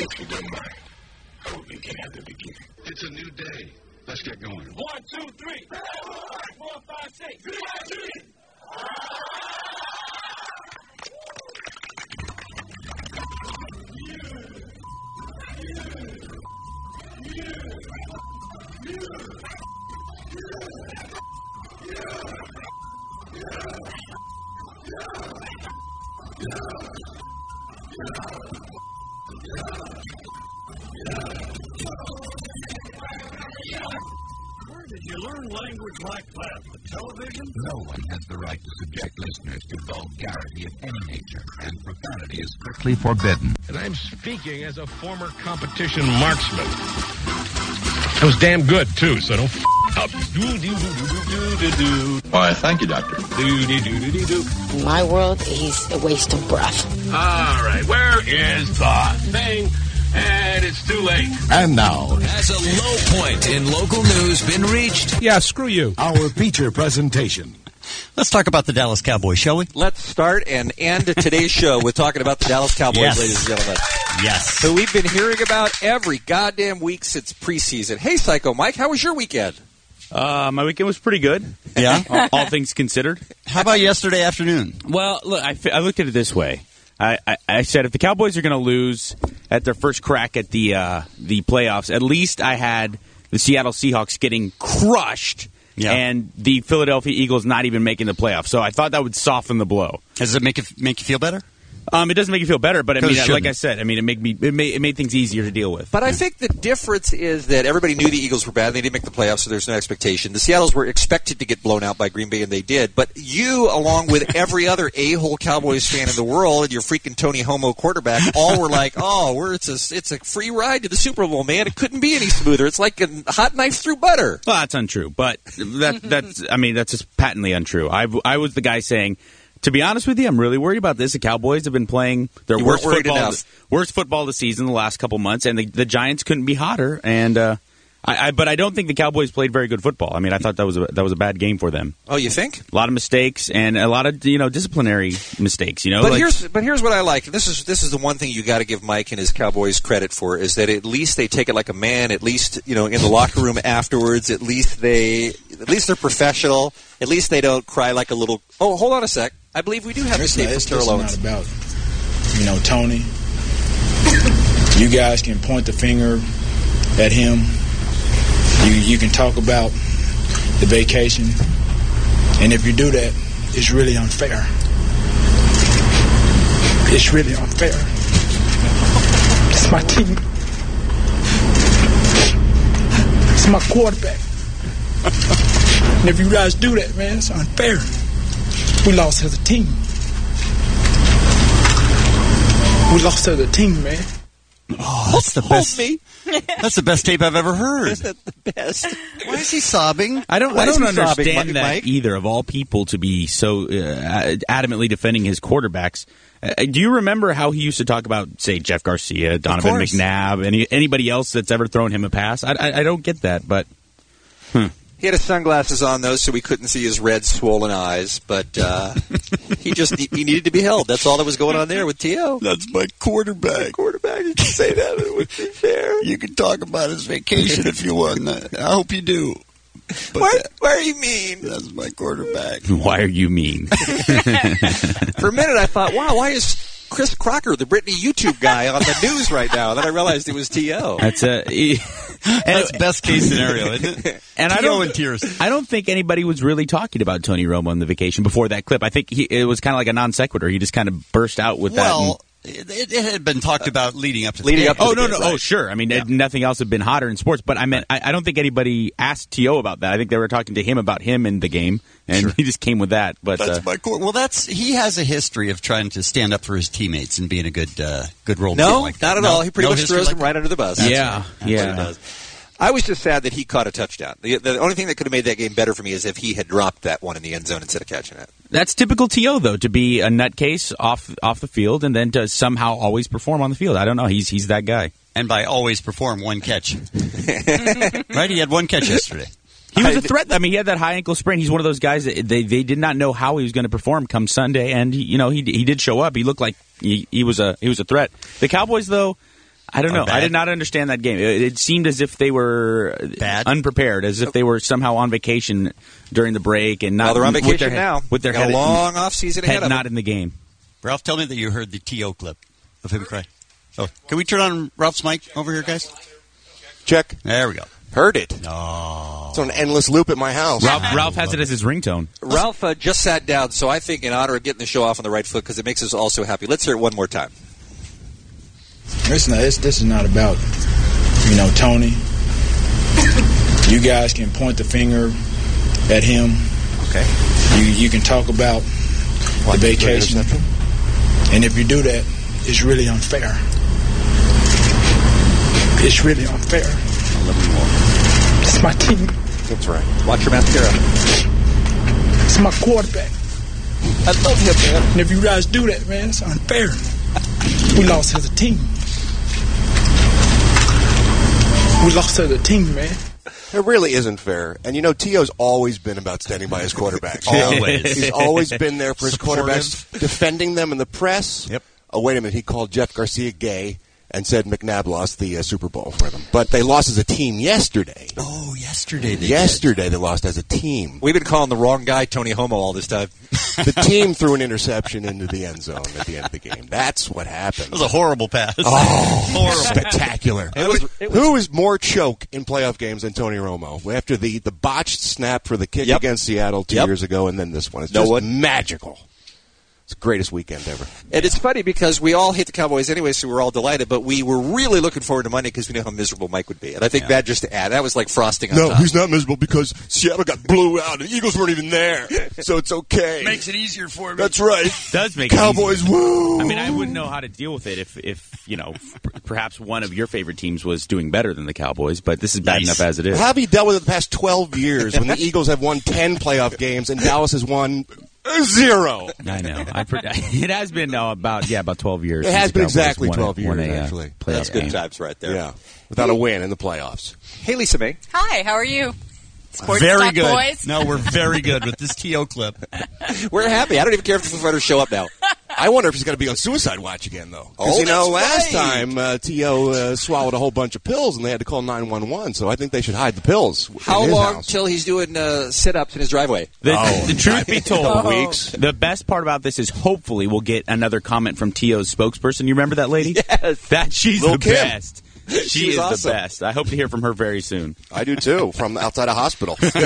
If you don't mind, I will begin at the beginning. It's a new day. Let's get going. 1, 2, 3. 4, 5, 6. 3, 2, 3. Where did you learn language like that? The television? No one has the right to subject listeners to vulgarity of any nature, and profanity is strictly forbidden. And I'm speaking as a former competition marksman. That was damn good, too, so don't up. Why, thank you, Doctor. In my world, he's a waste of breath. All right, where is the thing? And it's too late. And now, has a low point in local news been reached? Yeah, screw you. our feature presentation. Let's talk about the Dallas Cowboys, shall we? Let's start and end today's show with talking about the Dallas Cowboys, Yes. ladies and gentlemen. Yes. Who we've been hearing about every goddamn week since preseason. Hey, Psycho Mike, how was your weekend? My weekend was pretty good. Yeah? all things considered. How about yesterday afternoon? Well, look, I looked at it this way. I said if the Cowboys are going to lose at their first crack at the playoffs, at least I had the Seattle Seahawks getting crushed and the Philadelphia Eagles not even making the playoffs. So I thought that would soften the blow. Does it make you feel better? It doesn't make you feel better, but I mean, Because it like I shouldn't. said, I mean, it made things easier to deal with. But I think the difference is that everybody knew the Eagles were bad. They didn't make the playoffs, so there's no expectation. The Seattles were expected to get blown out by Green Bay, and they did. But you, along with every other a-hole Cowboys fan in the world, and your freaking Tony Homo quarterback, all were like, "Oh, it's a free ride to the Super Bowl, man. It couldn't be any smoother. It's like a hot knife through butter." Well, that's untrue, but that's just patently untrue. I was the guy saying, to be honest with you, I'm really worried about this. The Cowboys have been playing their You worst weren't worried football of the season the last couple months, and the Giants couldn't be hotter. And but I don't think the Cowboys played very good football. I mean, I thought that was a bad game for them. Oh, you think? A lot of mistakes and a lot of disciplinary mistakes. But here's what I like. This is the one thing you got to give Mike and his Cowboys credit for, is that at least they take it like a man. At least in the locker room afterwards. At least they're professional. At least they don't cry like a little. Oh, hold on a sec. I believe we do have a tape from Terrell Owens. It's not about Tony. You guys can point the finger at him. You can talk about the vacation, and if you do that, it's really unfair. It's really unfair. It's my team. It's my quarterback. And if you guys do that, man, it's unfair. We lost as a team. We lost as a team, man. Oh, that's the best. Me. That's the best tape I've ever heard. Is that the best? Why is he sobbing? I don't Why is he understand sobbing, that Mike? either, of all people, to be so adamantly defending his quarterbacks. Do you remember how he used to talk about, say, Jeff Garcia, Donovan McNabb, anybody else that's ever thrown him a pass? I don't get that, but... He had his sunglasses on, though, so we couldn't see his red, swollen eyes. But he needed to be held. That's all that was going on there with T.O. That's my quarterback. Quarterback, did you say that? It would be fair. You can talk about his vacation if you want. I hope you do. Why are you mean? That's my quarterback. Why are you mean? For a minute, I thought, wow, why is Chris Crocker, the Britney YouTube guy, on the news right now? Then I realized it was T.O. That's best case scenario, isn't it? And T.O. in tears. I don't think anybody was really talking about Tony Romo on the vacation before that clip. I think it was kind of like a non sequitur. He just kind of burst out with that. Well, it had been talked about leading up to the Leading game. up to the game, right. Oh, sure. I mean, nothing else had been hotter in sports. But I meant, I don't think anybody asked T.O. about that. I think they were talking to him about him in the game, and he just came with that. But that's my core. Well, he has a history of trying to stand up for his teammates and being a good role model. No, not at all. He pretty much throws them right under the bus. Yeah. That's what he does. I was just sad that he caught a touchdown. The only thing that could have made that game better for me is if he had dropped that one in the end zone instead of catching it. That's typical T.O., though, to be a nutcase off the field and then to somehow always perform on the field. I don't know. He's that guy. And by always perform, one catch. Right? He had one catch yesterday. He was a threat. I mean, he had that high ankle sprain. He's one of those guys that they did not know how he was going to perform come Sunday, and he did show up. He looked like he was a threat. The Cowboys, though, I don't know. I did not understand that game. It seemed as if they were unprepared, as if they were somehow on vacation during the break and not. Well, they're on vacation now. With their head, a long off season ahead of them. Not in the game. Ralph, tell me that you heard the T.O. clip of him crying. Oh, can we turn on Ralph's mic over here, guys? Check. There we go. Heard it. Oh. It's on an endless loop at my house. Ralph has it as his ringtone. Ralph just sat down, so I think in honor of getting the show off on the right foot, because it makes us all so happy. Let's hear it one more time. This is not about, Tony. You guys can point the finger at him. Okay. You can talk about the vacation. And if you do that, it's really unfair. It's really unfair. It's my team. That's right. Watch your mascara. It's my quarterback. I love him, man. And if you guys do that, man, it's unfair. We lost as a team. We lost as a team, man. It really isn't fair. And T.O.'s always been about standing by his quarterbacks. Always. He's always been there for his quarterbacks, defending them in the press. Yep. Oh, wait a minute. He called Jeff Garcia gay and said McNabb lost the Super Bowl for them. But they lost as a team yesterday. Oh, yesterday they lost as a team. We've been calling the wrong guy Tony Homo all this time. The team threw an interception into the end zone at the end of the game. That's what happened. It was a horrible pass. Oh, horrible. Spectacular. Who is more choke in playoff games than Tony Romo? After the botched snap for the kick against Seattle 2 years ago, and then this one. It's just magical. It's the greatest weekend ever. And it's funny because we all hate the Cowboys anyway, so we're all delighted, but we were really looking forward to Monday because we knew how miserable Mike would be. And I think that just to add, that was like frosting on top. No, he's not miserable because Seattle got blew out and the Eagles weren't even there. So it's okay. Makes it easier for me. That's right. It does make Cowboys, it woo! I mean, I wouldn't know how to deal with it if perhaps one of your favorite teams was doing better than the Cowboys, but this is bad enough as it is. How have you dealt with it the past 12 years when the Eagles have won 10 playoff games and Dallas has won 0? I know. It has been about 12 years. It has been exactly 12 years, actually. That's good times right there. Yeah, without a win in the playoffs. Hey, Lisa May. Hi, how are you? Sports very Talk good. Boys. No, we're very good with this T.O. clip. We're happy. I don't even care if the Foo Fighters show up now. I wonder if he's going to be on Suicide Watch again, though. Oh, Because, that's last time T.O. swallowed a whole bunch of pills and they had to call 911, so I think they should hide the pills. How in his long house. till he's doing sit-ups in his driveway? The truth be told, weeks. The best part about this is hopefully we'll get another comment from T.O.'s spokesperson. You remember that lady? Yes. She's Lil' the Kim. best. She is awesome. the best. I hope to hear from her very soon. I do, too, from outside a hospital. He's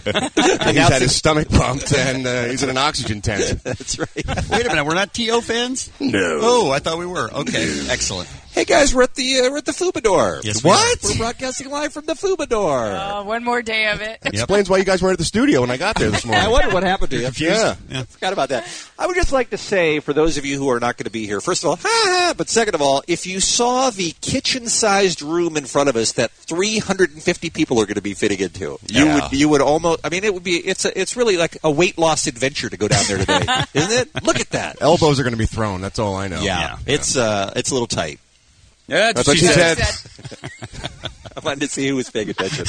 had his stomach pumped and he's in an oxygen tent. That's right. Wait a minute, we're not T.O. fans? No. Oh, I thought we were. Okay, excellent. Hey guys, we're at the Fubador. Yes, We're broadcasting live from the Fubador. One more day of it. Explains why you guys weren't at the studio when I got there this morning. I wonder what happened to you. Yeah. Forgot about that. I would just like to say, for those of you who are not going to be here, first of all, but second of all, if you saw the kitchen-sized room in front of us that 350 people are going to be fitting into, you would almost. I mean, it would be. It's really like a weight loss adventure to go down there today, isn't it? Look at that. Elbows are going to be thrown. That's all I know. Yeah. It's a little tight. Yeah, That's what she said. I wanted to see who was paying attention.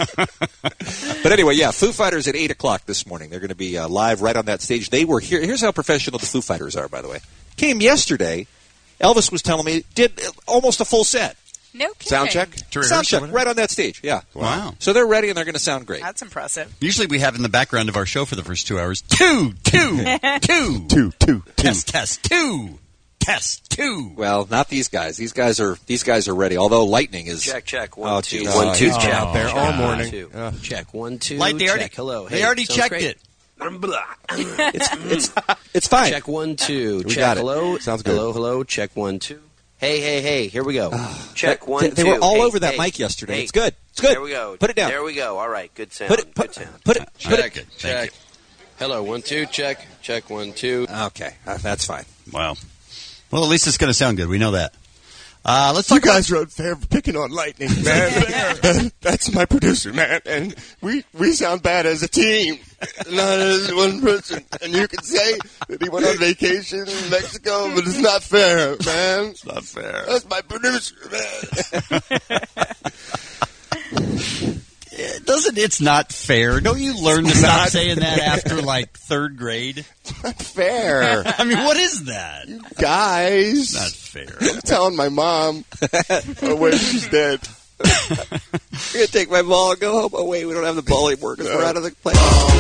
But anyway, Foo Fighters at 8 o'clock this morning. They're going to be live right on that stage. They were here. Here's how professional the Foo Fighters are, by the way. Came yesterday. Elvis was telling me, did almost a full set. No kidding. Sound check? Sound check right on that stage, yeah. Wow. So they're ready and they're going to sound great. That's impressive. Usually we have in the background of our show for the first 2 hours, two. Test, two. Test, two. Well, not these guys. These guys are ready. Although lightning is check 1 2 geez. 1 2 he's check out there all morning. Check 1 2 Light, they already, check. Hello. They Hey, already sounds checked great. it. it's fine. Check 1 2 We check. got it. Hello. Sounds good. Hello. Check 1 2. Hey. Here we go. Check 1 2. They were all Hey, over that hey, mic yesterday. hey. It's good. It's good. There we go. Put it down. There we go. All right. Good sound. Put it. Good sound. Put it. Thank you. Hello. 1 2 check. Check 1 2. Okay, that's fine. Wow. Well, at least it's going to sound good. We know that. Let's talk You guys are unfair for picking on Lightning, man. That's my producer, man. And we sound bad as a team, not as one person. And you can say that he went on vacation in Mexico, but it's not fair, man. It's not fair. That's my producer, man. It's not fair. Don't you learn to stop saying that after like third grade? Not fair. I mean, what is that? You guys. Not fair. I'm telling my mom. Oh, wait, she's dead. I'm going to take my ball and go home. Oh, wait, we don't have the ball anymore because we're out of the play.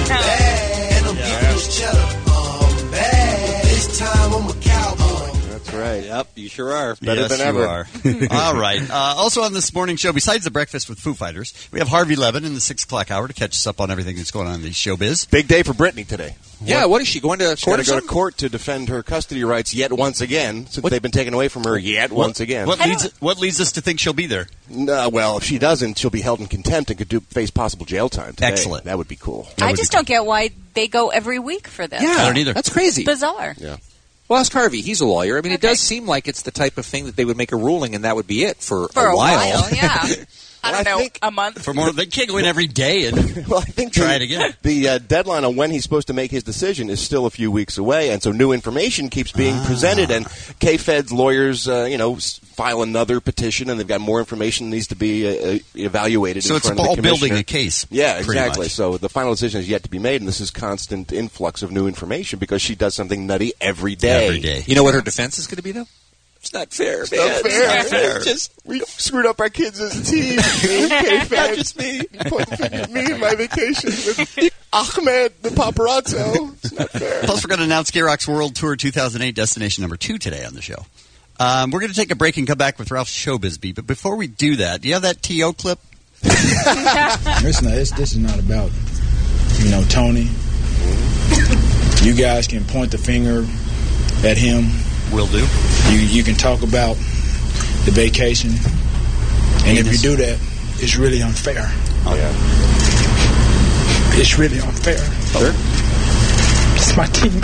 It's time I'm a cowboy. That's right. Yep, you sure are. Better than ever. You are. All right. Also on this morning show, besides the breakfast with Foo Fighters, we have Harvey Levin in the 6 o'clock hour to catch us up on everything that's going on in the showbiz. Big day for Britney today. Yeah, what is she going to She's court? going to go to court to defend her custody rights yet once again, since they've been taken away from her once again. What leads us to think she'll be there? Well, if she doesn't, she'll be held in contempt and could face possible jail time today. Excellent. That would be cool. I just don't get why they go every week for this. Yeah, I don't either. That's crazy. Bizarre. Yeah. Well, ask Harvey. He's a lawyer. I mean, it does seem like it's the type of thing that they would make a ruling, and that would be it for a while. Yeah. I don't know, a month? For more, they can't go in every day and well, I think try it again. The deadline on when he's supposed to make his decision is still a few weeks away, and so new information keeps being presented, and K-Fed's lawyers, file another petition, and they've got more information that needs to be evaluated So in it's front of the all commissioner. building a case. Yeah, pretty exactly. much. So the final decision is yet to be made, and this is constant influx of new information because she does something nutty every day. Every day. You know what her defense is going to be, though? It's not fair, man. It's not fair. Just we screwed up our kids as a team. K-Fed, just me. Point the finger at me and my vacation with Ahmed the paparazzo. It's not fair. Plus, we're going to announce K-Rock's World Tour 2008 Destination Number 2 today on the show. We're going to take a break and come back with Ralph's Showbiz Beat. But before we do that, do you have that T.O. clip? This is not about, Tony. You guys can point the finger at him. Will do. You can talk about the vacation. And if you do that, it's really unfair. Oh, yeah. It's really unfair. Sure. It's my team.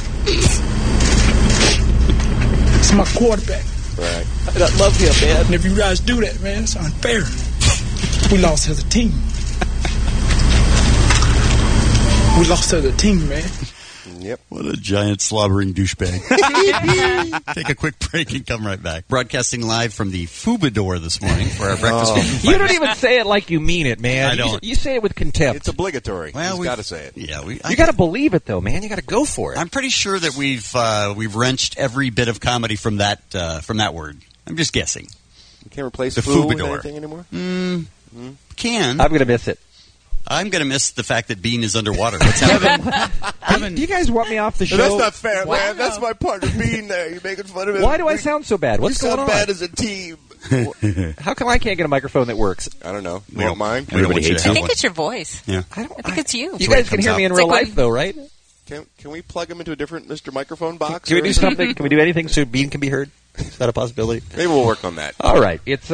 It's my quarterback. Right. I love him, man. And if you guys do that, man, it's unfair. We lost as a team. We lost as a team, man. Yep. What a giant slobbering douchebag. Take a quick break and come right back. Broadcasting live from the Fubador this morning for our breakfast. You don't even say it like you mean it, man. I don't. You say it with contempt. It's obligatory. Well, You've got to say it. Yeah, you got to believe it, though, man. You got to go for it. I'm pretty sure that we've wrenched every bit of comedy from that word. I'm just guessing. You can't replace the foo with Fubador anything anymore? Can. I'm going to miss it. I'm going to miss the fact that Bean is underwater. What's happening? Do you guys want me off the show? That's not fair, Wow. man. That's my partner Bean there. You're making fun of him. Why do I sound so bad? What's you going sound on? bad as a team. How come I can't get a microphone that works? I don't know. You We want don't- mine? we don't want you to I have think one. it's your voice. Yeah. I think it's you. You guys can hear me in real It's like life, though, right? Can we plug him into a different Mr. Microphone box? Can we or do anything? something? Can we do anything so Bean can be heard? Is that a possibility? Maybe we'll work on that. All right. It's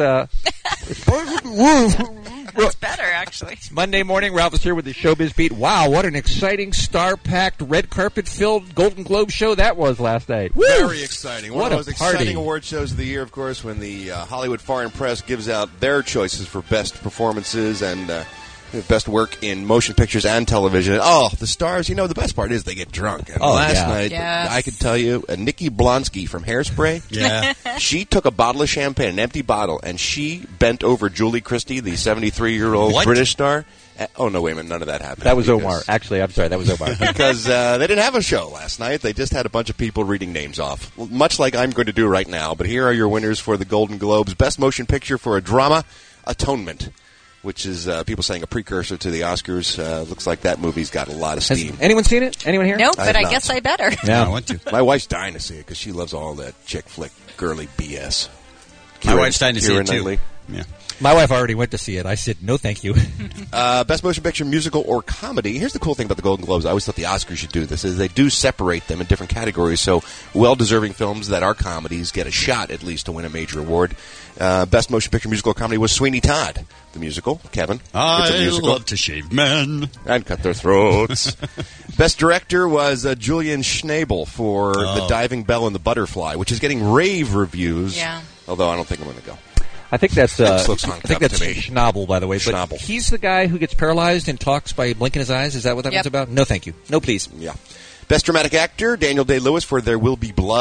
That's better, actually. Monday morning. Ralph is here with the Showbiz Beat. Wow, what an exciting, star-packed, red carpet-filled Golden Globe show that was last night. Woo! Very exciting. One What of a the most party. exciting award shows of the year, of course, when the Hollywood Foreign Press gives out their choices for best performances and best work in motion pictures and television. Oh, the stars, the best part is they get drunk. And last night, Yes. I could tell you, Nikki Blonsky from Hairspray, Yeah. she took a bottle of champagne, an empty bottle, and she bent over Julie Christie, the 73-year-old What? British star. Oh, no, wait a minute. None of that happened. That was because- Omar. Actually, I'm sorry. That was Omar. because they didn't have a show last night. They just had a bunch of people reading names off, much like I'm going to do right now. But here are your winners for the Golden Globes. Best Motion Picture for a Drama, Atonement, which is people saying a precursor to the Oscars. Looks like that movie's got a lot of Has steam. anyone seen it? Anyone here? Nope, I but have I guess not. I better. Yeah, I want to. My wife's dying to see it because she loves all that chick flick, girly BS. My wife's dying to see Keira it, too. Knightley. Yeah. My wife already went to see it. I said, no, thank you. Best Motion Picture, Musical, or Comedy. Here's the cool thing about the Golden Globes. I always thought the Oscars should do this, is they do separate them in different categories, so well-deserving films that are comedies get a shot, at least, to win a major award. Best Motion Picture, Musical, or Comedy was Sweeney Todd, the musical. Kevin? It's a I musical. love to shave men. And cut their throats. Best Director was Julian Schnabel for The Diving Bell and the Butterfly, which is getting rave reviews. Yeah. Although I don't think I'm going to go. I think that's That looks hung up to me. Schnabel, by the way. But Schnabel. he's the guy who gets paralyzed and talks by blinking his eyes. Is that what that one's about? No, thank you. No, please. Yeah. Best Dramatic Actor, Daniel Day-Lewis for There Will Be Blood.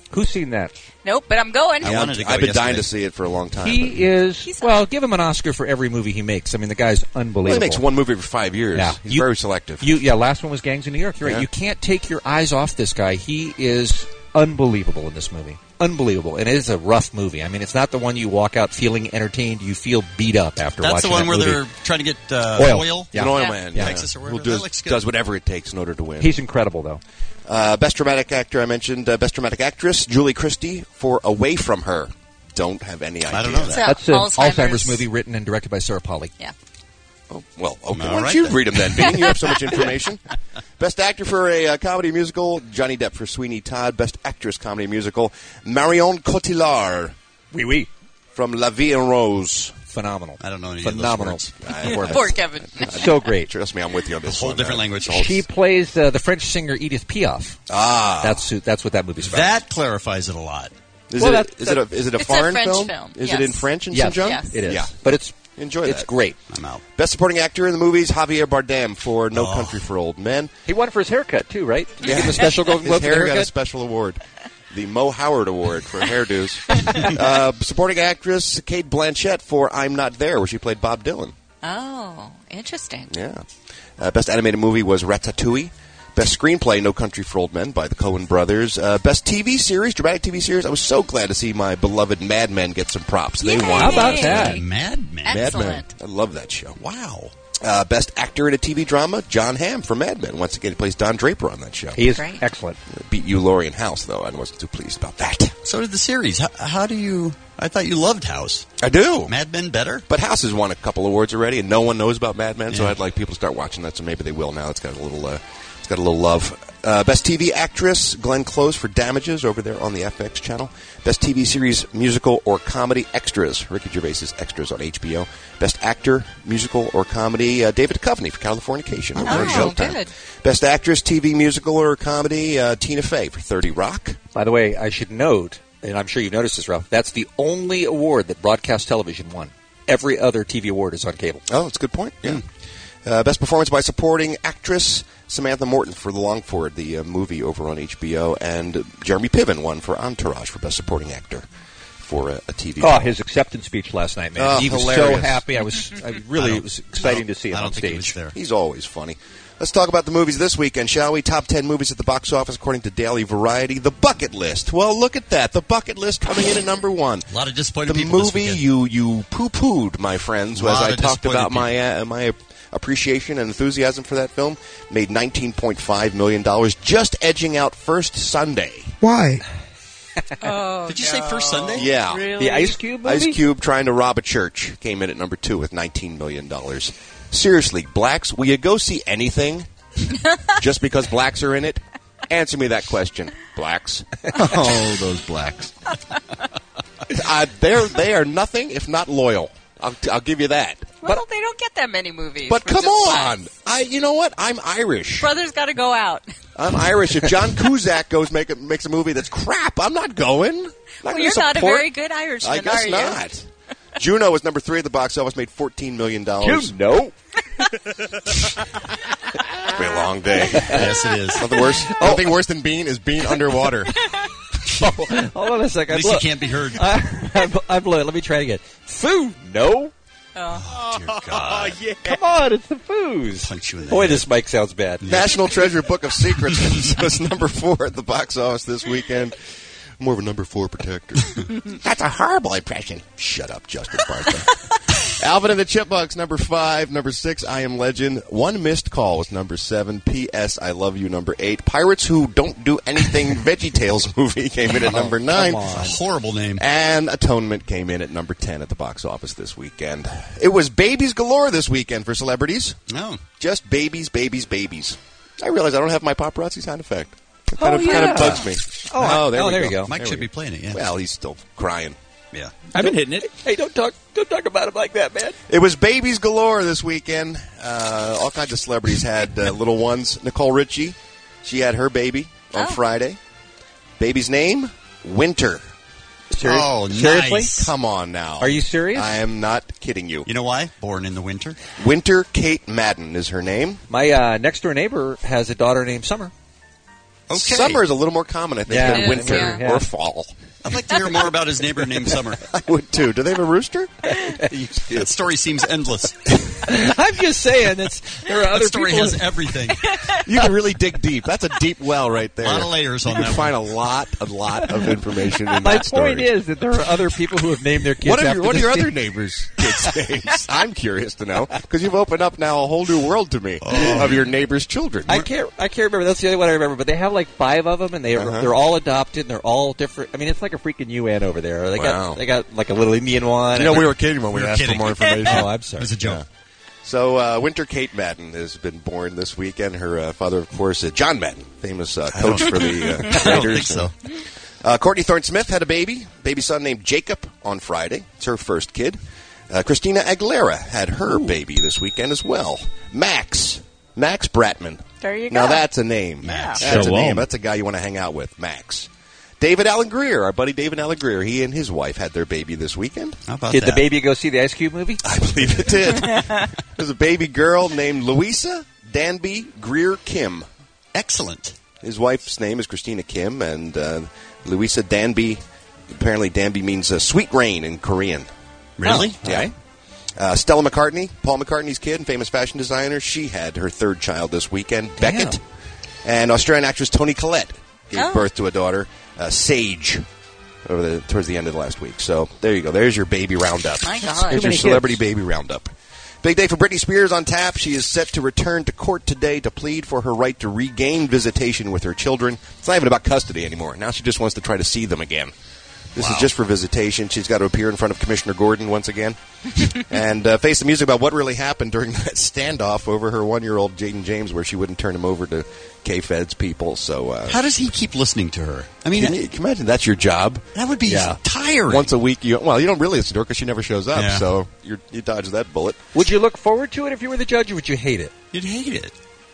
Who's seen that? Nope, but I'm going. I've been dying to see it for a long time. He is, well, give him an Oscar for every movie he makes. I mean, the guy's unbelievable. Well, he makes one movie every 5 years. Yeah. He's very selective. Last one was Gangs of New York. You're right. Yeah. You can't take your eyes off this guy. He is unbelievable in this movie. Unbelievable. And it is a rough movie. I mean, it's not the one you walk out feeling entertained. You feel beat up after watching That's the one that where movie. they're trying to get oil? Yeah. An oil man. Yeah. Texas or wherever. Who That looks good. does whatever it takes in order to win. He's incredible, though. Best dramatic actor, I mentioned. Best dramatic actress, Julie Christie for Away From Her. Don't have any idea. I don't know that. That's an Alzheimer's movie written and directed by Sarah Polley. Yeah. Oh, well, okay. All Why don't right you then. read them then, Bean? You have so much information. Best actor for a comedy musical, Johnny Depp for Sweeney Todd. Best actress comedy musical, Marion Cotillard. Oui, oui. From La Vie en Rose. Phenomenal. I don't know any Phenomenal. of those words. Poor Kevin. It's so great. Trust me, I'm with you on this Whole one. different language. She plays the French singer Edith Piaf. Ah. That's what that movie's about. That clarifies it a lot. Is Well, it a It's a foreign French film? film, Is yes. it in French in Yes, Xinjiang? yes. it is. Yeah. But it's Enjoy great. I'm out. Best supporting actor in the movies, Javier Bardem for No Country for Old Men. He won for his haircut, too, right? Did he give him a special Golden His Globe for the hair got a haircut? special award. The Mo Howard Award for hairdos. Supporting actress, Cate Blanchett for I'm Not There, where she played Bob Dylan. Oh, interesting. Yeah. Best animated movie was Ratatouille. Best screenplay, No Country for Old Men by the Coen brothers. Best TV series, dramatic TV series. I was so glad to see my beloved Mad Men get some props. They won. How about that? Mad Men. Mad Men. Excellent. I love that show. Wow. Best actor in a TV drama, John Hamm for Mad Men. Once again, he plays Don Draper on that show. He is Great. excellent. Beat you, Laurie, in House, though. I wasn't too pleased about that. So did the series. How do you... I thought you loved House. I do. Mad Men better? But House has won a couple awards already, and no one knows about Mad Men, so Yeah. I'd like people to start watching that, so maybe they will now. It's got a little love. Best TV actress, Glenn Close for Damages over there on the FX channel. Best TV series, musical or comedy, Extras. Ricky Gervais's Extras on HBO. Best actor, musical or comedy, David Duchovny for Californication. over on Showtime. Good. Best actress, TV, musical or comedy, Tina Fey for 30 Rock. By the way, I should note, and I'm sure you've noticed this, Ralph, that's the only award that broadcast television won. Every other TV award is on cable. Oh, that's a good point. Yeah. Best performance by supporting actress, Samantha Morton for The Longford, the movie over on HBO, and Jeremy Piven won for Entourage for Best Supporting Actor for a TV Oh, show. his acceptance speech last night, man. Oh, He was so hilarious. happy. It was exciting to see him I don't on think he stage. was there. He's always funny. Let's talk about the movies this weekend, shall we? Top 10 movies at the box office according to Daily Variety. The Bucket List. Well, look at that. The Bucket List coming in at number one. A lot of disappointed The people this movie weekend. you poo-pooed, my friends, as Lot I of talked about disappointed my appreciation and enthusiasm for that film, made $19.5 million, just edging out First Sunday. Why? Oh, Did you say First Sunday? Yeah. Really? The Ice Cube movie? Ice Cube trying to rob a church came in at number 2 with $19 million. Seriously, blacks, will you go see anything just because blacks are in it? Answer me that question, blacks. Oh, those blacks. They are nothing if not loyal. I'll give you that. Well, they don't get that many movies. But for come just on, blacks. you know what? I'm Irish. Brothers got to go out. I'm Irish. If John Cusack makes a movie that's crap, I'm not going. Well, you're not a very good Irishman, I guess are you? not. Juno was number 3 at the box office, made $14 million. Juno? It'll be a long day. Yes, it is. Nothing worse. Nothing worse than Bean is Bean underwater. Hold on a second. At least he can't be heard. I blew it. Let me try it again. Foo? No? Oh. Dear God. Come on, it's the Foos. Punch you in the Boy, head. this mic sounds bad. National Treasure Book of Secrets was number 4 at the box office this weekend. More of a number 4 protector. That's a horrible impression. Shut up, Justin Bartha. Alvin and the Chipmunks, number 5. Number 6, I Am Legend. One Missed Call was number 7. P.S. I Love You, number 8. Pirates Who Don't Do Anything VeggieTales movie came in at number 9. It's a horrible name. And Atonement came in at number 10 at the box office this weekend. It was babies galore this weekend for celebrities. No. Just babies, babies, babies. I realize I don't have my paparazzi sound effect. It kind of bugs me. There you go. Mike should be playing it, yeah. Well, he's still crying. Yeah. I've been hitting it. Hey, don't talk about him like that, man. It was babies galore this weekend. All kinds of celebrities had little ones. Nicole Richie, she had her baby on Friday. Baby's name, Winter. Oh, Seriously? nice. Come on now. Are you serious? I am not kidding you. You know why? Born in the winter. Winter Kate Madden is her name. My next door neighbor has a daughter named Summer. Okay. Summer is a little more common, I think, Yeah, than it winter is, yeah. or fall. I'd like to hear more about his neighbor named Summer. I would too. Do they have a rooster? That story seems endless. I'm just saying, there are other That story people. has everything. You can really dig deep. That's a deep well right there. A lot of layers on you that can find a lot of information in My that story. point is that there are other people who have named their kids What after are this your kid. other neighbors' kids' names? I'm curious to know because you've opened up now a whole new world to me of your neighbors' children. I can't remember. That's the only one I remember. But they have like 5 of them, and they're all adopted, and they're all different. I mean, it's like a freaking UN over there. They got like a little Indian one. You know, we were kidding when we asked for more information. Oh, I'm sorry. It was a joke. Yeah. So, Winter Kate Madden has been born this weekend. Her father, of course, John Madden, famous coach for the Raiders. I don't think so. Courtney Thorne-Smith had a baby son named Jacob on Friday. It's her first kid. Christina Aguilera had her baby this weekend as well. Max Bratman. There you go. Now that's a name. Max. That's a Shalom. name. That's a guy you want to hang out with. Max. David Allen Greer, our buddy David Allen Greer, he and his wife had their baby this weekend. How about Did that? the baby go see the Ice Cube movie? I believe it did. There's a baby girl named Louisa Danby Greer Kim. Excellent. His wife's name is Christina Kim, and Louisa Danby, apparently Danby means sweet rain in Korean. Really? Yeah. Stella McCartney, Paul McCartney's kid and famous fashion designer, she had her third child this weekend, Beckett. And Australian actress Toni Collette gave birth to a daughter, Sage, towards the end of the last week. So there you go. There's your baby roundup. My God. There's your celebrity baby roundup. Big day for Britney Spears on tap. She is set to return to court today to plead for her right to regain visitation with her children. It's not even about custody anymore. Now she just wants to try to see them again. This is just for visitation. She's got to appear in front of Commissioner Gordon once again and face the music about what really happened during that standoff over her 1-year-old Jaden James where she wouldn't turn him over to K-Fed's people. So how does he keep listening to her? I mean, can you imagine that's your job? That would be tiring. Once a week, you don't really listen to her because she never shows up, Yeah. so you dodge that bullet. Would you look forward to it if you were the judge, or would you hate it? You'd hate it.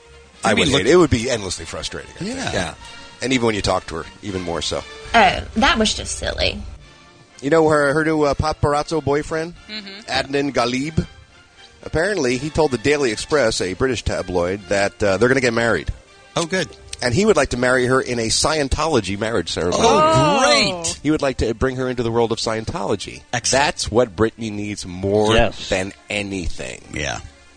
I would hate it. It would be endlessly frustrating. I think. Yeah. And even when you talk to her, even more so. That was just silly. You know her new paparazzo boyfriend, Adnan Ghalib? Apparently, he told the Daily Express, a British tabloid, that they're going to get married. Oh, good. And he would like to marry her in a Scientology marriage ceremony. Oh, great. He would like to bring her into the world of Scientology. Excellent. That's what Britney needs more Yes. than anything. Yeah.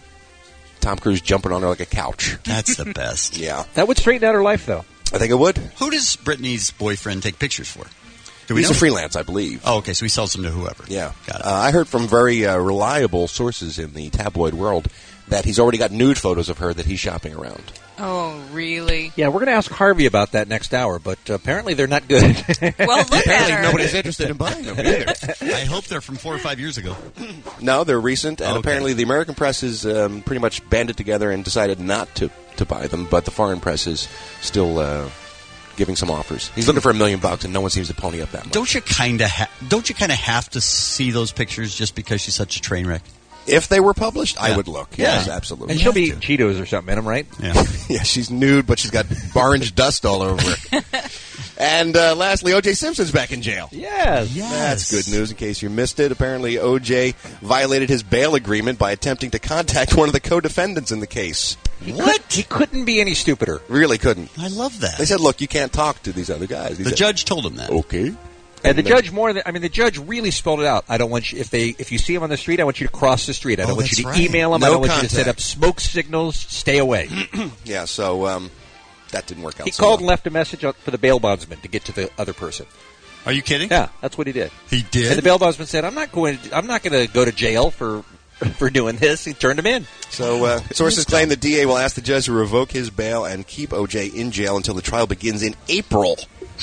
Tom Cruise jumping on her like a couch. That's the best. Yeah. That would straighten out her life, though. I think it would. Who does Britney's boyfriend take pictures for? Do we He's know? a freelance, I believe. Oh, okay, so he sells them to whoever. Yeah. Got it. I heard from very reliable sources in the tabloid world that he's already got nude photos of her that he's shopping around. Oh, really? Yeah, we're going to ask Harvey about that next hour, but apparently they're not good. Well, look at her. Nobody's interested in buying them either. I hope they're from 4 or 5 years ago. No, they're recent, and Okay. apparently the American press is pretty much banded together and decided not to buy them, but the foreign press is still giving some offers. He's looking for $1 million, and no one seems to pony up that much. Don't you kind of have to see those pictures just because she's such a train wreck? If they were published, I Yeah. would look. Yeah. Yes, absolutely. And she'll be eating Cheetos or something in them, right? Yeah. Yeah, she's nude, but she's got orange dust all over her. And lastly, O.J. Simpson's back in jail. Yes. That's good news in case you missed it. Apparently, O.J. violated his bail agreement by attempting to contact one of the co-defendants in the case. He couldn't be any stupider. Really couldn't. I love that. They said, look, you can't talk to these other guys. The judge told him that. Okay. And the judge the judge really spelled it out. I don't want you if you see him on the street, I want you to cross the street. I don't want you to that's right. email him. No I don't want you to contact. set up smoke signals. Stay away. Yeah, so that didn't work out. He so called and well. left a message for the bail bondsman to get to the other person. Are you kidding? Yeah, that's what he did. He did? And the bail bondsman said, "I'm not going to go to jail for doing this." He turned him in. So sources claim the DA will ask the judge to revoke his bail and keep O.J. in jail until the trial begins in April.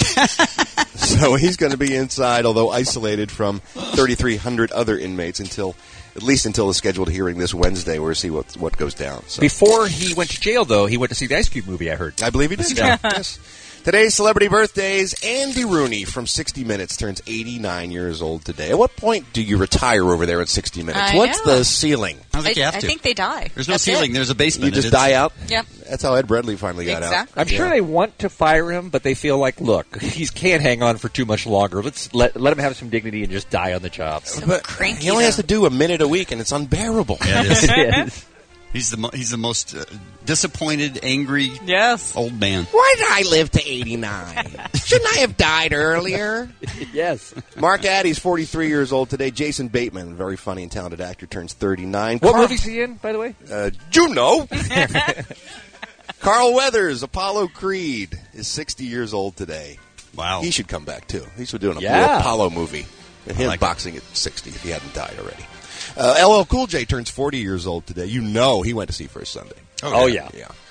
So he's going to be inside, although isolated from 3,300 other inmates at least until the scheduled hearing this Wednesday, where we'll see what goes down. So. Before he went to jail, though, he went to see the Ice Cube movie, I heard. I believe he did. Yeah. Yes. Today's celebrity birthdays. Andy Rooney from 60 Minutes turns 89 years old today. At what point do you retire over there at 60 Minutes? I What's know. the ceiling? I don't think you have I to. think they die. There's no That's ceiling. it. There's a basement. You just It's- die out? Yep. That's how Ed Bradley finally got out. Exactly. I'm sure they want to fire him, but they feel like, look, he can't hang on for too much longer. Let's let him have some dignity and just die on the job. So But cranky. he only has though. to do a minute a week, and it's unbearable. Yeah, it is. It is. He's the most disappointed, angry old man. Why did I live to 89? Shouldn't I have died earlier? Yes. Mark Addy's 43 years old today. Jason Bateman, very funny and talented actor, turns 39. What movie's he in, by the way? Juno. Carl Weathers, Apollo Creed, is 60 years old today. Wow. He should come back, too. He should do an Yeah. Apollo movie. And him boxing at 60 if he hadn't died already. LL Cool J turns 40 years old today. You know he went to see First Sunday. Oh, yeah.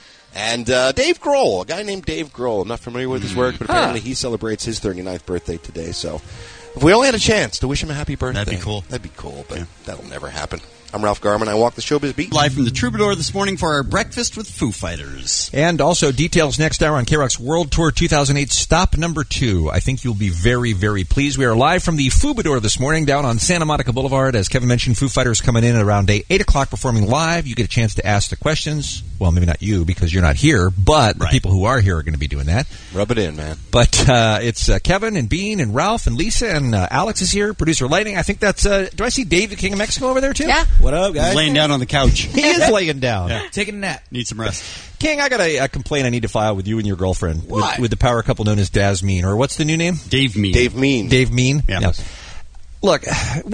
And Dave Grohl, a guy named Dave Grohl. I'm not familiar with his work, but apparently he celebrates his 39th birthday today. So if we only had a chance to wish him a happy birthday. That'd be cool. That'd be cool, but that'll never happen. I'm Ralph Garman. I walk the showbiz beat. Live from the Troubadour this morning for our breakfast with Foo Fighters. And also details next hour on K-Rock's World Tour 2008, stop number 2. I think you'll be very, very pleased. We are live from the Foobadour this morning down on Santa Monica Boulevard. As Kevin mentioned, Foo Fighters coming in at around 8 o'clock performing live. You get a chance to ask the questions. Well, maybe not you because you're not here, but the people who are here are going to be doing that. Rub it in, man. But it's Kevin and Bean and Ralph and Lisa and Alex is here, producer Lightning. I think that's, do I see Dave the King of Mexico over there too? Yeah. What up, guys? He's laying down on the couch. He is laying down. Taking a nap. Need some rest. King, I got a complaint I need to file with you and your girlfriend with the power couple known as Daz Mean, or what's the new name? Dave Mean. Dave Mean. Dave Mean? Yeah. Yes. Look,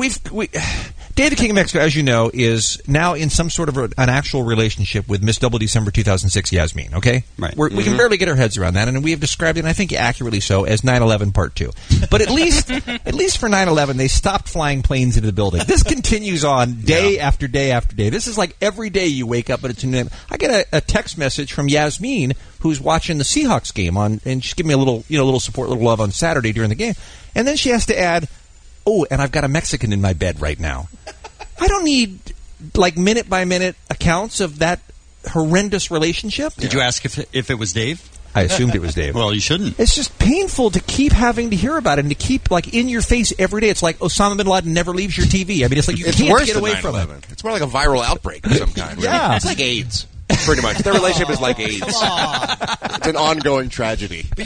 Dave the King of Mexico, as you know, is now in some sort of an actual relationship with Miss Double December 2006 Yasmin, okay? Right. We can barely get our heads around that, and we have described it, and I think accurately so, as 9/11 Part 2. But at least for 9/11, they stopped flying planes into the building. This continues on day after day after day. This is like every day you wake up and it's a new. I get a text message from Yasmin, who's watching the Seahawks game and she's giving me a little support, a little love on Saturday during the game, and then she has to add, "Oh, and I've got a Mexican in my bed right now." I don't need, minute-by-minute accounts of that horrendous relationship. Did you ask if it was Dave? I assumed it was Dave. Well, you shouldn't. It's just painful to keep having to hear about it and to keep, in your face every day. It's like Osama bin Laden never leaves your TV. I mean, it's like you can't get away from it. It's more like a viral outbreak of some kind. Really. Yeah. It's like AIDS. Pretty much. Their relationship is like AIDS. It's an ongoing tragedy. But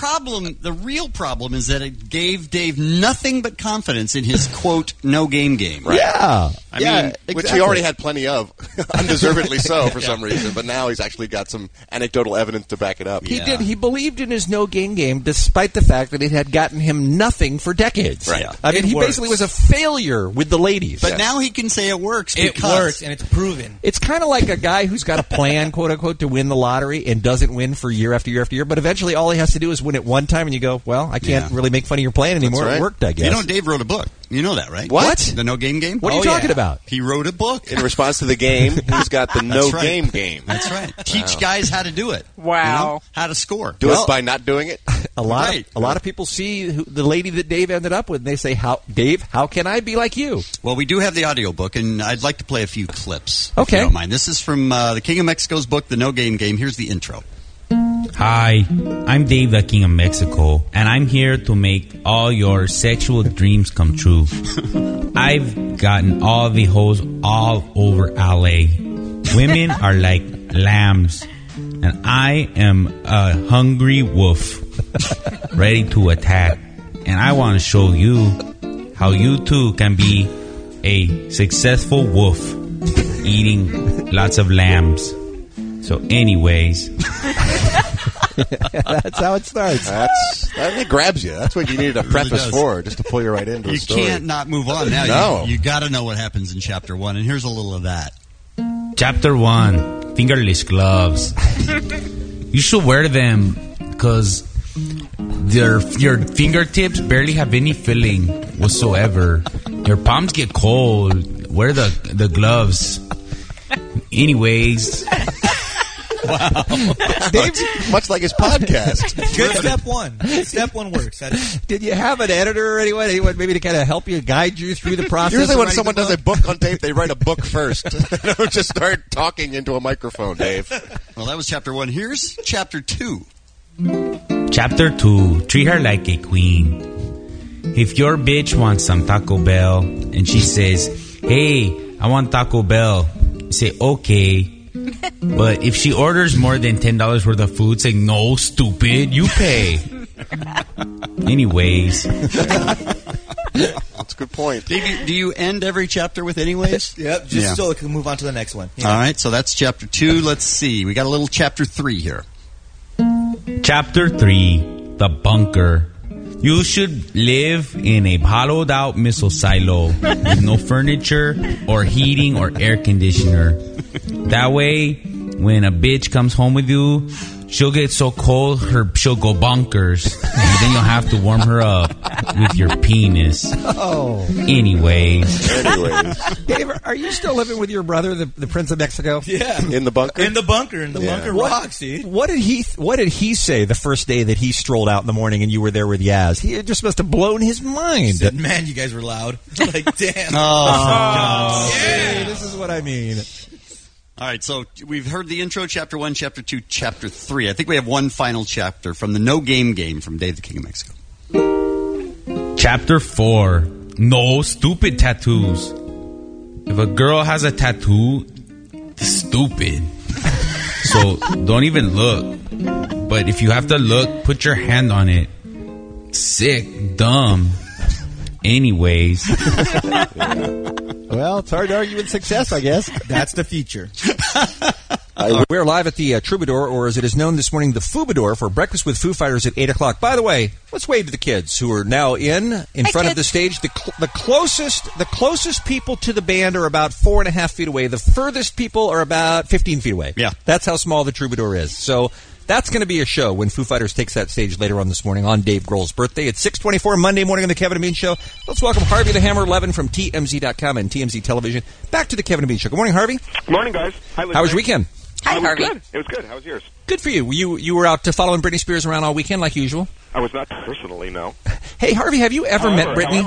the real problem is that it gave Dave nothing but confidence in his, quote, no game. Right? Yeah. I mean, which he already had plenty of, undeservedly so for some reason, but now he's actually got some anecdotal evidence to back it up. He did. He believed in his no game despite the fact that it had gotten him nothing for decades. Right. I mean, he basically was a failure with the ladies. But now he can say it works because... It works, and it's proven. It's kind of like a guy who's got a plan, quote unquote, to win the lottery and doesn't win for year after year after year. But eventually, all he has to do is win it one time, and you go, "Well, I can't really make fun of your plan anymore." Right. It worked, I guess. You know, Dave wrote a book. You know that, right? What? The No Game? What are you talking about? He wrote a book. In response to the game, he's got the no game. That's right. Teach guys how to do it. Wow. How to score. Do it by not doing it. A lot of people see the lady that Dave ended up with, and they say, Dave, how can I be like you?" Well, we do have the audiobook, and I'd like to play a few clips. Okay. If you don't mind. This is from the King of Mexico's book, The No Game. Here's the intro. Hi, I'm Dave the King of Mexico, and I'm here to make all your sexual dreams come true. I've gotten all the hoes all over LA. Women are like lambs, and I am a hungry wolf, ready to attack. And I want to show you how you too can be a successful wolf, eating lots of lambs. So anyways... That's how it starts. That grabs you. That's what you needed a preface for, just to pull you right into the story. You can't not move on now. No. You got to know what happens in Chapter 1, and here's a little of that. Chapter 1, fingerless gloves. You should wear them because your fingertips barely have any feeling whatsoever. Your palms get cold. Wear the gloves. Anyways... Wow. Dave's much like his podcast. Good step one. Step one works. Did you have an editor or anyone maybe to kind of help you, guide you through the process? Usually when someone does a book on tape, they write a book first. They don't just start talking into a microphone, Dave. Well, that was Chapter 1. Here's Chapter 2. Chapter 2. Treat her like a queen. If your bitch wants some Taco Bell and she says, "Hey, I want Taco Bell," you say, "Okay." But if she orders more than $10 worth of food, say, "No, stupid, you pay." Anyways. That's a good point. Do you end every chapter with anyways? Yep, just so we can move on to the next one. All right, so that's chapter 2. Let's see. We got a little chapter 3 here. Chapter 3, The Bunker. You should live in a hollowed out missile silo with no furniture or heating or air conditioner. That way, when a bitch comes home with you, she'll get so cold she'll go bonkers. And then you'll have to warm her up with your penis. Oh. Anyways. Dave, are you still living with your brother, the Prince of Mexico? Yeah. In the bunker? In the bunker rocks, dude. What did he say the first day that he strolled out in the morning and you were there with Yaz? He just must have blown his mind. Said, man, you guys were loud. Like, damn. Yeah. This is what I mean. All right, so we've heard the intro, chapter 1, chapter 2, chapter 3. I think we have one final chapter from the No Game from Dave the King of Mexico. Chapter 4, No Stupid Tattoos. If a girl has a tattoo, it's stupid. So don't even look. But if you have to look, put your hand on it. Sick, dumb. Anyways. Well, it's hard to argue with success, I guess. That's the future. We're live at the Troubadour, or as it is known this morning, the Foobador, for Breakfast with Foo Fighters at 8 o'clock. By the way, let's wave to the kids who are now in front of the stage. The closest people to the band are about 4.5 feet away. The furthest people are about 15 feet away. Yeah. That's how small the Troubadour is. So that's going to be a show when Foo Fighters takes that stage later on this morning on Dave Grohl's birthday. It's 6:24 Monday morning on the Kevin and Bean Show. Let's welcome Harvey the Hammer Levin from TMZ.com and TMZ Television back to the Kevin and Bean Show. Good morning, Harvey. Good morning, guys. Hi, how was your weekend? Hi, Harvey. Good. It was good. How was yours? Good for you. You were out following Britney Spears around all weekend like usual? I was not personally, no. Hey, Harvey, have you ever met Britney?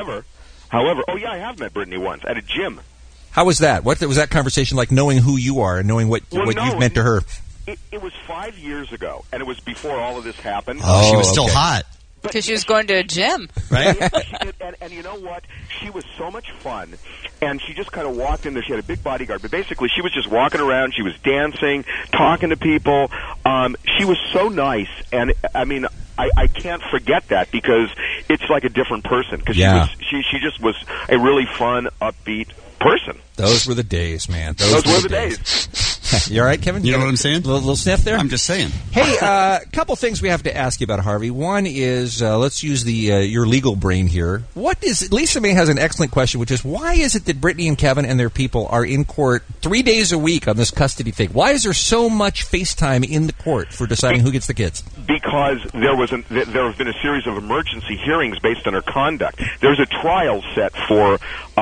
However, oh yeah, I have met Britney once at a gym. How was that? What was that conversation like, knowing who you are and knowing what you've meant to her? It was 5 years ago, and it was before all of this happened. Oh, she was still hot. Because she was going to a gym. Right? And you know what? She was so much fun, and she just kind of walked in there. She had a big bodyguard, but basically she was just walking around. She was dancing, talking to people. She was so nice, and I mean, I can't forget that because it's like a different person. Because she just was a really fun, upbeat person. Those were the days, man. Those were the days. You all right, Kevin? You know what I'm saying? Little sniff there? I'm just saying. Hey, a couple things we have to ask you about, Harvey. One is, let's use your legal brain here. Lisa May has an excellent question, which is, why is it that Britney and Kevin and their people are in court 3 days a week on this custody thing? Why is there so much FaceTime in the court for deciding who gets the kids? Because there have been a series of emergency hearings based on her conduct. There's a trial set for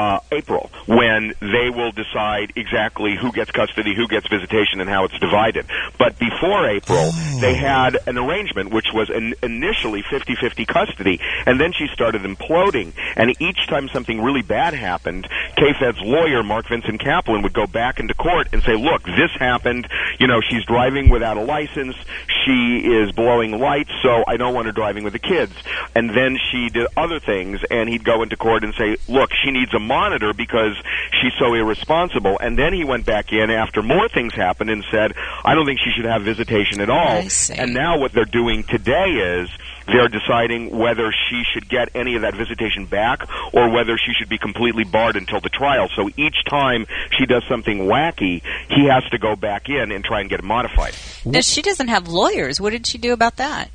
April when they will decide exactly who gets custody, who gets visitation, and how it's divided. But before April, they had an arrangement which was initially 50-50 custody, and then she started imploding. And each time something really bad happened, K-Fed's lawyer, Mark Vincent Kaplan, would go back into court and say, look, this happened. You know, she's driving without a license. She is blowing lights, so I don't want her driving with the kids. And then she did other things, and he'd go into court and say, look, she needs a monitor because she's so irresponsible. And then he went back in after more things happened and said, I don't think she should have visitation at all. And now what they're doing today is they're deciding whether she should get any of that visitation back or whether she should be completely barred until the trial. So each time she does something wacky, he has to go back in and try and get it modified. Now, she doesn't have lawyers. What did she do about that?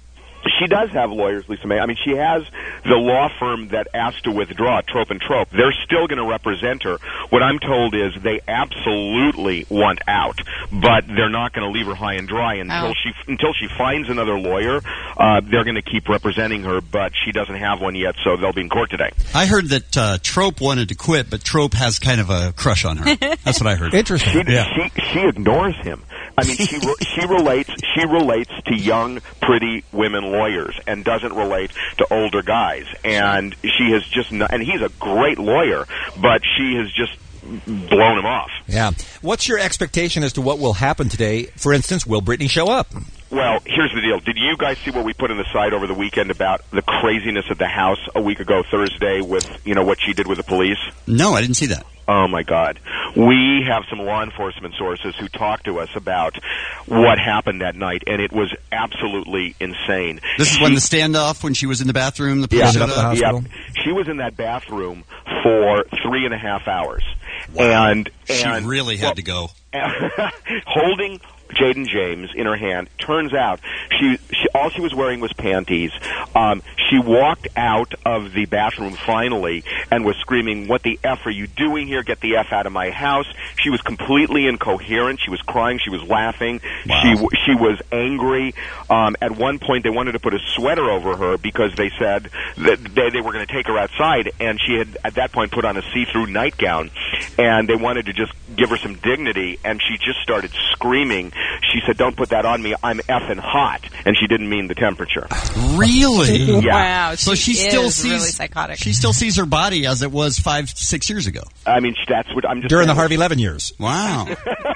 She does have lawyers, Lisa May. I mean, she has the law firm that asked to withdraw, Trope and Trope. They're still going to represent her. What I'm told is they absolutely want out, but they're not going to leave her high and dry until she finds another lawyer. They're going to keep representing her, but she doesn't have one yet, so they'll be in court today. I heard that Trope wanted to quit, but Trope has kind of a crush on her. That's what I heard. Interesting. She ignores him. I mean, she relates to young, pretty women lawyers and doesn't relate to older guys. And she has just and he's a great lawyer, but she has just blown him off. Yeah. What's your expectation as to what will happen today? For instance, will Britney show up? Well, here's the deal. Did you guys see what we put on the site over the weekend about the craziness at the house a week ago Thursday with, what she did with the police? No, I didn't see that. Oh, my God. we have some law enforcement sources who talked to us about what happened that night, and it was absolutely insane. This is when the standoff, when she was in the bathroom, the police showed up? Yeah. She was in that bathroom for 3.5 hours. Wow. And she really had to go. Holding Jaden James in her hand. Turns out all she was wearing was panties. She walked out of the bathroom finally and was screaming, "What the F are you doing here? Get the F out of my house." She was completely incoherent. She was crying. She was laughing. Wow. She was angry. At one point, they wanted to put a sweater over her because they said that they were going to take her outside, and she had at that point put on a see-through nightgown, and they wanted to just give her some dignity, and she just started screaming. She said, "Don't put that on me. I'm effing hot," and she didn't mean the temperature. Really? Yeah. Wow. So she still sees really psychotic. She still sees her body as it was 5-6 years ago. I mean, that's what I'm just during saying. the Harvey Levin years. Wow.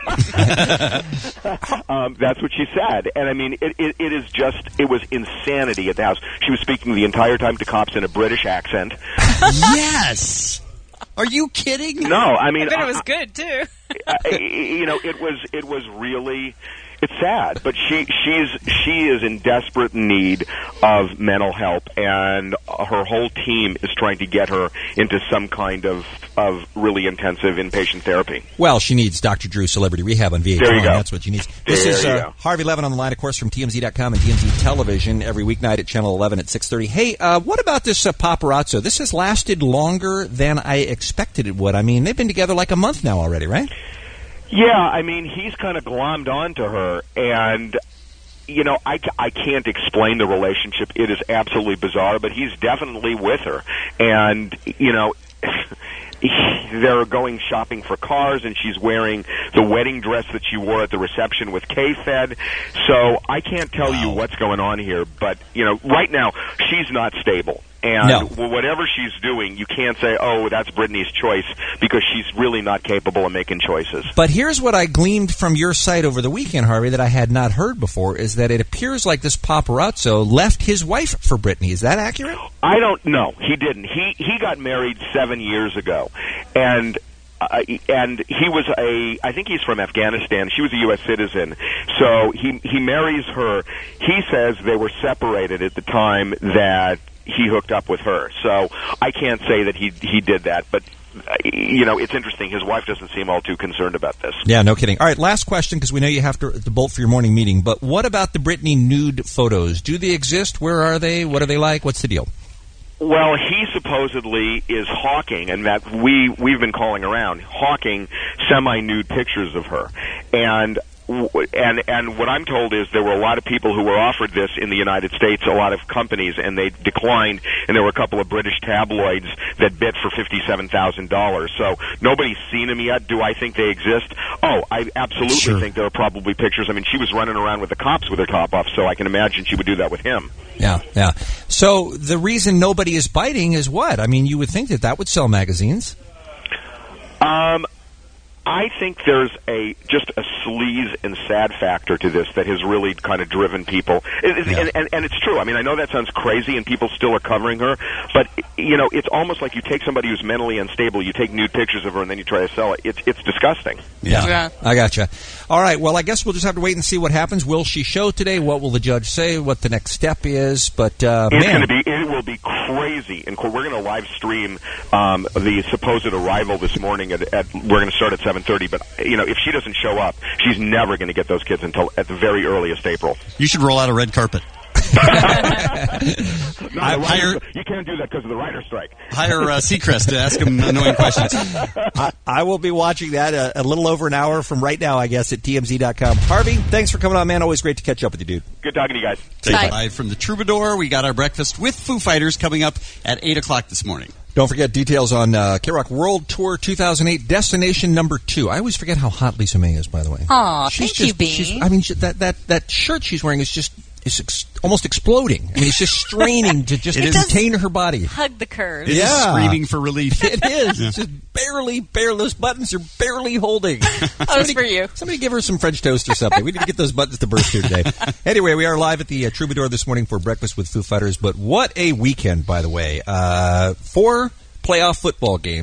That's what she said, and I mean, it was insanity at the house. She was speaking the entire time to cops in a British accent. Yes. Are you kidding? No, I mean, I bet it was good too. It was really. It's sad, but she is in desperate need of mental help, and her whole team is trying to get her into some kind of really intensive inpatient therapy. Well, she needs Dr. Drew Celebrity Rehab on VH1. There you go. That's what she needs. This is Harvey Levin on the line, of course, from TMZ.com and TMZ Television every weeknight at Channel 11 at 6:30. Hey, what about this paparazzo? This has lasted longer than I expected it would. I mean, they've been together like a month now already, right? Yeah, I mean, he's kind of glommed onto her, and, I can't explain the relationship. It is absolutely bizarre, but he's definitely with her. And, they're going shopping for cars, and she's wearing the wedding dress that she wore at the reception with K-Fed. So I can't tell you what's going on here, but, right now, she's not stable. And whatever she's doing, you can't say, "Oh, that's Britney's choice," because she's really not capable of making choices. But here's what I gleaned from your site over the weekend, Harvey, that I had not heard before, is that it appears like this paparazzo left his wife for Britney. Is that accurate? I don't know. He didn't. He got married 7 years ago, and he was I think he's from Afghanistan. She was a U.S. citizen. So he marries her. He says they were separated at the time that he hooked up with her. So I can't say that he did that, but it's interesting. His wife doesn't seem all too concerned about this. Yeah, no kidding. All right, last question, because we know you have to bolt for your morning meeting, but what about the Britney nude photos? Do they exist? Where are they? What are they like? What's the deal? Well, he supposedly is hawking, and that we've been calling around, hawking semi-nude pictures of her. And what I'm told is there were a lot of people who were offered this in the United States, a lot of companies, and they declined, and there were a couple of British tabloids that bid for $57,000. So nobody's seen them yet. Do I think they exist? Oh, I absolutely think there are probably pictures. I mean, she was running around with the cops with her top off, so I can imagine she would do that with him. Yeah. So the reason nobody is biting is what? I mean, you would think that would sell magazines. I think there's just a sleaze and sad factor to this that has really kind of driven people. And it's true. I mean, I know that sounds crazy and people still are covering her, but, it's almost like you take somebody who's mentally unstable, you take nude pictures of her, and then you try to sell it. It's disgusting. Yeah. I gotcha. All right, well, I guess we'll just have to wait and see what happens. Will she show today? What will the judge say? What the next step is? But, it will be crazy. And we're going to live stream the supposed arrival this morning we're going to start at 7:30, but if she doesn't show up, she's never going to get those kids until at the very earliest April. You should roll out a red carpet. You can't do that because of the writer strike. Hire Seacrest to ask him annoying questions. I will be watching that a little over an hour from right now, I guess, at TMZ.com. Harvey, thanks for coming on, man. Always great to catch up with you, dude. Good talking to you guys. Live from the Troubadour, we got our breakfast with Foo Fighters coming up at 8 o'clock this morning. Don't forget details on K-Rock World Tour 2008, Destination Number 2. I always forget how hot Lisa May is, by the way. Aw, thank you, Bean. That shirt she's wearing is just almost exploding. I mean, it's just straining to just contain her body. Hug the curve. It is screaming for relief. It is. It's just barely, those buttons are barely holding. That's for you. Somebody give her some French toast or something. We need to get those buttons to burst here today. Anyway, we are live at the Troubadour this morning for Breakfast with Foo Fighters, but what a weekend, by the way. 4 playoff football games,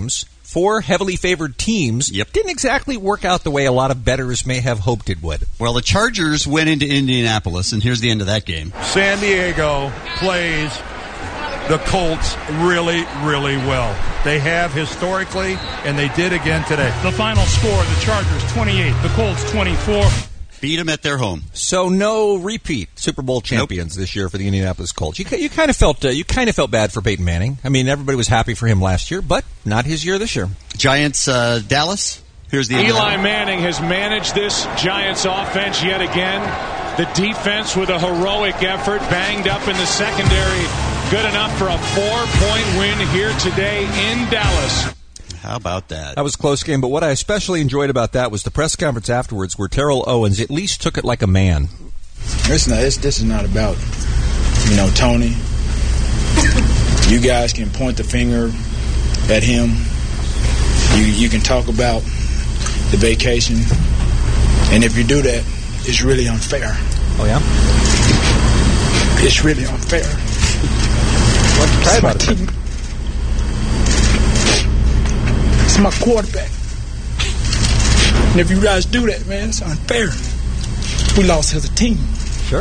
4 heavily favored teams didn't exactly work out the way a lot of bettors may have hoped it would. Well, the Chargers went into Indianapolis, and here's the end of that game. San Diego plays the Colts really, really well. They have historically, and they did again today. The final score, the Chargers 28, the Colts 24. Beat them at their home. So no repeat Super Bowl champions this year for the Indianapolis Colts. You kind of felt bad for Peyton Manning. I mean, everybody was happy for him last year, but not his year this year. Giants, Dallas. Here's the Eli Manning has managed this Giants offense yet again. The defense with a heroic effort, banged up in the secondary, good enough for a 4-point win here today in Dallas. How about that? That was a close game, but what I especially enjoyed about that was the press conference afterwards where Terrell Owens at least took it like a man. This is not about, Tony. You guys can point the finger at him. You can talk about the vacation. And if you do that, it's really unfair. Oh, yeah? It's really unfair. What's my team? It's my quarterback. And if you guys do that, man, it's unfair. We lost as a team. Sure.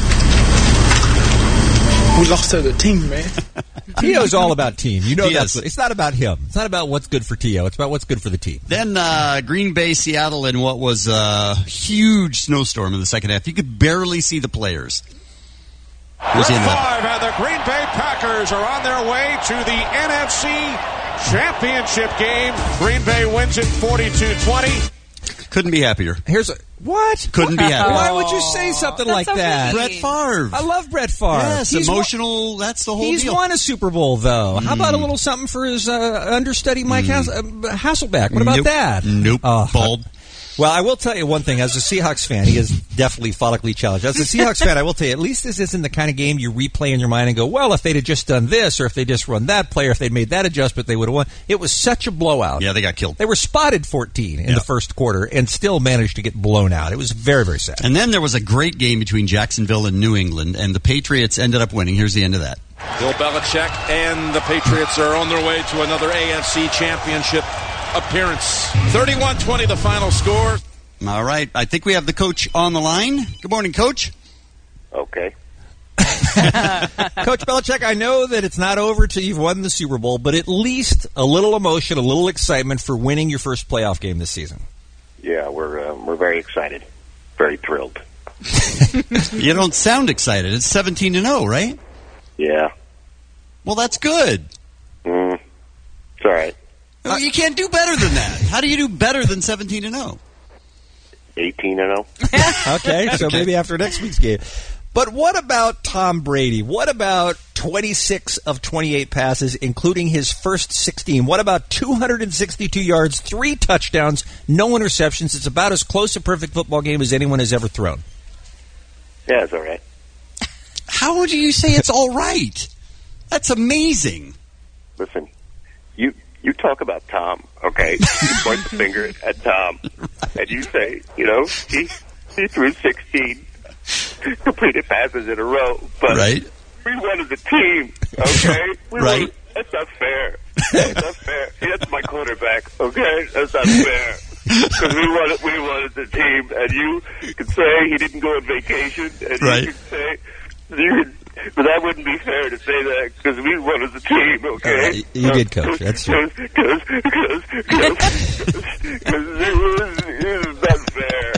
We lost as a team, man. T.O.'s all about team. It's not about him. It's not about what's good for T.O. It's about what's good for the team. Then Green Bay, Seattle, in what was a huge snowstorm in the second half. You could barely see the players. Week 5 and the Green Bay Packers are on their way to the NFC Championship game. Green Bay wins it 42-20. Couldn't be happier. What? Couldn't be happier. Why would you say something like that? Brett Favre. I love Brett Favre. Yes, emotional. That's the whole deal. He's won a Super Bowl, though. How about a little something for his understudy, Mike Hasselbeck? What about that? Nope. Bald. Well, I will tell you one thing. As a Seahawks fan, he is definitely follically challenged. As a Seahawks fan, I will tell you, at least this isn't the kind of game you replay in your mind and go, well, if they'd have just done this, or if they just run that play, or if they'd made that adjustment, they would have won. It was such a blowout. Yeah, they got killed. They were spotted 14 in the first quarter and still managed to get blown out. It was very, very sad. And then there was a great game between Jacksonville and New England, and the Patriots ended up winning. Here's the end of that. Bill Belichick and the Patriots are on their way to another AFC Championship appearance. 31-20 the final score. All right. I think we have the coach on the line. Good morning, Coach. Okay. Coach Belichick, I know that it's not over till you've won the Super Bowl, but at least a little emotion, a little excitement for winning your first playoff game this season. Yeah, we're very excited. Very thrilled. You don't sound excited. It's 17-0, right? Yeah. Well, that's good. It's all right. Well, you can't do better than that. How do you do better than 17-0? 18-0. Okay, so maybe after next week's game. But what about Tom Brady? What about 26 of 28 passes, including his first 16? What about 262 yards, 3 touchdowns, no interceptions? It's about as close a perfect football game as anyone has ever thrown. Yeah, it's all right. How would you say it's all right? That's amazing. Listen, you talk about Tom, okay? You point the finger at Tom, and you say, he threw 16 completed passes in a row, but we won as a team, okay? That's not fair. That's not fair. That's my quarterback, okay? That's not fair. Because we won as a team, and you can say he didn't go on vacation, and you can say but that wouldn't be fair to say that because we won as a team, okay? You did, Coach. That's true. Because it was not fair.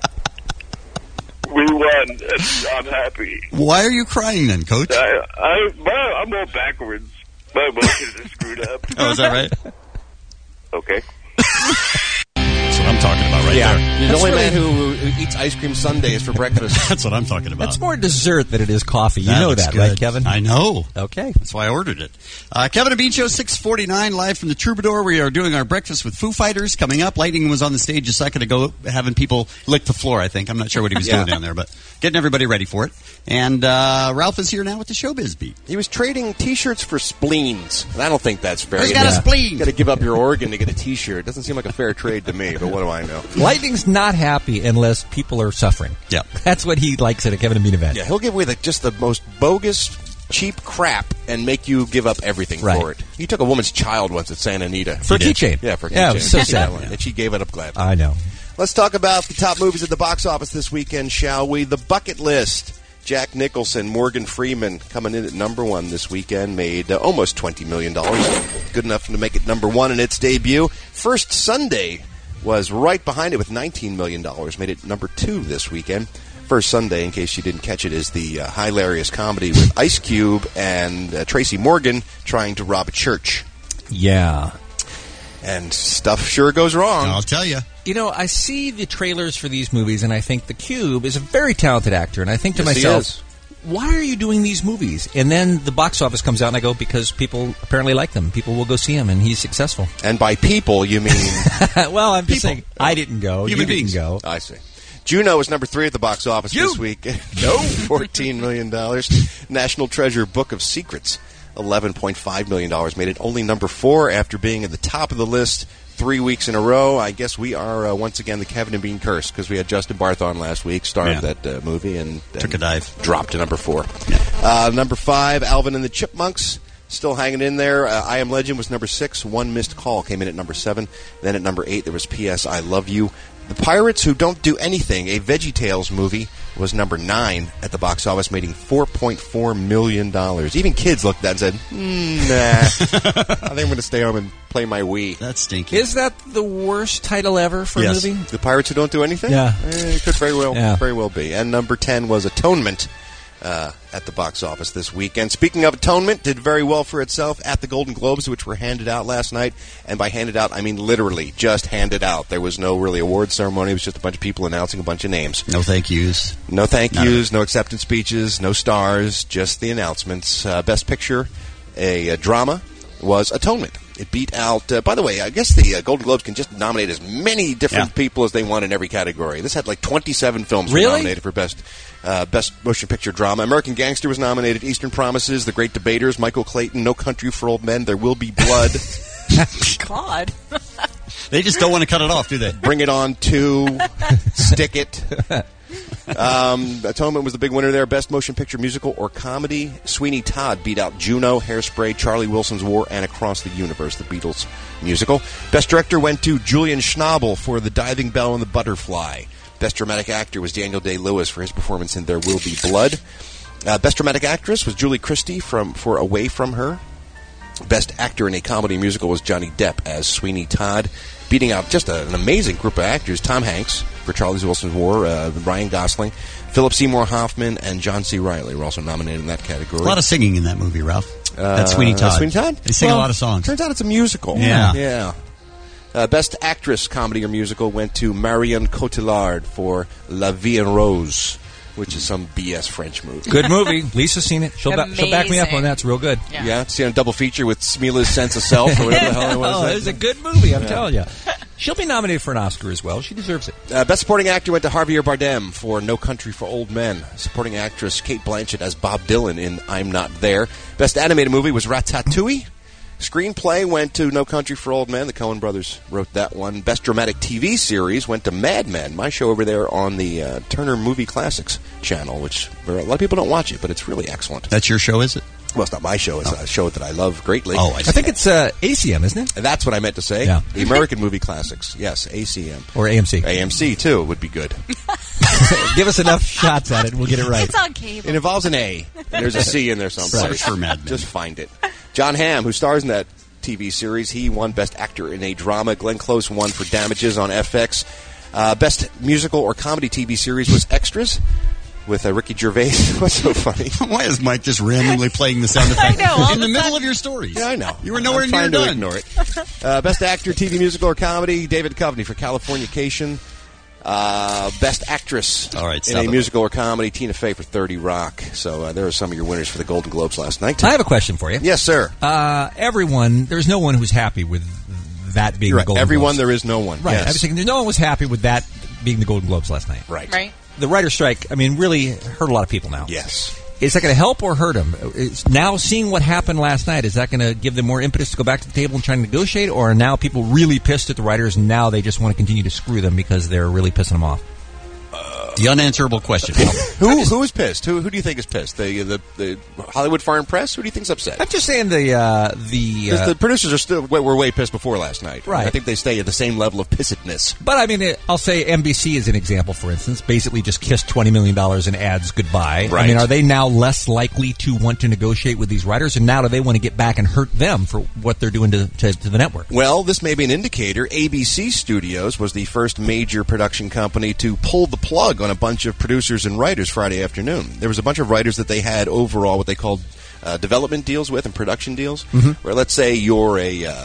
We won, and I'm happy. Why are you crying then, Coach? I'm all backwards. My emotions are screwed up. Oh, is that right? Okay. That's what I'm talking about right there. You're the only man who eats ice cream sundaes for breakfast. That's what I'm talking about. That's more dessert than it is coffee. You That know looks that, good. right, Kevin? I know. Okay. That's why I ordered it. Kevin and Bean Show, 649, live from the Troubadour. We are doing our breakfast with Foo Fighters coming up. Lightning was on the stage a second ago, having people lick the floor, I think. I'm not sure what he was doing down there, but getting everybody ready for it. And Ralph is here now with the Showbiz Beat. He was trading T-shirts for spleens, and I don't think that's fair. He's got a spleen. You got to give up your organ to get a T-shirt. Doesn't seem like a fair trade to me, but what do I know? Lightning's not happy unless people are suffering. Yeah. That's what he likes at a Kevin and Bean event. Yeah, he'll give away just the most bogus cheap crap and make you give up everything for it. He took a woman's child once at Santa Anita. For a keychain. Yeah, for a keychain. Yeah, it was so sad. And she gave it up gladly. I know. Let's talk about the top movies at the box office this weekend, shall we? The Bucket List. Jack Nicholson, Morgan Freeman coming in at number one this weekend, made almost $20 million. Good enough to make it number one in its debut. First Sunday was right behind it with $19 million, made it number two this weekend. First Sunday, in case you didn't catch it, is the hilarious comedy with Ice Cube and Tracy Morgan trying to rob a church. Yeah. And stuff sure goes wrong. I'll tell you. You know, I see the trailers for these movies, and I think the Cube is a very talented actor, and I think to Yes, he myself, is. why are you doing these movies? And then the box office comes out, and I go, because people apparently like them. People will go see him, and he's successful. And by people, you mean... Well, I'm just saying, I didn't go. Human you beings. didn't go. I see. Juno is number 3 at the box office this week. No. $14 million. National Treasure, Book of Secrets, $11.5 million. Made it only number 4 after being at the top of the list 3 weeks in a row. I guess we are, once again, the Kevin and Bean curse, because we had Justin Barth on last week, star of that movie, and took a dive. Dropped to number 4. Number 5, Alvin and the Chipmunks. Still hanging in there. I Am Legend was number 6. One Missed Call came in at number 7. Then at number 8, there was P.S. I Love You. The Pirates Who Don't Do Anything, a VeggieTales movie, was number 9 at the box office, making $4.4 million. Even kids looked at that and said, nah, I think I'm going to stay home and play my Wii. That's stinky. Is that the worst title ever for a movie? The Pirates Who Don't Do Anything? Yeah. It could very well be. And number 10 was Atonement. At the box office this weekend. Speaking of Atonement, did very well for itself at the Golden Globes, which were handed out last night. And by handed out, I mean literally just handed out. There was no really award ceremony. It was just a bunch of people announcing a bunch of names. No thank yous. No thank yous, no acceptance speeches, no stars, just the announcements. Best Picture, a drama, was Atonement. It beat out, by the way, I guess the Golden Globes can just nominate as many different people as they want in every category. This had like 27 films were nominated for Best Motion Picture Drama. American Gangster was nominated, Eastern Promises, The Great Debaters, Michael Clayton, No Country for Old Men, There Will Be Blood. God. They just don't want to cut it off, do they? Bring It On 2, Stick It. Atonement was the big winner there. Best Motion Picture Musical or Comedy. Sweeney Todd beat out Juno, Hairspray, Charlie Wilson's War, and Across the Universe, the Beatles musical. Best Director went to Julian Schnabel for The Diving Bell and the Butterfly. Best Dramatic Actor was Daniel Day-Lewis for his performance in There Will Be Blood. Best Dramatic Actress was Julie Christie for Away From Her. Best Actor in a Comedy Musical was Johnny Depp as Sweeney Todd, beating out just an amazing group of actors. Tom Hanks for Charlie Wilson's War, Ryan Gosling, Philip Seymour Hoffman, and John C. Reilly were also nominated in that category. A lot of singing in that movie, Ralph. That's Sweeney Todd. Sweeney Todd? They sing a lot of songs. Turns out it's a musical. Yeah. Best Actress, Comedy or Musical went to Marion Cotillard for La Vie en Rose, which is some BS French movie. Good movie. Lisa's seen it. She'll back me up on that. It's real good. Yeah, see on a double feature with Smila's Sense of Self or whatever the hell it was. It was a good movie, I'm telling you. She'll be nominated for an Oscar as well. She deserves it. Best Supporting Actor went to Javier Bardem for No Country for Old Men. Supporting Actress Kate Blanchett as Bob Dylan in I'm Not There. Best Animated Movie was Ratatouille. Screenplay went to No Country for Old Men. The Coen brothers wrote that one. Best Dramatic TV Series went to Mad Men, my show over there on the Turner Movie Classics channel, which a lot of people don't watch it, but it's really excellent. That's your show, is it? Well, it's not my show. It's a show that I love greatly. Oh, I think it's ACM, isn't it? That's what I meant to say. Yeah. The American Movie Classics. Yes, ACM. Or AMC. AMC, too, would be good. Give us enough shots at it and we'll get it right. It's on cable. It involves an A. And there's a C in there someplace. Search for Mad Men. Just find it. John Hamm, who stars in that TV series, he won Best Actor in a Drama. Glenn Close won for Damages on FX. Best Musical or Comedy TV Series was Extras with Ricky Gervais. What's so funny? Why is Mike just randomly playing the sound effect know, in the middle of your stories? Yeah, I know. You were nowhere near I'm trying done. to ignore it. Best Actor, TV Musical or Comedy, David Duchovny for Californication. Best Actress All right, in a Musical or Comedy, Tina Fey for 30 Rock. So there are some of your winners for the Golden Globes last night. I have a question for you. Yes, sir. There's no one who's happy with that being You're the right. Golden Everyone, Globes. there is no one. Right. Yes. I was thinking no one was happy with that being the Golden Globes last night. Right. The writer's strike, really hurt a lot of people now. Yes. Is that going to help or hurt them? Now seeing what happened last night, is that going to give them more impetus to go back to the table and try to negotiate, or are now people really pissed at the writers and now they just want to continue to screw them because they're really pissing them off? The unanswerable question. Who is pissed? Who do you think is pissed? The Hollywood Foreign Press? Who do you think's upset? I'm just saying the producers are still were way pissed before last night. Right. I think they stay at the same level of pissedness. But I mean, I'll say NBC is an example, for instance. Basically, just kissed $20 million in ads goodbye. Right. I mean, are they now less likely to want to negotiate with these writers? And now do they want to get back and hurt them for what they're doing to the network? Well, this may be an indicator. ABC Studios was the first major production company to pull the plug on a bunch of producers and writers Friday afternoon. There was a bunch of writers that they had overall what they called development deals with and production deals. Where let's say you're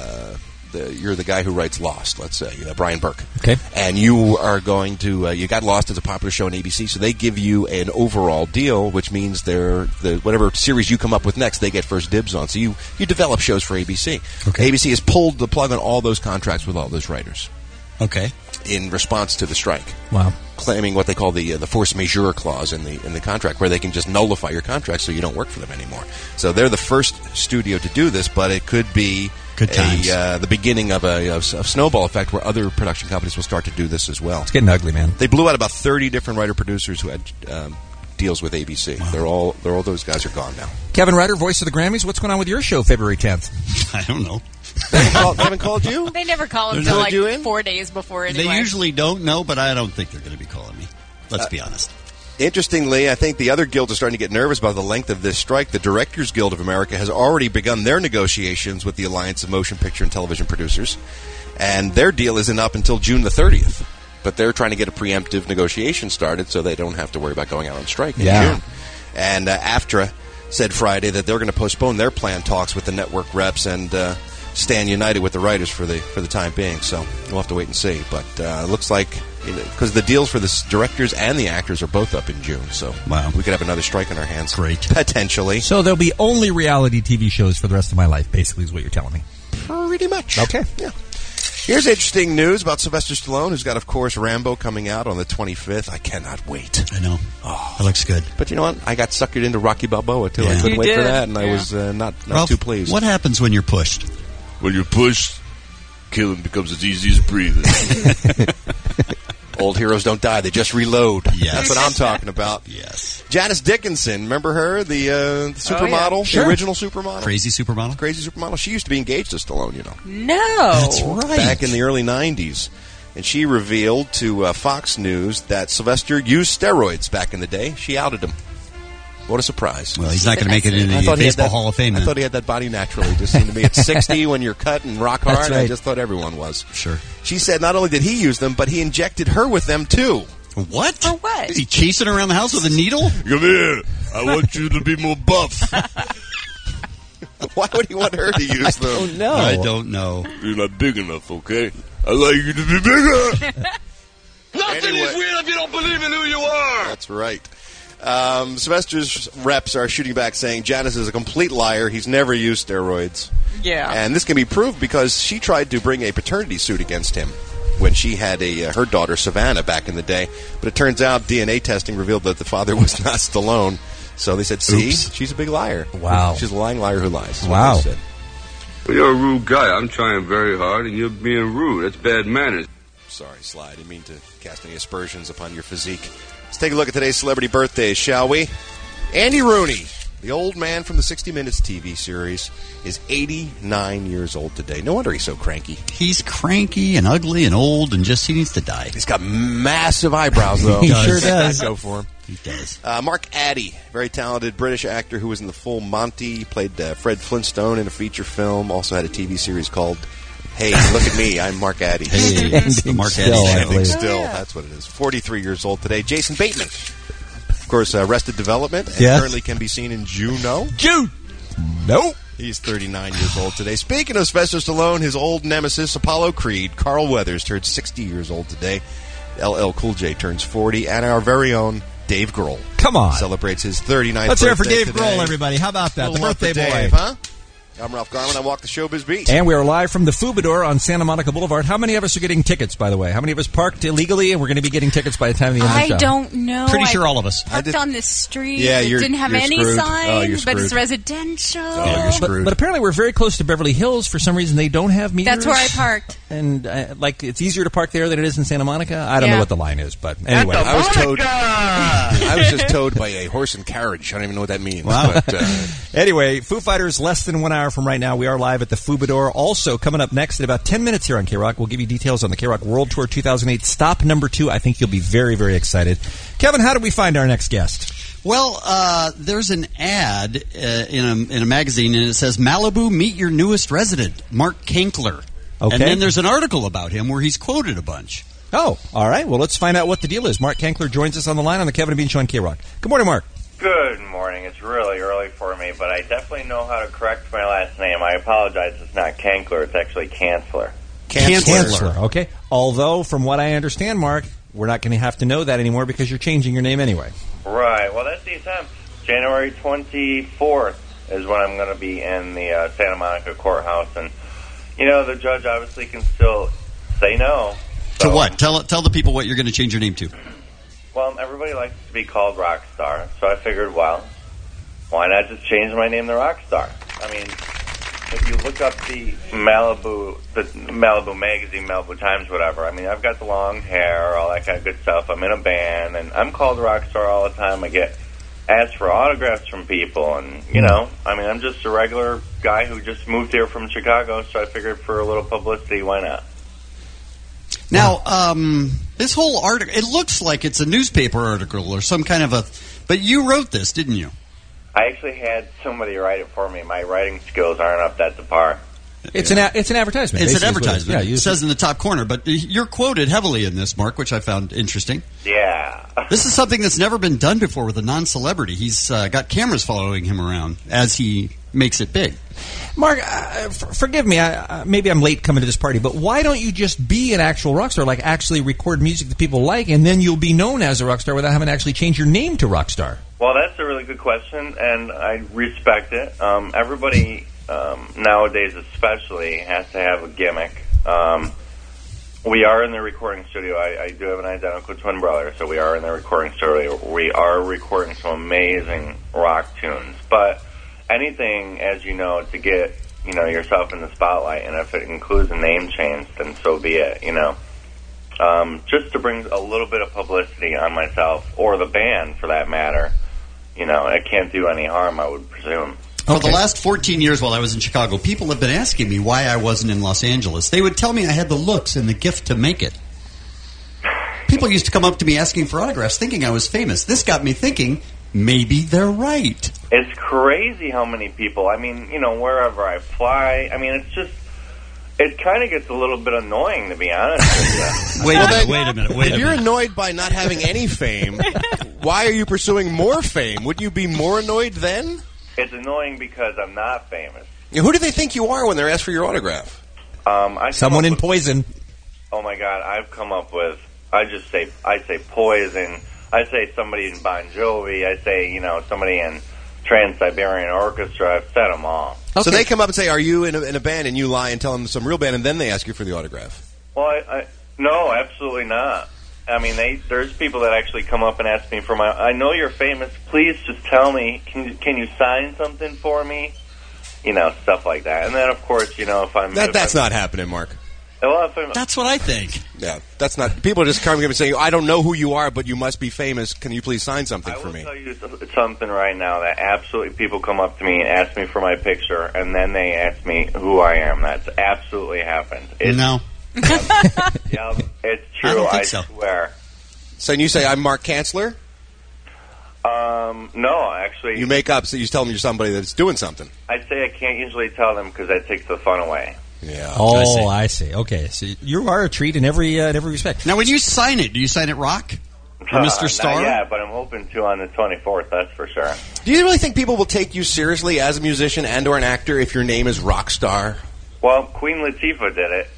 you're the guy who writes Lost, let's say, Brian Burke. Okay. And you are going to, you got Lost as a popular show on ABC, so they give you an overall deal, which means whatever series you come up with next, they get first dibs on. So you develop shows for ABC. Okay. ABC has pulled the plug on all those contracts with all those writers. Okay. In response to the strike. Wow. Claiming what they call the force majeure clause in the contract, where they can just nullify your contract so you don't work for them anymore. So they're the first studio to do this, but it could be the beginning of a snowball effect where other production companies will start to do this as well. It's getting ugly, man. They blew out about 30 different writer-producers who had deals with ABC. Wow. All those guys are gone now. Kevin Ryder, voice of the Grammys, what's going on with your show February 10th? I don't know. They haven't called you? They never call him They're until not like 4 days before anyway. They usually don't know, but I don't think they're going to be calling me. Let's be honest. Interestingly, I think the other guilds are starting to get nervous about the length of this strike. The Directors Guild of America has already begun their negotiations with the Alliance of Motion Picture and Television Producers, and their deal isn't up until June the 30th. But they're trying to get a preemptive negotiation started so they don't have to worry about going out on strike in June. And AFTRA said Friday that they're going to postpone their planned talks with the network reps and stand united with the writers for the time being. So we'll have to wait and see. But it looks like, because the deals for the directors and the actors are both up in June, so we could have another strike on our hands. Great. Potentially. So there'll be only reality TV shows for the rest of my life, basically, is what you're telling me. Pretty much. Okay. Yeah. Here's interesting news about Sylvester Stallone, who's got, of course, Rambo coming out on the 25th. I cannot wait. I know. Oh, it looks good. But you know what? I got suckered into Rocky Balboa, too. Yeah. I couldn't You wait for did. that, and I was not Ralph, too pleased. What happens when you're pushed? When you're pushed, killing becomes as easy as breathing. Old heroes don't die; they just reload. Yes. That's what I'm talking about. Yes. Janice Dickinson, remember her, the supermodel, Sure. the original supermodel, Crazy supermodel? Crazy supermodel. She used to be engaged to Stallone, you know. No. That's right. Back in the early '90s, and she revealed to Fox News that Sylvester used steroids back in the day. She outed him. What a surprise! Well, he's not going to make it in I the thought he had Baseball that- Hall of Fame. I then. thought he had that body naturally. Just seemed to me at 60 when you're cut and rock hard. That's I right. just thought everyone was. Sure. She said not only did he use them, but he injected her with them too. What? For what? Is he chasing around the house with a needle? Come here. I want you to be more buff. Why would he want her to use them? I don't know. You're not big enough, okay? I like you to be bigger. Nothing is real if you don't believe in who you are. That's right. Sylvester's reps are shooting back saying Janice is a complete liar. He's never used steroids. Yeah. And this can be proved because she tried to bring a paternity suit against him when she had her daughter Savannah back in the day. But it turns out DNA testing revealed that the father was not Stallone. So they said, see, Oops. she's a big liar. Wow. She's a lying liar who lies. is what Wow. they said. Well, you're a rude guy. I'm trying very hard, and you're being rude. That's bad manners. Sorry, Sly. I didn't mean to cast any aspersions upon your physique. Let's take a look at today's celebrity birthdays, shall we? Andy Rooney, the old man from the 60 Minutes TV series, is 89 years old today. No wonder he's so cranky. He's cranky and ugly and old and just he needs to die. He's got massive eyebrows, though. He sure does. Go for him. He does. Mark Addy, very talented British actor who was in The Full Monty. He played Fred Flintstone in a feature film. Also had a TV series called Hey, Look at Me, I'm Mark Addy. Hey, it's the Mark Addy I Show. think still, that's what it is. 43 years old today. Jason Bateman, of course, Arrested Development, and Yes. currently can be seen in Juno. Nope. He's 39 years old today. Speaking of Sylvester Stallone, his old nemesis, Apollo Creed, Carl Weathers, turned 60 years old today. LL Cool J turns 40, and our very own Dave Grohl Come on. celebrates his 39th Let's hear it for birthday Dave today. Grohl, everybody. How about that? Little The love for birthday boy. Dave, huh? I'm Ralph Garman. I walk the showbiz beat. And we are live from the Fubador on Santa Monica Boulevard. How many of us are getting tickets, by the way? How many of us parked illegally and we're going to be getting tickets by the time of the end of the show? I don't know. Pretty sure all of us. Parked on this street. Yeah, it didn't have you're any screwed. sign, Oh, you're but it's screwed. residential. Oh, you're screwed. But apparently we're very close to Beverly Hills. For some reason, they don't have meters. That's where I parked. And it's easier to park there than it is in Santa Monica. I don't know what the line is, but anyway. I was towed. I was just towed by a horse and carriage. I don't even know what that means. Wow. But, Anyway, Foo Fighters less than 1 hour from right now. We are live at the Fubador. Also, coming up next in about 10 minutes here on K-Rock, we'll give you details on the K-Rock World Tour 2008. Stop number 2. I think you'll be very, very excited. Kevin, how do we find our next guest? Well, there's an ad in a magazine, and it says, Malibu, meet your newest resident, Mark Kankler. Okay. And then there's an article about him where he's quoted a bunch. Oh, all right. Well, let's find out what the deal is. Mark Kankler joins us on the line on the Kevin and Bean Show on K-Rock. Good morning, Mark. Good morning. It's really early for me, but I definitely know how to correct my last name. I apologize. It's not Kankler. It's actually Kanzler. Kanzler. Okay. Although, from what I understand, Mark, we're not going to have to know that anymore because you're changing your name anyway. Right. Well, that's the attempt. January 24th is when I'm going to be in the Santa Monica courthouse. And, the judge obviously can still say no. To what? Tell the people what you're going to change your name to. Well, everybody likes to be called Rockstar, so I figured, well, why not just change my name to Rockstar? I mean, if you look up the Malibu magazine, Malibu Times, whatever, I mean, I've got the long hair, all that kind of good stuff. I'm in a band, and I'm called Rockstar all the time. I get asked for autographs from people, and, I'm just a regular guy who just moved here from Chicago, so I figured for a little publicity, why not? Now, this whole article, it looks like it's a newspaper article or some kind of a... But you wrote this, didn't you? I actually had somebody write it for me. My writing skills aren't up that to par. It's an advertisement. It's an basically, advertisement. Yeah, it says in the top corner, but you're quoted heavily in this, Mark, which I found interesting. Yeah. This is something that's never been done before with a non-celebrity. He's got cameras following him around as he makes it big. Mark, forgive me, maybe I'm late coming to this party, but why don't you just be an actual rock star, like actually record music that people like, and then you'll be known as a rock star without having to actually change your name to Rockstar? Well, that's a really good question, and I respect it. Everybody nowadays especially has to have a gimmick. We are in the recording studio. I do have an identical twin brother, so we are in the recording studio. We are recording some amazing rock tunes, but anything, as you know, to get yourself in the spotlight, and if it includes a name change, then so be it. Just to bring a little bit of publicity on myself or the band, for that matter. It can't do any harm, I would presume. For the last 14 years while I was in Chicago, people have been asking me why I wasn't in Los Angeles. They would tell me I had the looks and the gift to make it. People used to come up to me asking for autographs, thinking I was famous. This got me thinking, maybe they're right. It's crazy how many people, wherever I fly, it kind of gets a little bit annoying, to be honest with you. Wait a minute. If you're annoyed by not having any fame, why are you pursuing more fame? Wouldn't you be more annoyed then? It's annoying because I'm not famous. Who do they think you are when they're asked for your autograph? Someone in Poison. Oh my God, I've come up with, I say Poison, I say somebody in Bon Jovi, I say, somebody in Trans-Siberian Orchestra, I've said them all. Okay. So they come up and say, are you in a band, and you lie and tell them some real band, and then they ask you for the autograph. Well, no, absolutely not. There's people that actually come up and ask me for I know you're famous, please just tell me, can you sign something for me? Stuff like that. And then, of course, if I'm... That's not happening, Mark. Well, that's what I think. Yeah, that's not... People just come and say, I don't know who you are, but you must be famous. Can you please sign something for me? I will tell you something right now that absolutely people come up to me and ask me for my picture, and then they ask me who I am. That's absolutely happened. No. Yeah, it's true. I don't think so. Swear. So you say, I'm Mark Kanzler? No, actually... You make up, so you tell them you're somebody that's doing something. I'd say I can't usually tell them because that takes the fun away. Yeah. Oh, I see. Okay, so you are a treat in every respect. Now, when you sign it, do you sign it Rock? Or Mr. Star? Yeah, but I'm hoping to on the 24th, that's for sure. Do you really think people will take you seriously as a musician and or an actor if your name is Rockstar? Well, Queen Latifah did it.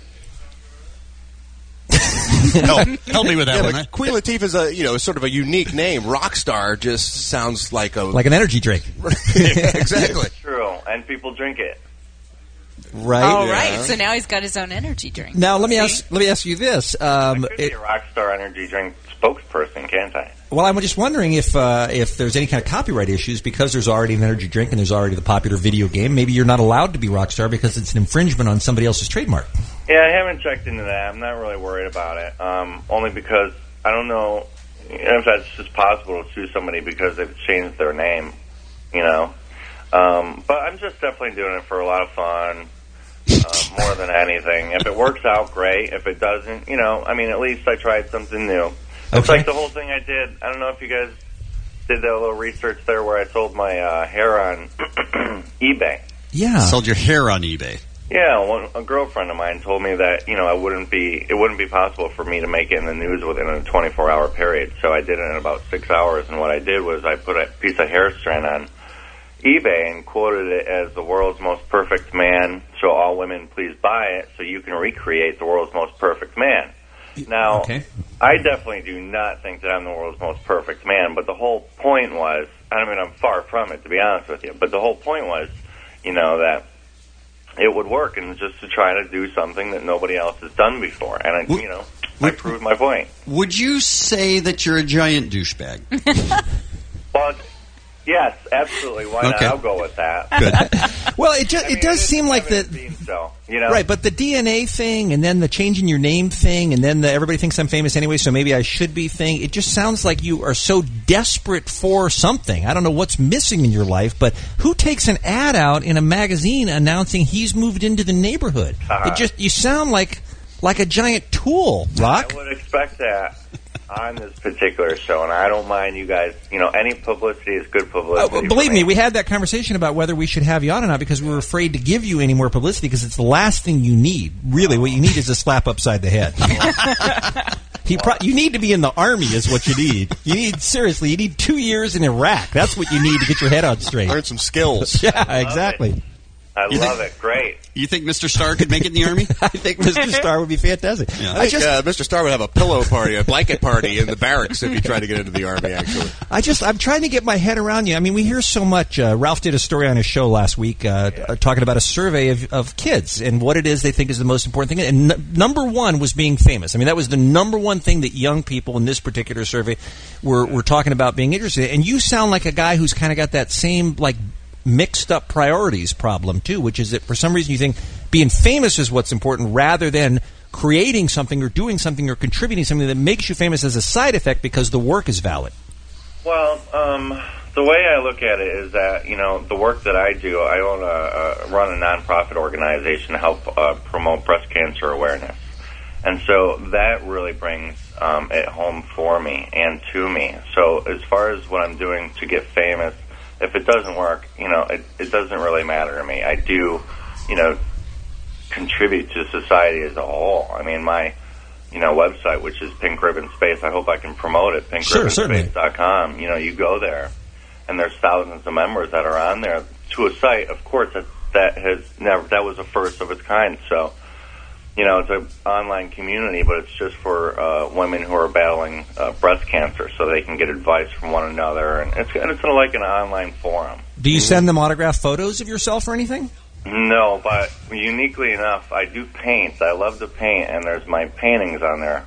Help me with that one. But Queen Latifah is sort of a unique name. Rockstar just sounds like an energy drink. Exactly. It's true, and people drink it. Right. All right. So now he's got his own energy drink. Now let me ask you this. I could be a Rockstar energy drink spokesperson, can't I? Well, I'm just wondering if there's any kind of copyright issues because there's already an energy drink and there's already the popular video game. Maybe you're not allowed to be Rockstar because it's an infringement on somebody else's trademark. Yeah, I haven't checked into that. I'm not really worried about it. Only because I don't know if that's just possible to sue somebody because they've changed their name, you know. But I'm just definitely doing it for a lot of fun, more than anything. If it works out, great. If it doesn't, you know, I mean, at least I tried something new. It's like the whole thing I did. I don't know if you guys did that little research there where I sold my hair on eBay. Yeah. Sold your hair on eBay. Yeah, a girlfriend of mine told me that, you know, it wouldn't be possible for me to make it in the news within a 24-hour period. So I did it in about 6 hours, and what I did was I put a piece of hair strand on eBay and quoted it as the world's most perfect man, so all women please buy it so you can recreate the world's most perfect man. Now, I definitely do not think that I'm the world's most perfect man, but the whole point was, I mean, I'm far from it, to be honest with you, but the whole point was, you know, that it would work, and just to try to do something that nobody else has done before. And, I proved my point. Would you say that you're a giant douchebag? Well, yes, absolutely. Why not? I'll go with that. Good. Well, it does seem like that. So, you know? Right, but the DNA thing, and then the changing your name thing, and then the everybody thinks I'm famous anyway, so maybe I should be thing. It just sounds like you are so desperate for something. I don't know what's missing in your life, but who takes an ad out in a magazine announcing he's moved into the neighborhood? You sound like a giant tool, Rock. I would expect that on this particular show, and I don't mind you guys. You know, any publicity is good publicity. Believe me, we had that conversation about whether we should have you on or not because we were afraid to give you any more publicity because it's the last thing you need. Really, what you need is a slap upside the head. You need to be in the Army is what you need. You need 2 years in Iraq. That's what you need to get your head on straight. Learn some skills. Yeah, exactly. I love it. Great. You think Mr. Starr could make it in the Army? I think Mr. Starr would be fantastic. Yeah. I think Mr. Starr would have a pillow party, a blanket party in the barracks if he tried to get into the Army, actually. I'm trying to get my head around you. I mean, we hear so much. Ralph did a story on his show last week talking about a survey of kids and what it is they think is the most important thing. And number one was being famous. I mean, that was the number one thing that young people in this particular survey were talking about being interested in. And you sound like a guy who's kind of got that same, like, mixed up priorities problem too, which is that for some reason you think being famous is what's important rather than creating something or doing something or contributing something that makes you famous as a side effect because the work is valid. Well, the way I look at it is that, you know, the work that I do, I run a nonprofit organization to help promote breast cancer awareness. And so that really brings it home for me and to me. So as far as what I'm doing to get famous, if it doesn't work, you know, it doesn't really matter to me. I do, you know, contribute to society as a whole. I mean, my, you know, website, which is Pink Ribbon Space, I hope I can promote it, pinkribbonspace.com. You know, you go there, and there's thousands of members that are on there to a site, of course, that was a first of its kind. So, you know, it's an online community, but it's just for women who are battling breast cancer, so they can get advice from one another, and it's like an online forum. Do you send them autographed photos of yourself or anything? No, but uniquely enough, I do paint. I love to paint, and there's my paintings on there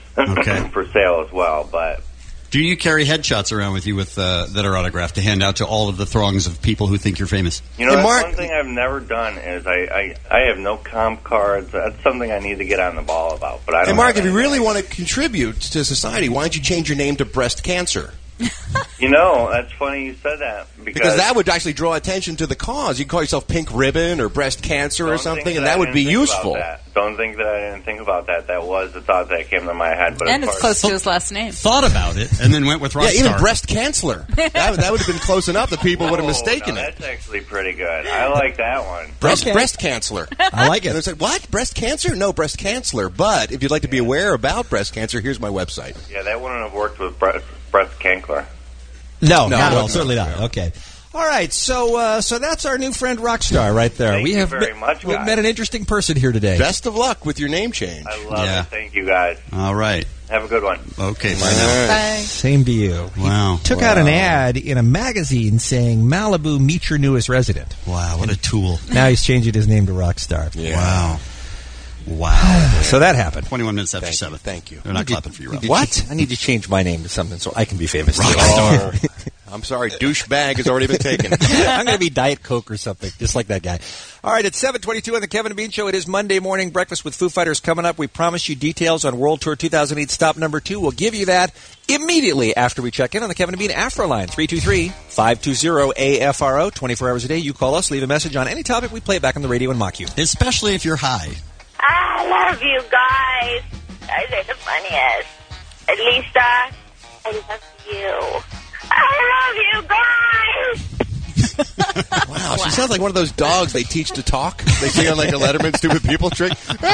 for sale as well. But do you carry headshots around with you that are autographed to hand out to all of the throngs of people who think you're famous? You know, that's one thing I've never done is I have no comp cards. That's something I need to get on the ball about. But I don't. Hey, Mark, if you really want to contribute to society, why don't you change your name to Breast Cancer? You know, that's funny you said that. Because that would actually draw attention to the cause. You can call yourself Pink Ribbon or Breast Cancer or something, and that would be useful. Don't think that I didn't think about that. That was the thought that came to my head. But and it's close to his last name. Thought about it and then went with Rockstar. Yeah, even Breast Canceller. that would have been close enough that people would have mistaken it. That's actually pretty good. I like that one. Breast Canceller. I like it. And they said, what? Breast cancer? No, Breast Canceller. But if you'd like to be aware about breast cancer, here's my website. Yeah, that wouldn't have worked with breast cankler. No, not at all. Certainly not. Okay. All right, so that's our new friend Rockstar right there. Thank you very much, We've guys. met an interesting person here today. Best of luck with your name change. I love it. Thank you, guys. All right. Have a good one. Okay, bye now. Bye. Same to you. Wow. He took out an ad in a magazine saying Malibu, meet your newest resident. Wow, what a tool. Now he's changing his name to Rockstar. Yeah. Wow. So that happened. 21 minutes after 7. Thank you. They're not clapping for you, Rob. What? I need to change my name to something so I can be famous. Rockstar. I'm sorry, douchebag has already been taken. I'm going to be Diet Coke or something, just like that guy. All right, it's 7:22 on the Kevin and Bean Show. It is Monday morning breakfast with Foo Fighters coming up. We promise you details on World Tour 2008 stop number 2. We'll give you that immediately after we check in on the Kevin and Bean Afro line, 323-520-AFRO. 24 hours a day, you call us, leave a message on any topic, we play it back on the radio and mock you. Especially if you're high. I love you guys. Guys are the funniest. Lisa, I love you. I love you guys. Wow, she sounds like one of those dogs they teach to talk. They sing on like a Letterman stupid people trick.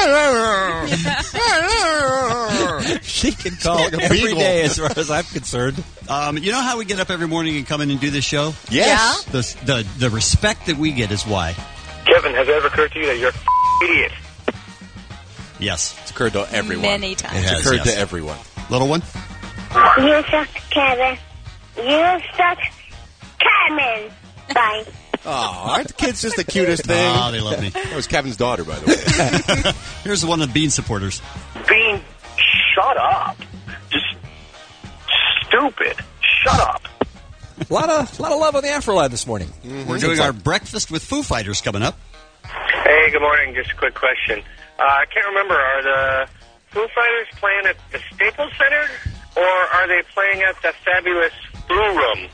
She can call Like a every beagle. day as far as I'm concerned. You know how we get up every morning and come in and do this show? Yes. The respect that we get is why. Kevin, has it ever occurred to you that you're an idiot? Yes. It's occurred to everyone. Many times. It has, It's occurred yes. to everyone. Little one? You suck, Kevin. You suck, Kevin. Bye. Oh, aren't the kids just the cutest thing? Oh, they love me. That was Kevin's daughter, by the way. Here's one of the Bean supporters. Bean, shut up. Just stupid. Shut up. A lot of love on the Afro line this morning. We're doing our breakfast with Foo Fighters coming up. Hey, good morning. Just a quick question. I can't remember. Are the Foo Fighters playing at the Staples Center, or are they playing at the fabulous Blue Room?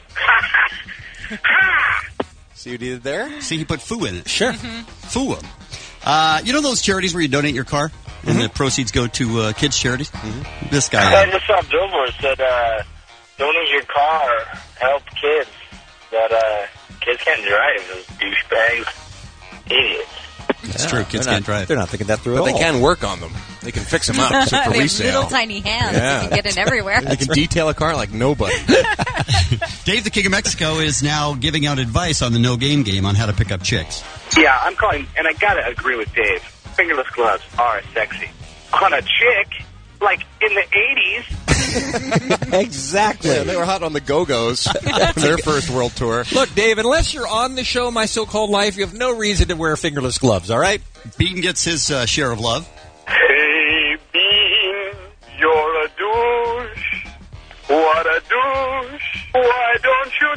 See what he did there? See, he put foo in it. Sure. Foo 'em. You know those charities where you donate your car and the proceeds go to kids' charities? This guy. I just saw a billboard that donate your car, help kids. That kids can't drive, those douchebags. Idiots. It's true. Kids They're can't drive. They're not thinking that through But at they all. can work on them. They can fix them up so for They have resale. little tiny hands. Yeah. You can get in everywhere. They can detail a car like nobody. Dave, the King of Mexico, is now giving out advice on the No Game game on how to pick up chicks. Yeah, I'm calling, and I gotta agree with Dave. Fingerless gloves are sexy. On a chick, like in the 80s. Exactly. Yeah, they were hot on the Go-Go's on their first world tour. Look, Dave, unless you're on the show My So-Called Life, you have no reason to wear fingerless gloves, all right? Bean gets his share of love. Hey, Bean, you're a douche. What a douche. Why don't you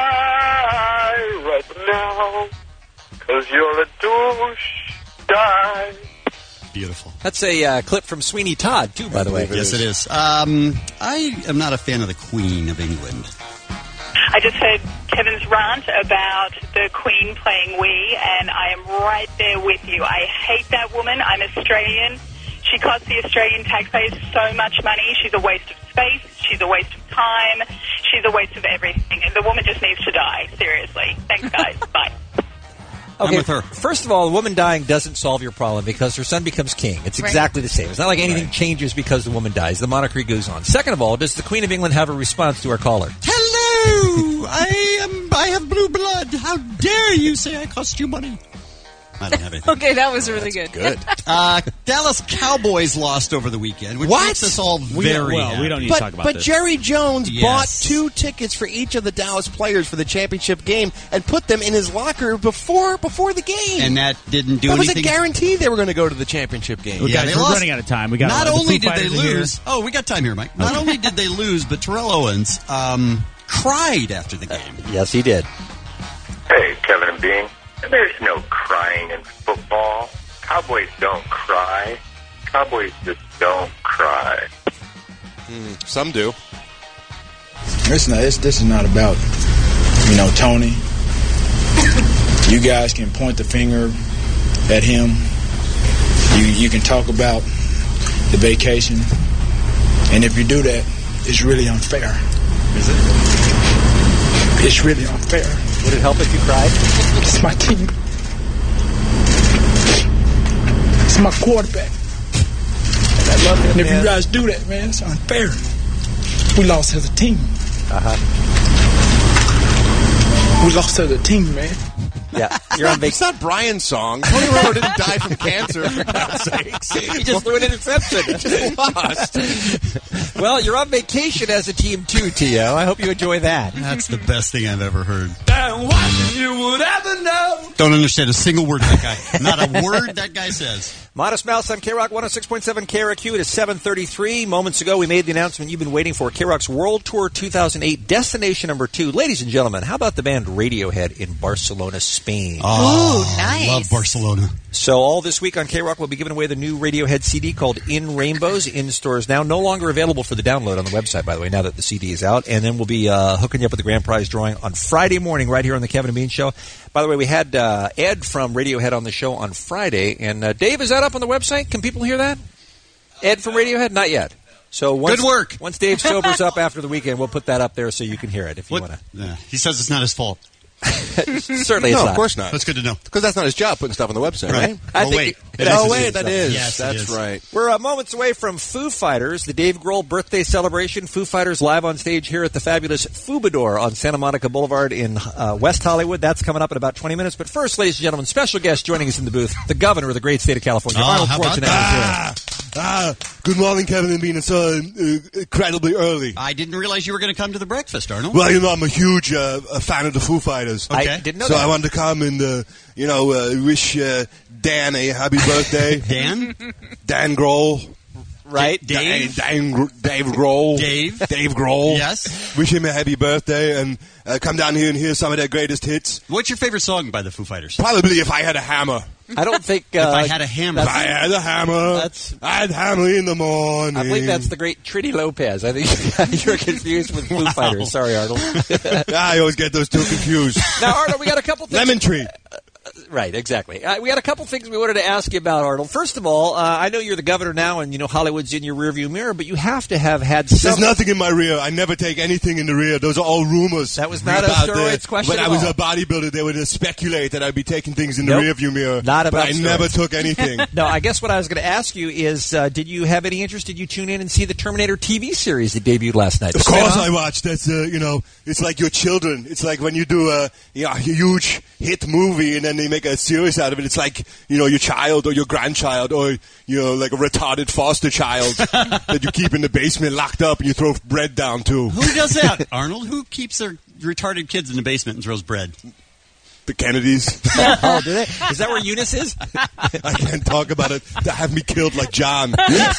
die right now? 'Cause you're a douche. Die. Beautiful. That's a clip from Sweeney Todd, too, by the way. Yes, it is. I am not a fan of the Queen of England. I just heard Kevin's rant about the Queen playing We, and I am right there with you. I hate that woman. I'm Australian. She costs the Australian taxpayers so much money. She's a waste of space. She's a waste of time. She's a waste of everything. And the woman just needs to die. Seriously. Thanks, guys. Bye. Okay, I'm with her. First of all, a woman dying doesn't solve your problem because her son becomes king. It's exactly the same. It's not like anything changes because the woman dies. The monarchy goes on. Second of all, does the Queen of England have a response to our caller? Hello! I have blue blood. How dare you say I cost you money? I don't have anything. Okay, that was really good. Good. Dallas Cowboys lost over the weekend, which What? makes us all very happy. we don't need to talk about But this. Jerry Jones Yes. bought 2 tickets for each of the Dallas players for the championship game and put them in his locker before the game. And that didn't do that was anything. a guarantee they were going to go to the championship game. Well, Yeah, guys, they we're lost. running out of time. We got Not the only Foo did they Fighters are here. lose. Oh, we got time here, Mike. Not only did they lose, but Terrell Owens cried after the game. Yes, he did. Hey, Kevin and Bean. There's no crying in football. Cowboys don't cry. Cowboys just don't cry. Some do. This is not about, Tony. You guys can point the finger at him. You can talk about the vacation. And if you do that, it's really unfair. Is it? It's really unfair. Would it help if you cried? It's my team. It's my quarterback. I love him, And if man. you guys do that, man, it's unfair. We lost as a team. We lost as a team, man. Yeah, you're on It's not Brian's song. Tony Romo didn't die from cancer, for God's sakes. He just threw an interception. He just lost. Well, you're on vacation as a team, too, T.O. I hope you enjoy that. That's the best thing I've ever heard. You would ever know. Don't understand a single word of that guy. Not a word that guy says. Modest Mouse on K-Rock 106.7 KROQ. It is 7:33. Moments ago, we made the announcement you've been waiting for. K-Rock's World Tour 2008, Destination Number 2. Ladies and gentlemen, how about the band Radiohead in Barcelona, Spain? Oh, Ooh, nice. Love Barcelona. So all this week on K-Rock, we'll be giving away the new Radiohead CD called In Rainbows, in stores now. No longer available for the download on the website, by the way, now that the CD is out. And then we'll be hooking you up with the grand prize drawing on Friday morning right here on the Kevin and Bean Show. By the way, we had Ed from Radiohead on the show on Friday. And Dave, is that up on the website? Can people hear that? Ed from Radiohead? Not yet. So once, good work. Once Dave sobers up after the weekend, we'll put that up there so you can hear it if you want to. Yeah. He says it's not his fault. Certainly it's No, not. of course not. That's good to know. Because that's not his job, putting stuff on the website, right? I think wait. That is. Yes, it That's is. right. We're moments away from Foo Fighters, the Dave Grohl birthday celebration. Foo Fighters live on stage here at the fabulous Foobador on Santa Monica Boulevard in West Hollywood. That's coming up in about 20 minutes. But first, ladies and gentlemen, special guest joining us in the booth, the governor of the great state of California, Arnold how about Schwarzenegger. Good morning, Kevin and Bean. It's incredibly early. I didn't realize you were going to come to the breakfast, Arnold. Well, you know, I'm a huge fan of the Foo Fighters. Okay. I didn't know So that. I wanted to come and, wish Dan a happy birthday. Dan? Dan Grohl. Right? Dave Grohl. Dave Grohl. Yes. Wish him a happy birthday and come down here and hear some of their greatest hits. What's your favorite song by the Foo Fighters? Probably If I Had a Hammer. I don't think... If I Had a Hammer. If I had a hammer, I'd hammer in the morning. I believe that's the great Trini Lopez. I think you're confused with Foo Fighters. Sorry, Arnold. I always get those two confused. Now, Arnold, we got a couple things. Lemon Tree. Right, exactly. We got a couple things we wanted to ask you about, Arnold. First of all, I know you're the governor now, and Hollywood's in your rearview mirror, but you have to have had some... There's nothing in my rear. I never take anything in the rear. Those are all rumors. That was not a steroids question When at I was all. a bodybuilder, they would speculate that I'd be taking things in the Nope. rearview mirror. Not about But I steroids. never took anything. No, I guess what I was going to ask you is, did you have any interest? Did you tune in and see the Terminator TV series that debuted last night? Of course I watched. That's, it's like your children. It's like when you do a huge hit movie and then they make a series out of it. It's like, your child or your grandchild or, like a retarded foster child that you keep in the basement locked up and you throw bread down to. Who does that, Arnold? Who keeps their retarded kids in the basement and throws bread? The Kennedys. Oh, do they? Is that where Eunice is? I can't talk about it. They have me killed like John.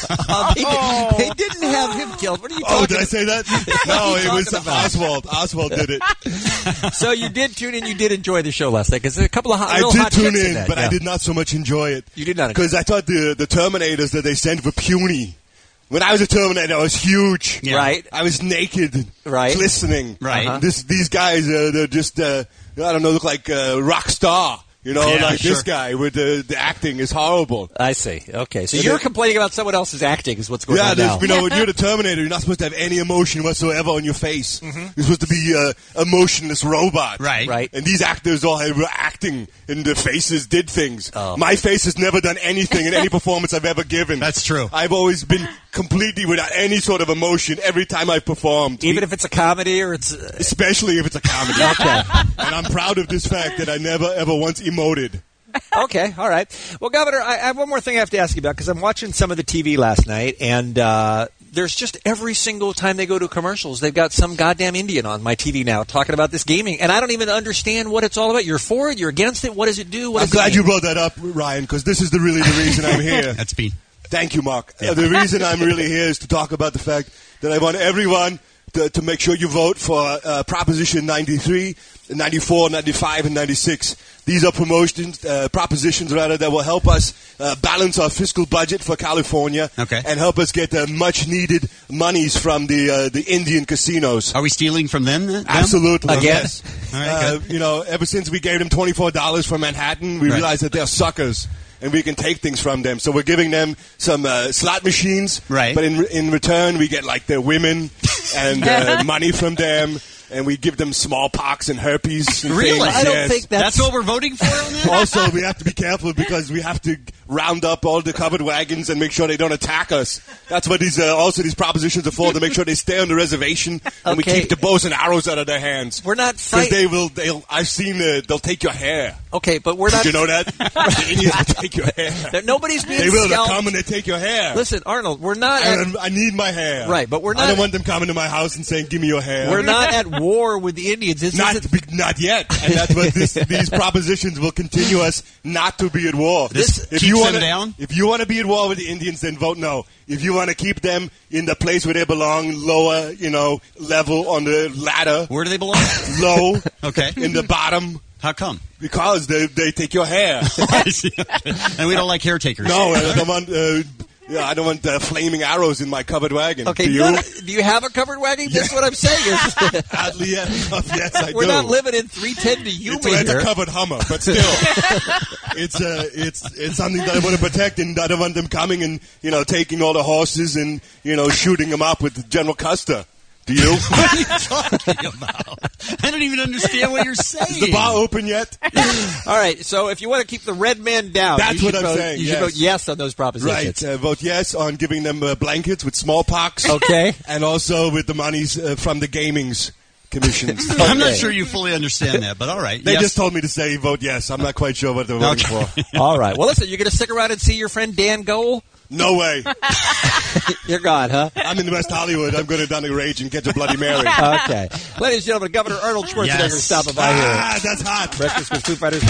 They didn't have him killed. What are you talking Oh, did I say that? No, it was Oswald. Oswald did it. So you did tune in. You did enjoy the show last night because there's a couple of I real did hot tune chicks in, that, but yeah. I did not so much enjoy it. You did not Because I thought the Terminators that they sent were puny. When I was a Terminator, I was huge. Yeah. Right. I was naked. Right. Glistening. Right. Uh-huh. These guys, they're just, I don't know, look like rock star. Yeah, like sure. this guy with the acting is horrible. I see. Okay, so Yeah, you're they- complaining about someone else's acting is what's going Yeah, on now. when you're the Terminator, you're not supposed to have any emotion whatsoever on your face. Mm-hmm. You're supposed to be a emotionless robot. Right. And these actors all were acting, and the faces did things. Oh. My face has never done anything in any performance I've ever given. That's true. I've always been completely without any sort of emotion every time I've performed. Even if it's a comedy or it's... Especially if it's a comedy. Okay. And I'm proud of this fact that I never, ever once emoted. Okay, all right. Well, Governor, I have one more thing I have to ask you about because I'm watching some of the TV last night, and there's just every single time they go to commercials, they've got some goddamn Indian on my TV now talking about this gaming, and I don't even understand what it's all about. You're for it? You're against it? What does it do? What I'm does it glad mean? you brought that up, Ryan, because this is really the reason I'm here. That's Pete. Thank you, Mark. The reason I'm really here is to talk about the fact that I want everyone to make sure you vote for Proposition 93, 94, 95, and 96. These are propositions that will help us balance our fiscal budget for California and help us get much-needed monies from the Indian casinos. Are we stealing from them? Absolutely. Again? Yes. All right, good. Ever since we gave them $24 for Manhattan, we realized that they're suckers. And we can take things from them. So we're giving them some slot machines. Right. But in return, we get like their women and money from them. And we give them smallpox and herpes. And Really? things. I don't Yes. think that's what we're voting for on that? Also, we have to be careful because we have to round up all the covered wagons and make sure they don't attack us. That's what these propositions are for, to make sure they stay on the reservation and we keep the bows and arrows out of their hands. We're not fighting. I've seen they'll take your hair. Okay, but we're not. Did you know that? The Indians will take your hair. Nobody's being They will. They'll scalped. come and they take your hair. Listen, Arnold, we're not. I need my hair. Right, but we're not. I don't want them coming to my house and saying, "Give me your hair." We're not at war with the Indians. Not yet, and that's what these propositions will continue us not to be at war. If you want to be at war with the Indians, then vote no. If you want to keep them in the place where they belong, lower, level on the ladder. Where do they belong? Low. Okay. In the bottom. How come? Because they take your hair. And we don't like hair takers. No, I don't want. I don't want flaming arrows in my covered wagon. Okay, do you? Do you have a covered wagon? That's what I'm saying. Oddly enough, yes, I do. We're not living in 310 to Yuma here. It's a covered Hummer, but still, it's something that I want to protect, and I don't want them coming and taking all the horses and shooting them up with General Custer. Do you? What are you talking about? I don't even understand what you're saying. Is the bar open yet? All right, so if you want to keep the red man down, that's what I'm saying. You should vote yes on those propositions. Right, vote yes on giving them blankets with smallpox. Okay. And also with the monies from the gamings commissions. Okay. I'm not sure you fully understand that, but all right. They just told me to say vote yes. I'm not quite sure what they're voting for. All right. Well, listen, you're going to stick around and see your friend Dan Goal? No way. You're gone, huh? I'm in West Hollywood. I'm going to down the rage and catch a Bloody Mary. Okay. Ladies and gentlemen, Governor Arnold Schwarzenegger stopping by here. That's hot. Breakfast with Foo Fighters.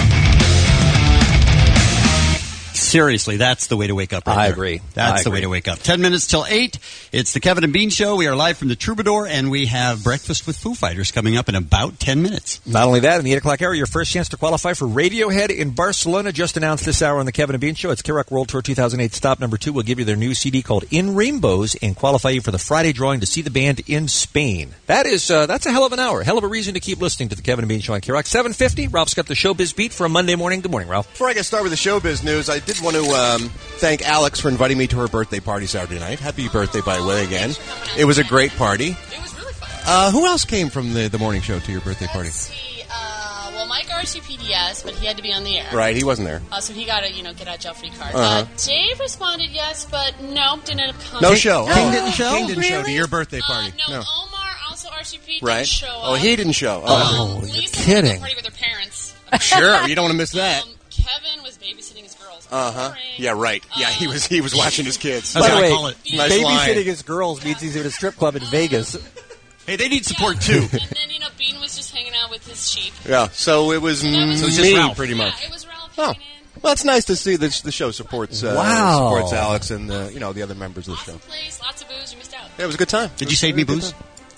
Seriously, that's the way to wake up right I there. agree. That's the way to wake up. 10 minutes till 8. It's the Kevin and Bean Show. We are live from the Troubadour, and we have Breakfast with Foo Fighters coming up in about 10 minutes. Not only that, in the 8 o'clock hour, your first chance to qualify for Radiohead in Barcelona, just announced this hour on the Kevin and Bean Show. It's K-Rock World Tour 2008 stop number 2. We'll give you their new CD called In Rainbows and qualify you for the Friday drawing to see the band in Spain. That's a hell of an hour. Hell of a reason to keep listening to the Kevin and Bean Show on K-Rock. 7:50. Ralph's got the showbiz beat for a Monday morning. Good morning, Ralph. Before I get started with the showbiz news, I did want to thank Alex for inviting me to her birthday party Saturday night. Happy birthday, by the way, again. It was a great party. It was really fun. Who else came from the morning show to your birthday party? Let's see. Well, Mike RCPD, yes, but he had to be on the air. Right, he wasn't there. So he got a get out jail free card. Uh-huh. Dave responded yes, but no, didn't come. No show. King didn't show? King didn't show to Really? your birthday party. No, Omar, also RCP, Right. didn't show up. Oh, he didn't show. Oh, Lisa you're was at the kidding. party with her parents. Sure, you don't want to miss that. Kevin was babysitting his girls. Yeah, right. Yeah, he was watching his kids. By the way, Nice babysitting line. his girls means he's at a strip club in Vegas. Hey, they need support, too. And then, Bean was just hanging out with his sheep. Yeah, so it was me, pretty much. Yeah, it was Ralph. Oh. Well, it's nice to see that the show supports supports Alex and the other members of the show. Place, lots of booze. You missed out. Yeah, it was a good time. Did you save me booze?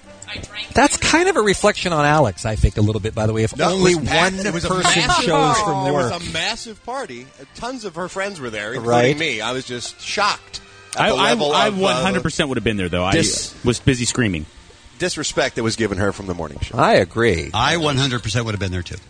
That's kind of a reflection on Alex, I think, a little bit, by the way. If only one it was a person massive shows party. from There work. was a massive party. Tons of her friends were there, including Right. me. I was just shocked at the I level of 100% would have been there, though. I was busy screaming. disrespect that was given her from the morning show. I agree. I 100% would have been there, too.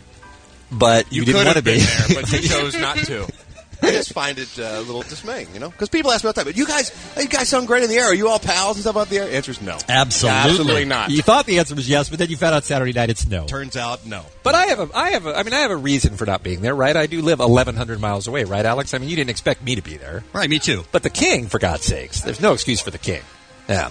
But You didn't could want to have been be there, but you chose not to. I just find it a little dismaying, because people ask me all the time, but you guys sound great in the air. Are you all pals and stuff out the air? The answer is no. Absolutely not. You thought the answer was yes, but then you found out Saturday night it's no. Turns out no. But I have a reason for not being there, right? I do live 1,100 miles away, right, Alex? I mean, you didn't expect me to be there. Right, me too. But the king, for God's sakes. There's no excuse for the king. Yeah.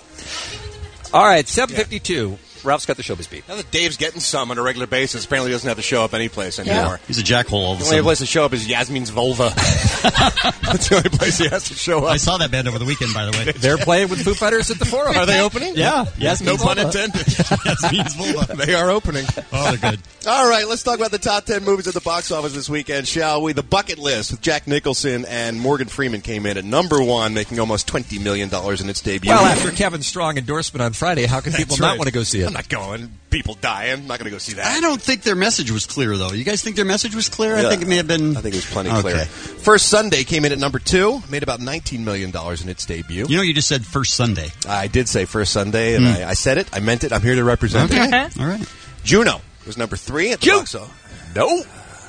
All right, 7:52. Ralph's got the showbiz beat. Now that Dave's getting some on a regular basis, apparently doesn't have to show up any place anymore. He's a jackhole all of a The only sudden. place to show up is Yasmin's Vulva. That's the only place he has to show up. I saw that band over the weekend, by the way. They're playing with Foo Fighters at the Forum. Are they opening? Yeah. Yes, no pun intended. Yasmin's Vulva. They are opening. Oh, they're good. All right, let's talk about the top 10 movies at the box office this weekend, shall we? The Bucket List with Jack Nicholson and Morgan Freeman came in at number 1, making almost $20 million in its debut. Well, after Kevin's strong endorsement on Friday, how can people not want to go see it? I'm not going. People dying. I'm not going to go see that. I don't think their message was clear, though. You guys think their message was clear? Yeah. I think it may have been... I think it was plenty Okay. clear. First Sunday came in at number 2, made about $19 million in its debut. You know, you just said First Sunday. I did say First Sunday, and I said it. I meant it. I'm here to represent it. All right. Juno was number 3 at the box office. No.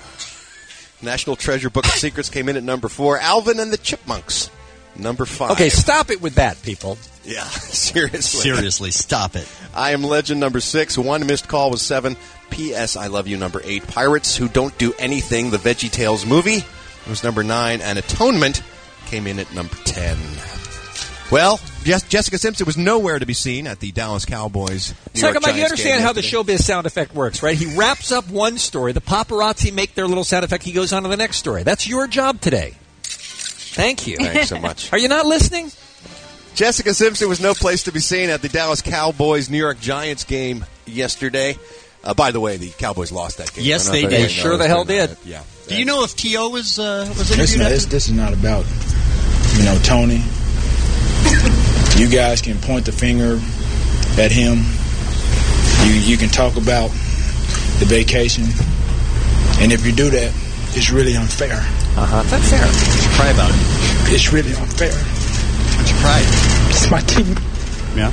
National Treasure Book of Secrets came in at number 4. Alvin and the Chipmunks, number 5. Okay, stop it with that, people. Yeah, seriously. Seriously, stop it. I Am Legend, number 6. One Missed Call was 7. P.S. I Love You, number 8. Pirates Who Don't Do Anything, the VeggieTales movie, was number 9, and Atonement came in at number 10. Well, Jessica Simpson was nowhere to be seen at the Dallas Cowboys. Second, Mike, you understand how the showbiz sound effect works, right? He wraps up one story. The paparazzi make their little sound effect. He goes on to the next story. That's your job today. Thank you. Thanks so much. Are you not listening? Jessica Simpson was no place to be seen at the Dallas Cowboys-New York Giants game yesterday. By the way, the Cowboys lost that game. Yes, they did. They sure the hell did. Yeah. Do you know if T.O. was interviewed? This is not about, Tony. You guys can point the finger at him. You can talk about the vacation. And if you do that, it's really unfair. It's unfair. You cry about it. It's really unfair. Why'd you cry? It's my team. Yeah.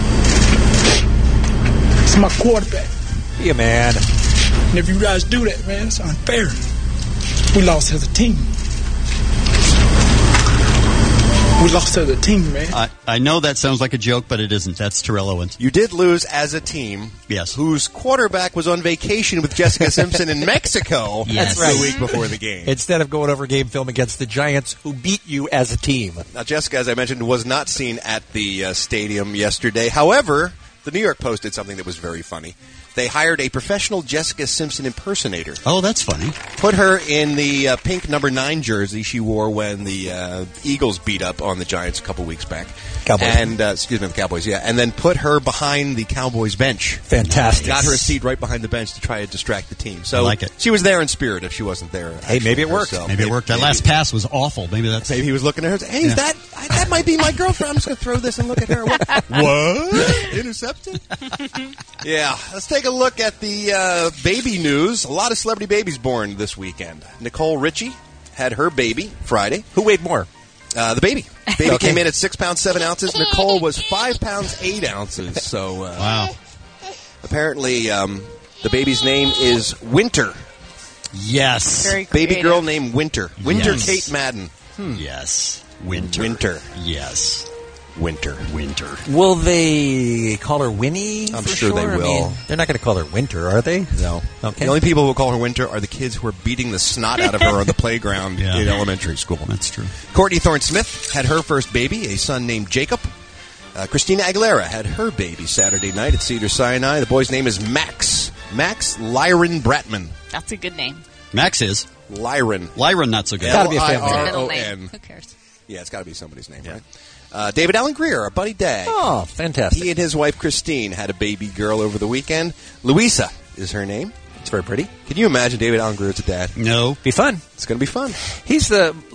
It's my quarterback. Yeah, man. And if you guys do that, man, it's unfair. We lost as a team. We lost as a team, man. I know that sounds like a joke, but it isn't. That's Terrell Owens. You did lose as a team. Yes. Whose quarterback was on vacation with Jessica Simpson in Mexico. Yes. That's right. The week before the game. Instead of going over game film against the Giants, who beat you as a team. Now, Jessica, as I mentioned, was not seen at the stadium yesterday. However, the New York Post did something that was very funny. They hired a professional Jessica Simpson impersonator. Oh, that's funny. Put her in the pink number 9 jersey she wore when the Eagles beat up on the Giants a couple weeks back. Cowboys. And, the Cowboys, yeah. And then put her behind the Cowboys bench. Fantastic. Got her a seat right behind the bench to try to distract the team. So I like it. She was there in spirit if she wasn't there. Hey, maybe it worked. herself. Maybe it worked. That last pass was awful. Maybe he was looking at her and said, hey, is that might be my girlfriend. I'm just going to throw this and look at her. What? Intercepted? Yeah. Let's take a look at the baby news. A lot of celebrity babies born this weekend. Nicole Richie had her baby Friday. Who weighed more? The baby. Baby came in at 6 pounds 7 ounces. Nicole was 5 pounds 8 ounces. So wow. Apparently, the baby's name is Winter. Yes. Very Baby creative. girl named Winter. Winter Yes. Kate Madden. Yes. Winter. Winter. Yes. Winter. Will they call her Winnie? I'm for sure they I will. mean, they're not going to call her Winter, are they? No. Okay. The only people who call her Winter are the kids who are beating the snot out of her on the playground in elementary school. That's true. Courtney Thorne-Smith had her first baby, a son named Jacob. Christina Aguilera had her baby Saturday night at Cedars-Sinai. The boy's name is Max. Max Lyron Bratman. That's a good name. Max is. Lyron. Lyron, not so good. Gotta be a family. It's a Lyron. middle name. Who cares? Yeah, it's got to be somebody's name, right? David Allen Greer, our buddy Dag. Oh, fantastic. He and his wife Christine had a baby girl over the weekend. Louisa is her name. It's very pretty. Can you imagine David Allen Greer as a dad? No. Be fun. It's going to be fun. He's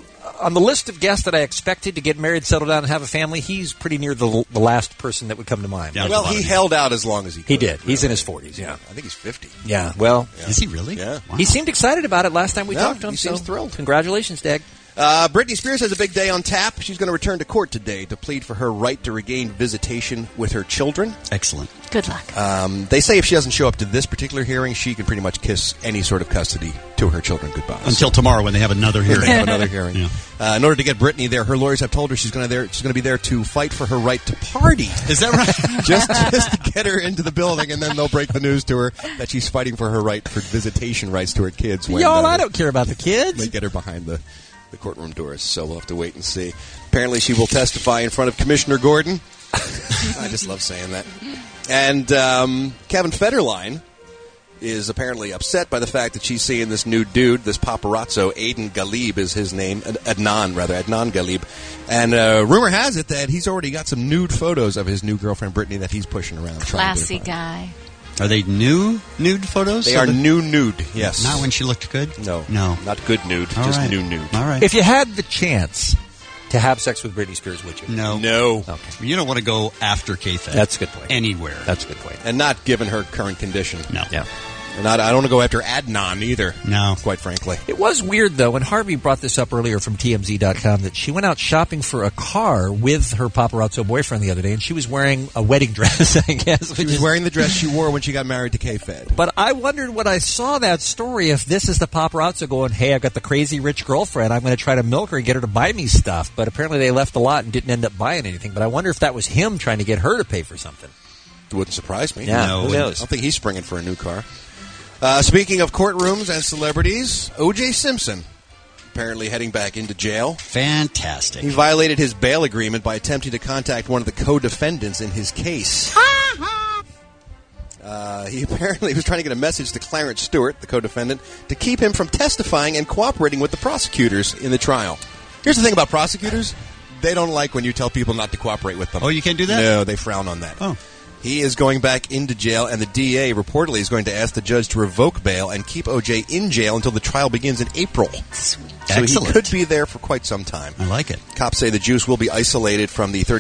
on the list of guests that I expected to get married, settle down, and have a family. He's pretty near the last person that would come to mind. Well, he held out as long as he could. He did. He's in his 40s, yeah. I think he's 50. Yeah, well. Is he really? Yeah. Wow. He seemed excited about it last time we Yeah, talked to him. he seems so thrilled. Congratulations, Dag. Britney Spears has a big day on tap. She's going to return to court today to plead for her right to regain visitation with her children. Excellent. Good luck. They say if she doesn't show up to this particular hearing, she can pretty much kiss any sort of custody to her children goodbye. Until tomorrow when they have another hearing. They have another hearing. Yeah. In order to get Britney there, her lawyers have told her she's going to be there to fight for her right to party. Is that right? just to get her into the building, and then they'll break the news to her that she's fighting for her right for visitation rights to her kids. When, Y'all, I don't care about the kids. They get her behind the courtroom doors, so we'll have to wait and see. Apparently, she will testify in front of Commissioner Gordon. I just love saying that. And Kevin Federline is apparently upset by the fact that she's seeing this new dude, this paparazzo, Aiden Galib is his name, Adnan Galib. And rumor has it that he's already got some nude photos of his new girlfriend, Brittany, that he's pushing around. Classy guy. Are they nude photos? They are nude, yes. Not when she looked good? No. Not good nude, All just right. new nude. All right. If you had the chance to have sex with Britney Spears, would you? No. Okay. You don't want to go after K-Fed. That's a good point. Anywhere. That's a good point. And not given her current condition. No. Yeah. And I don't want to go after Adnan either. No. Quite frankly. It was weird, though, when Harvey brought this up earlier from TMZ.com that she went out shopping for a car with her paparazzo boyfriend the other day, and she was wearing a wedding dress, I guess. She was wearing the dress she wore when she got married to K-Fed. But I wondered when I saw that story if this is the paparazzo going, hey, I've got the crazy rich girlfriend. I'm going to try to milk her and get her to buy me stuff. But apparently they left a lot and didn't end up buying anything. But I wonder if that was him trying to get her to pay for something. It wouldn't surprise me. Yeah, no, who knows? I don't think he's springing for a new car. Speaking of courtrooms and celebrities, O.J. Simpson apparently heading back into jail. Fantastic. He violated his bail agreement by attempting to contact one of the co-defendants in his case. He apparently was trying to get a message to Clarence Stewart, the co-defendant, to keep him from testifying and cooperating with the prosecutors in the trial. Here's the thing about prosecutors. They don't like when you tell people not to cooperate with them. Oh, you can't do that? No, they frown on that. Oh. He is going back into jail, and the DA reportedly is going to ask the judge to revoke bail and keep O.J. in jail until the trial begins in April. Sweet. So Excellent. he could be there for quite some time. I like it. Cops say the Juice will be isolated from the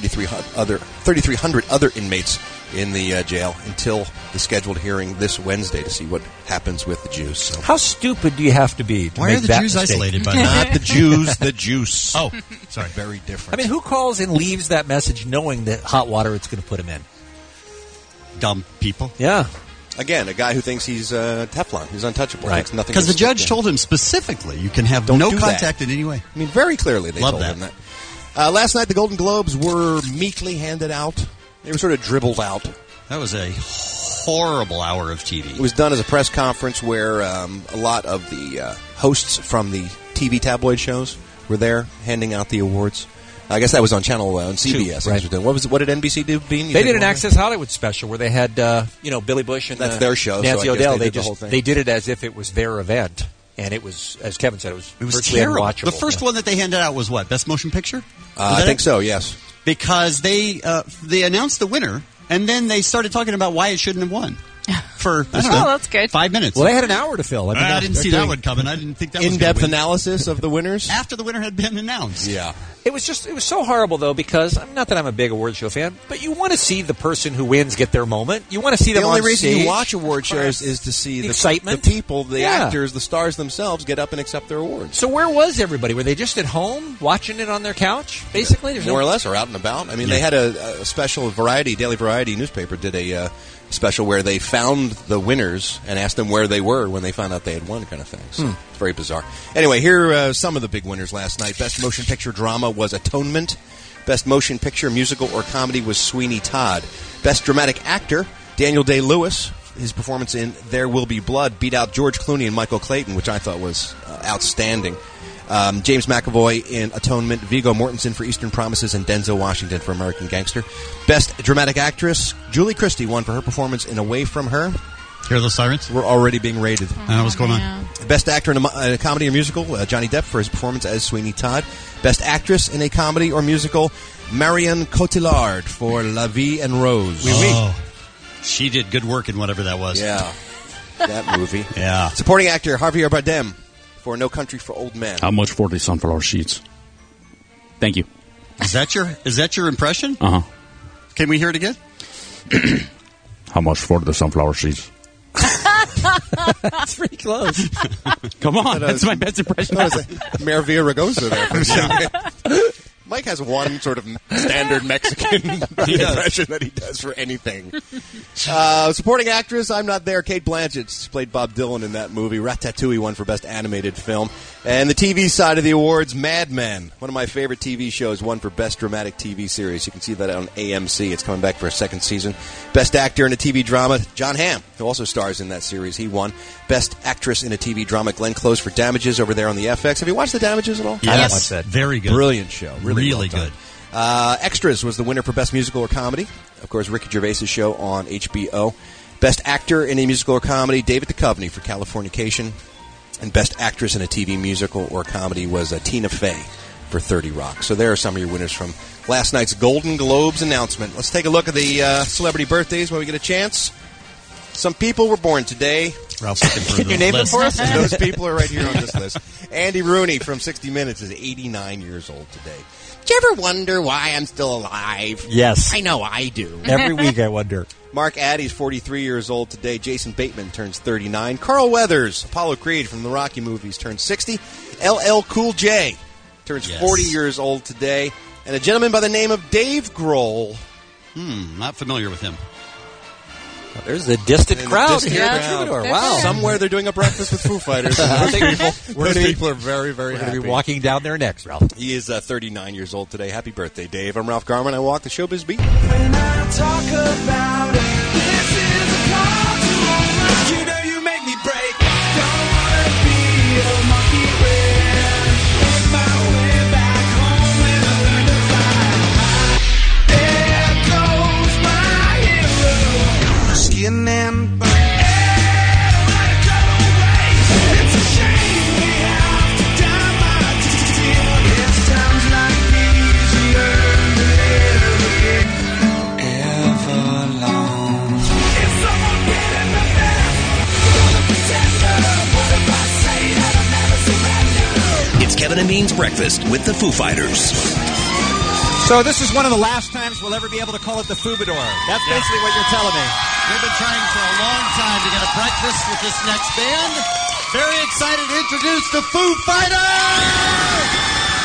3,300 other inmates in the jail until the scheduled hearing this Wednesday to see what happens with the Juice. So. How stupid do you have to be to Why make are the that Jews mistake? isolated by Not the Jews, the Juice. Oh, sorry. Very different. I mean, who calls and leaves that message knowing that hot water it's going to put him in? Dumb people. Yeah. Again, a guy who thinks he's Teflon. He's untouchable. Right. Thinks nothing Because the can stick judge to him. told him specifically, you can have Don't no do that. contact in any way. I mean, very clearly they Love told that. him that. Last night, the Golden Globes were meekly handed out. They were sort of dribbled out. That was a horrible hour of TV. It was done as a press conference where a lot of the hosts from the TV tabloid shows were there handing out the awards. I guess that was on channel on CBS. Right. What did NBC do, Bean? You They think did an it was? Access Hollywood special where they had, Billy Bush and That's their show, so Nancy I guess O'Dell. they did the whole thing. They did it as if it was their event, and it was, as Kevin said, it was virtually terrible. unwatchable. The first one that they handed out was what? Best Motion Picture? I think so, yes. Because they announced the winner, and then they started talking about why it shouldn't have won. For I don't know, that's good. 5 minutes. Well, they had an hour to fill. I didn't see that one coming. I didn't think that was In-depth gonna win. analysis of the winners? After the winner had been announced. Yeah. It was so horrible, though, because, not that I'm a big award show fan, but you want to see the person who wins get their moment. You want to see them The only on reason stage. you watch award shows is to see the excitement. the people, the Yeah. actors, the stars themselves get up and accept their awards. So where was everybody? Were they just at home watching it on their couch, basically? There's More no- or less, or out and about. I mean, they had a special Daily Variety newspaper did a special where they found the winners and asked them where they were when they found out they had won, kind of thing. So it's very bizarre. Anyway, here are some of the big winners last night. Best Motion Picture Drama was Atonement. Best Motion Picture Musical or Comedy was Sweeney Todd. Best Dramatic Actor, Daniel Day-Lewis. His performance in There Will Be Blood beat out George Clooney and Michael Clayton, which I thought was outstanding. James McAvoy in Atonement, Viggo Mortensen for Eastern Promises, and Denzel Washington for American Gangster. Best Dramatic Actress, Julie Christie won for her performance in Away From Her. Hear those sirens? We're already being rated. I don't know what's going on. Best Actor in a Comedy or Musical, Johnny Depp for his performance as Sweeney Todd. Best Actress in a Comedy or Musical, Marion Cotillard for La Vie en Rose. Oh, she did good work in whatever that was. Yeah, that movie. Yeah. Supporting Actor, Javier Bardem for No Country for Old Men. How much for the sunflower sheets? Thank you. Is that your impression? Uh-huh. Can we hear it again? How much for the sunflower sheets? That's pretty close. Come on, that's my best impression. Mayor Villaraigosa there. For a second. Mike has one sort of standard Mexican impression that he does for anything. Supporting actress, I'm not there. Cate Blanchett played Bob Dylan in that movie. Ratatouille won for Best Animated Film. And the TV side of the awards, Mad Men, one of my favorite TV shows, won for Best Dramatic TV Series. You can see that on AMC. It's coming back for a second season. Best Actor in a TV Drama, John Hamm, who also stars in that series. He won. Best Actress in a TV Drama, Glenn Close for Damages over there on the FX. Have you watched The Damages at all? Yes. I haven't watched that. Very good. Brilliant show. Really well done. good. Extras was the winner for Best Musical or Comedy. Of course, Ricky Gervais' show on HBO. Best Actor in a Musical or Comedy, David Duchovny for Californication. And Best Actress in a TV Musical or Comedy was Tina Fey for 30 Rock. So there are some of your winners from last night's Golden Globes announcement. Let's take a look at the celebrity birthdays when we get a chance. Some people were born today. Ralph's looking for Can you the name them list. for us? Those people are right here on this list. Andy Rooney from 60 Minutes is 89 years old today. Do you ever wonder why I'm still alive? Yes. I know I do. Every week I wonder. Mark Addy's 43 years old today. Jason Bateman turns 39. Carl Weathers, Apollo Creed from the Rocky movies, turns 60. LL Cool J turns 40 years old today. And a gentleman by the name of Dave Grohl. Not familiar with him. There's a distant crowd distant here at the crowd. Troubadour. Wow. Somewhere they're doing a breakfast with Foo Fighters. Those people are very, very We're happy. going to be walking down there next, Ralph. He is 39 years old today. Happy birthday, Dave. I'm Ralph Garman. I walk the showbiz beat. When I talk about it, this is a cartoon. You know you make me break. Don't wanna be a monkey with Kevin and Bean's Breakfast with the Foo Fighters. So this is one of the last times we'll ever be able to call it the Foobador. That's basically what you're telling me. We've been trying for a long time to get a breakfast with this next band. Very excited to introduce the Foo Fighters!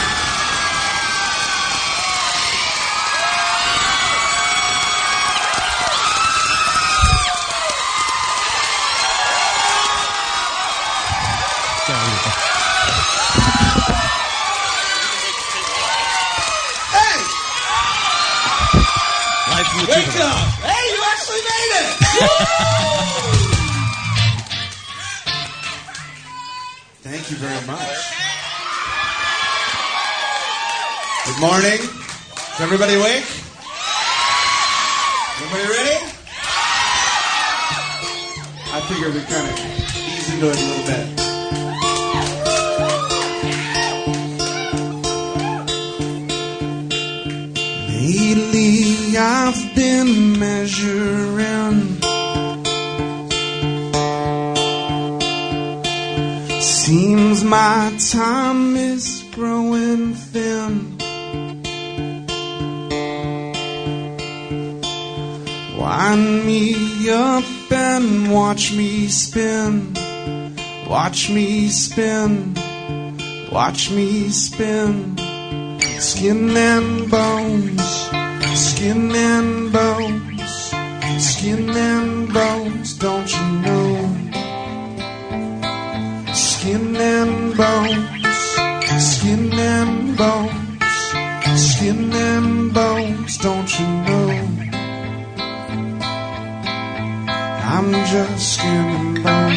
Wake up! Hey, you actually made it! Thank you very much. Good morning. Is everybody awake? Everybody ready? I figured we'd kind of ease into it a little bit. Lately I've been measuring, seems my time is growing thin. Wind me up and watch me spin, watch me spin, watch me spin. Skin and bones, skin and bones, skin and bones, don't you know? Skin and bones, skin and bones, skin and bones, don't you know? I'm just skin and bones.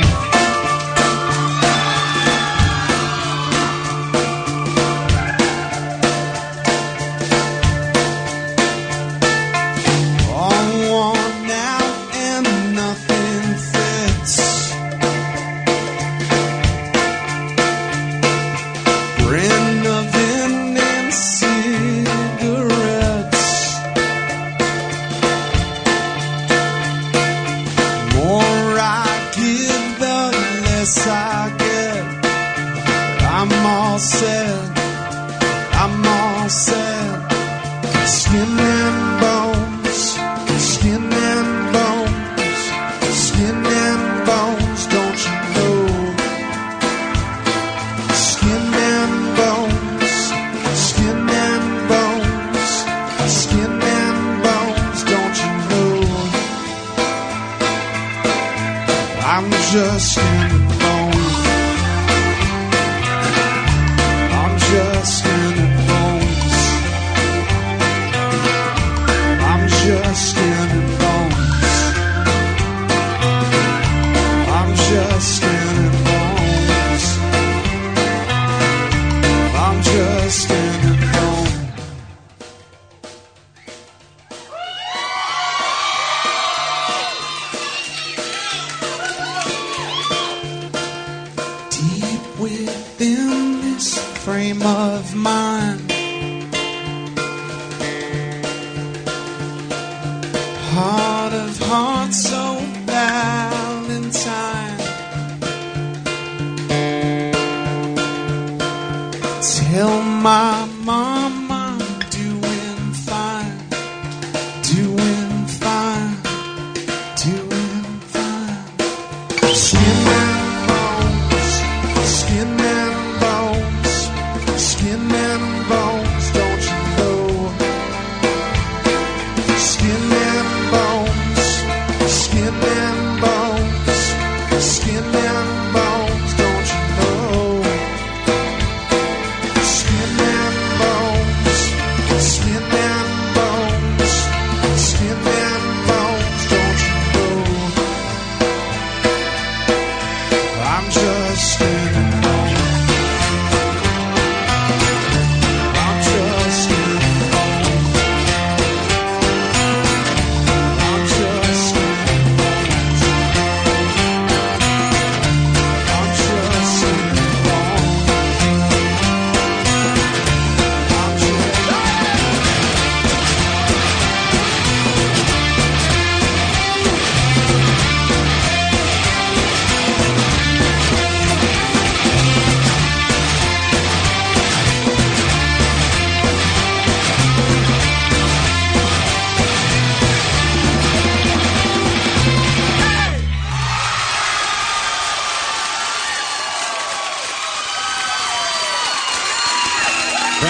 Skin and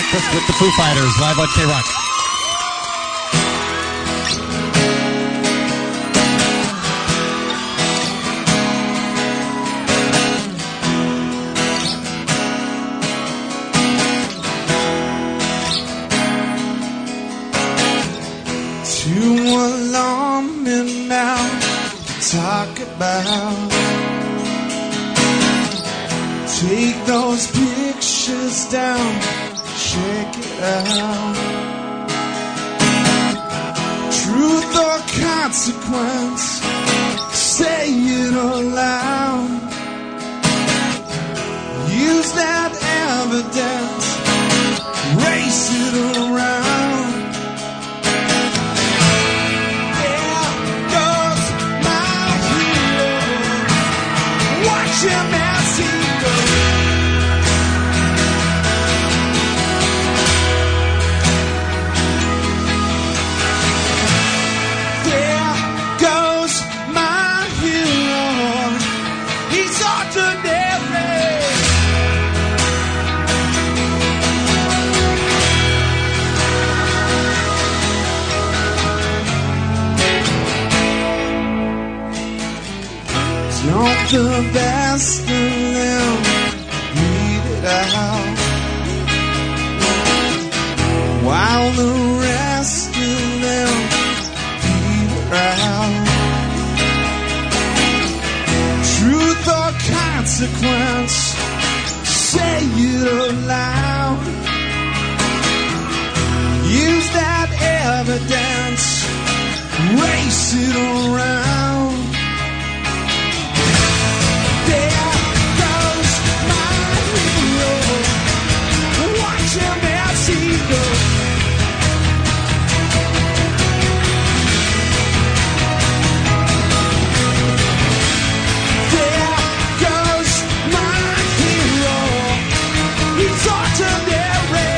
Breakfast with the Foo Fighters, live on K-Rock. To alarm me now, talk about. Take those pictures down, check it out. Truth or consequence, say it aloud. Use that evidence, race it around. There goes my hero. Watch him as he not the best of them, beat it out. While the rest of them beat out. Truth or consequence, say it aloud. Use that evidence, race it around. There goes my hero. Watch him as he goes. There goes my hero. He's ordinary.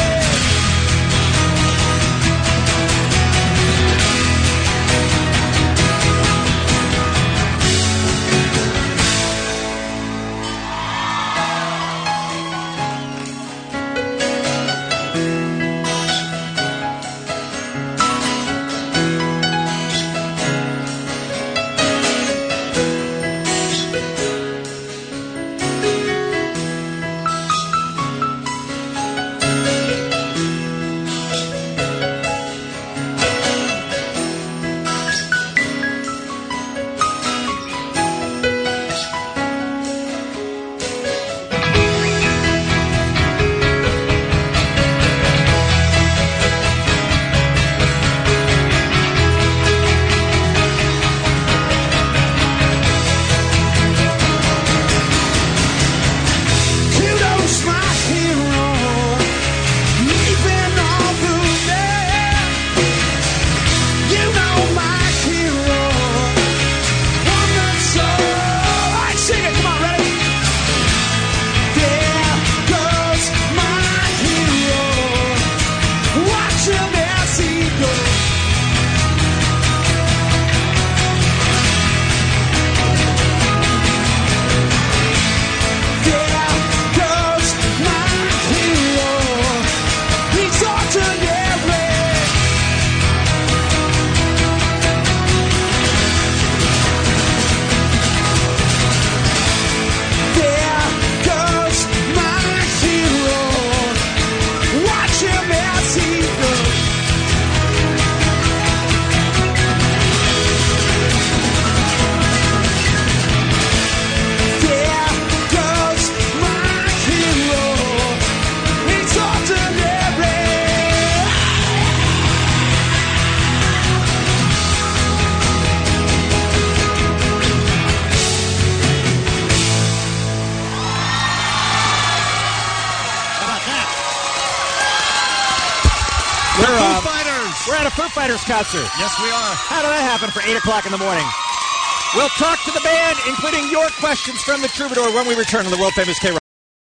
We're at a Foo Fighters concert. Yes, we are. How did that happen for 8 o'clock in the morning? We'll talk to the band, including your questions from the Troubadour when we return on the world-famous K-Rock.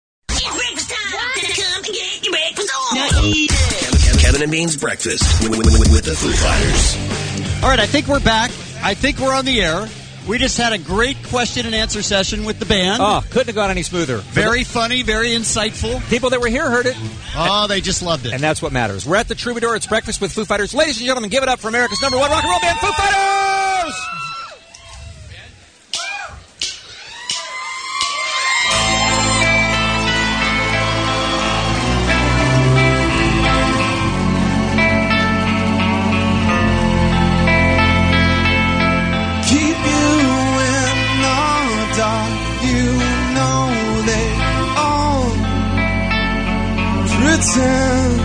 Kevin and Bean's Breakfast with the Foo Fighters. All right, I think we're back. I think we're on the air. We just had a great question and answer session with the band. Oh, couldn't have gone any smoother. Very funny, very insightful. People that were here heard it. Oh, they just loved it. And that's what matters. We're at the Troubadour. It's Breakfast with Foo Fighters. Ladies and gentlemen, give it up for America's #1 rock and roll band, Foo Fighters! Keep you in the dark, you know they all pretend.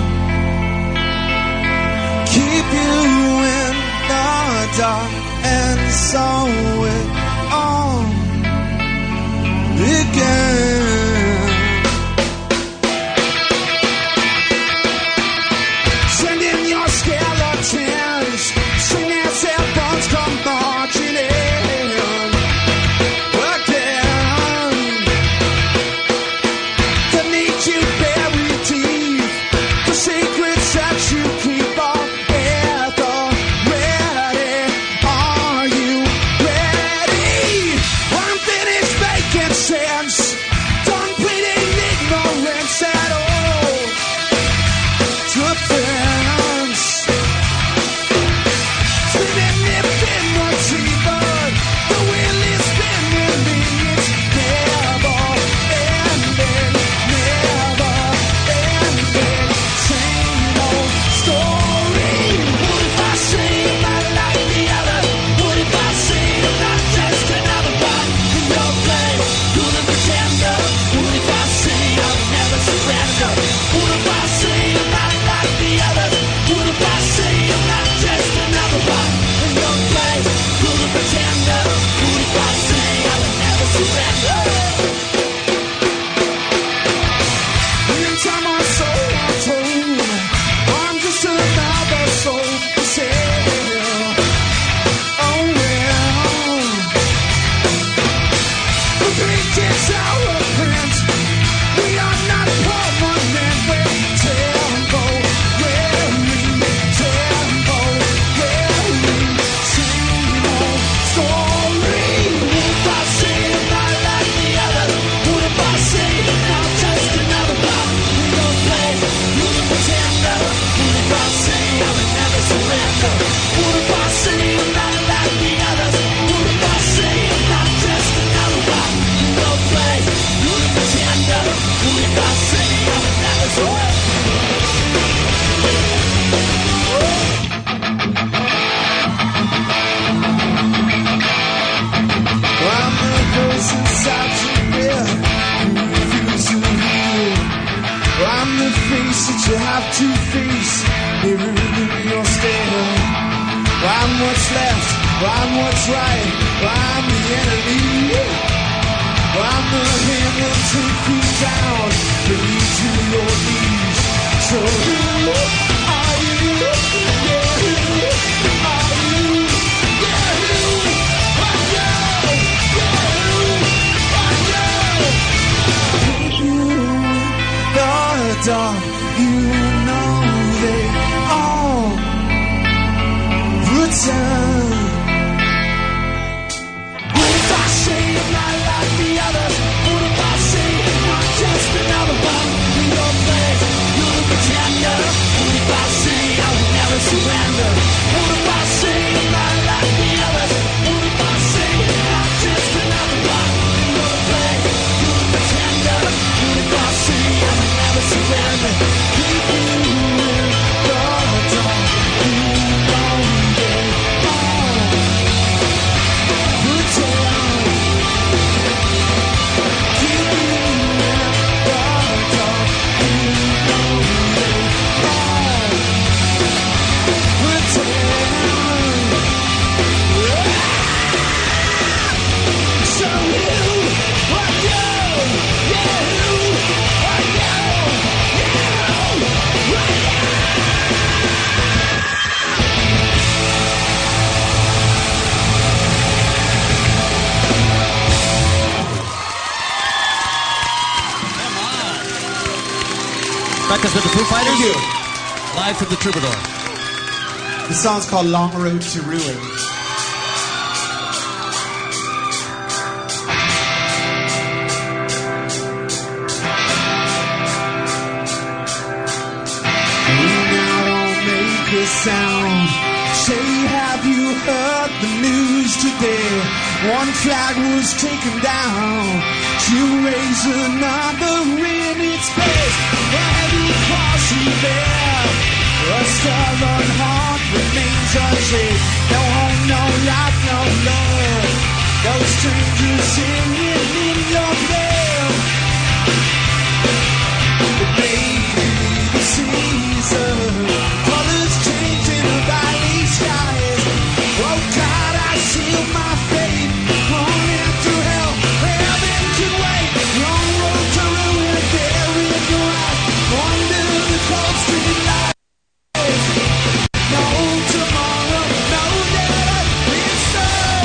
Keep you in the dark, and so it all began. Send in your skeletons, sing as their bones come marching in. Again, the need you bury deep, the secrets that you keep all ever ready. Are you ready? Unfinished making sense, done bleeding ignorance at all. Defense. Spinning infinity, but the wheel is spinning me. It's never ending, never ending. Same old story. What if I say I'm not like the other? What if I say I'm not just another one in your place? You're the pretender. What if I say I'll never surrender? What if I say I'm not like the others? What if I say I'm not just another one in your place? You're the pretender. What if I say I will never surrender? In time I soul I told, I'm just another soul to sell. Oh well, the pink is our print. We are not permanent. We're temporary, temporary. Same old story. What if I say I'm not like the others? What if I say I'm not just another one in your place? You're the pretender. What if I say I would never surrender? What if I say I'm not like the others? What if I say I'm not just another one in your place? You're the pretender. What if I say I would never surrender? I'm the voice inside your head who refuse to hear. I'm the face that you have to face, mirrored in your stare. I'm what's left, I'm what's right, I'm the enemy. I'm the hand that took you down, bring you to your knees. So who are you? Yeah, who are you? Yeah, who are you? Yeah, who are you? The dark, you know they all pretend. What if I say I'm not like the others? What if I say I'm not just another one in your place? You're the pretender. What if I say I will never surrender? What if I say I'm not like the others? What if I say I'm not just another one in your place? You're the pretender. What if I say I will never surrender? Keep you in the dark, you know they all pretend. Keep you in the dark, you know they all pretend. So who are you? Yeah, who are you? Yeah, who are you? Breakfast with the Foo Fighters. Live from the Troubadour. The song's called Long Road to Ruin. heard the news today. One flag was taken down to raise another in its place. A heavy cross you bear, a stubborn heart remains unchanged. No home, no life, no love. No strangers singing in your bell. It may be the season, colors change in the valley skies. Oh God, I seal my fate, running through hell, heaven can wait. Long road to ruin, there in your eyes, under the cold street light. No tomorrow, no death, it's so.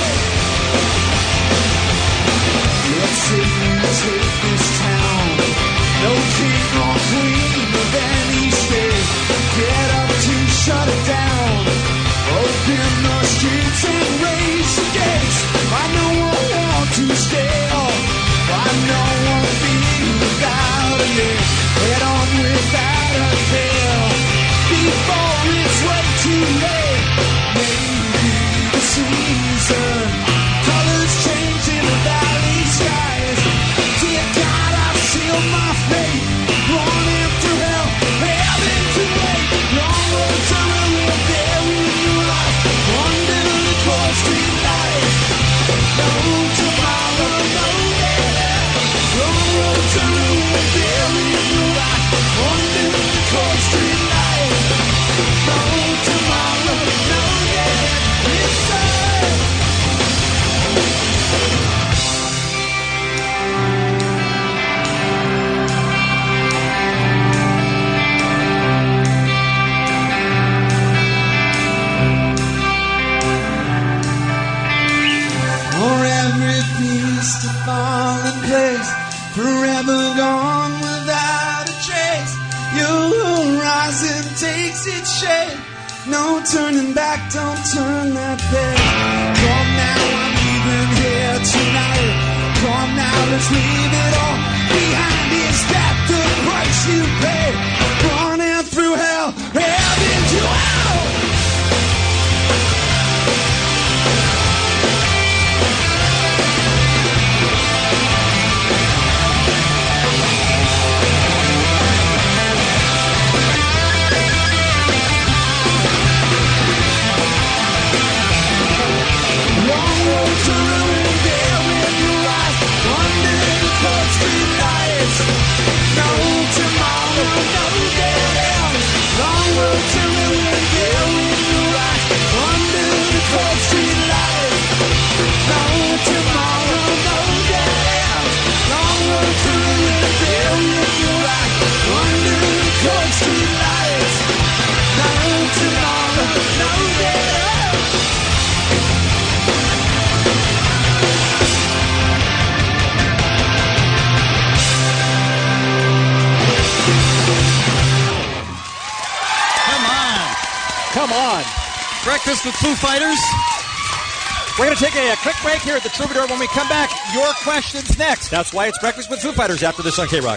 Let's take this town. No king or queen of any state. Get up to shut it down. Open the streets and raise the gates. I know I want to stay on. I know I'll be without a name. Head on without a care. Before it's way too late. Maybe the season. Colors change in the valley skies. Dear God, I seal my fate. Running through hell, heaven to wait. Long road to ruin, there in your eyes. Under the cold street lights. No tomorrow, no death. Long road to ruin, there in your eyes. Under the cold street lights. No tomorrow, no death. It's sad. For every piece to fall in place, forever gone without a trace. Your horizon takes its shape. No turning back, don't turn that page. Come now, I'm leaving here tonight. Come now, let's leave it all behind. Is that the price you pay? Running through hell, heaven to hell. Long road to ruin, there in your eyes, under the cold street lights. No tomorrow, no dead end. Long road to ruin, there in your eyes, under the cold street lights. No tomorrow, no dead end. Long road to ruin, there in your eyes, under the cold street lights. No tomorrow, no dead end. Come on. Breakfast with Foo Fighters. We're going to take a quick break here at the Troubadour. When we come back, your questions next. That's why it's Breakfast with Foo Fighters after this on K-Rock.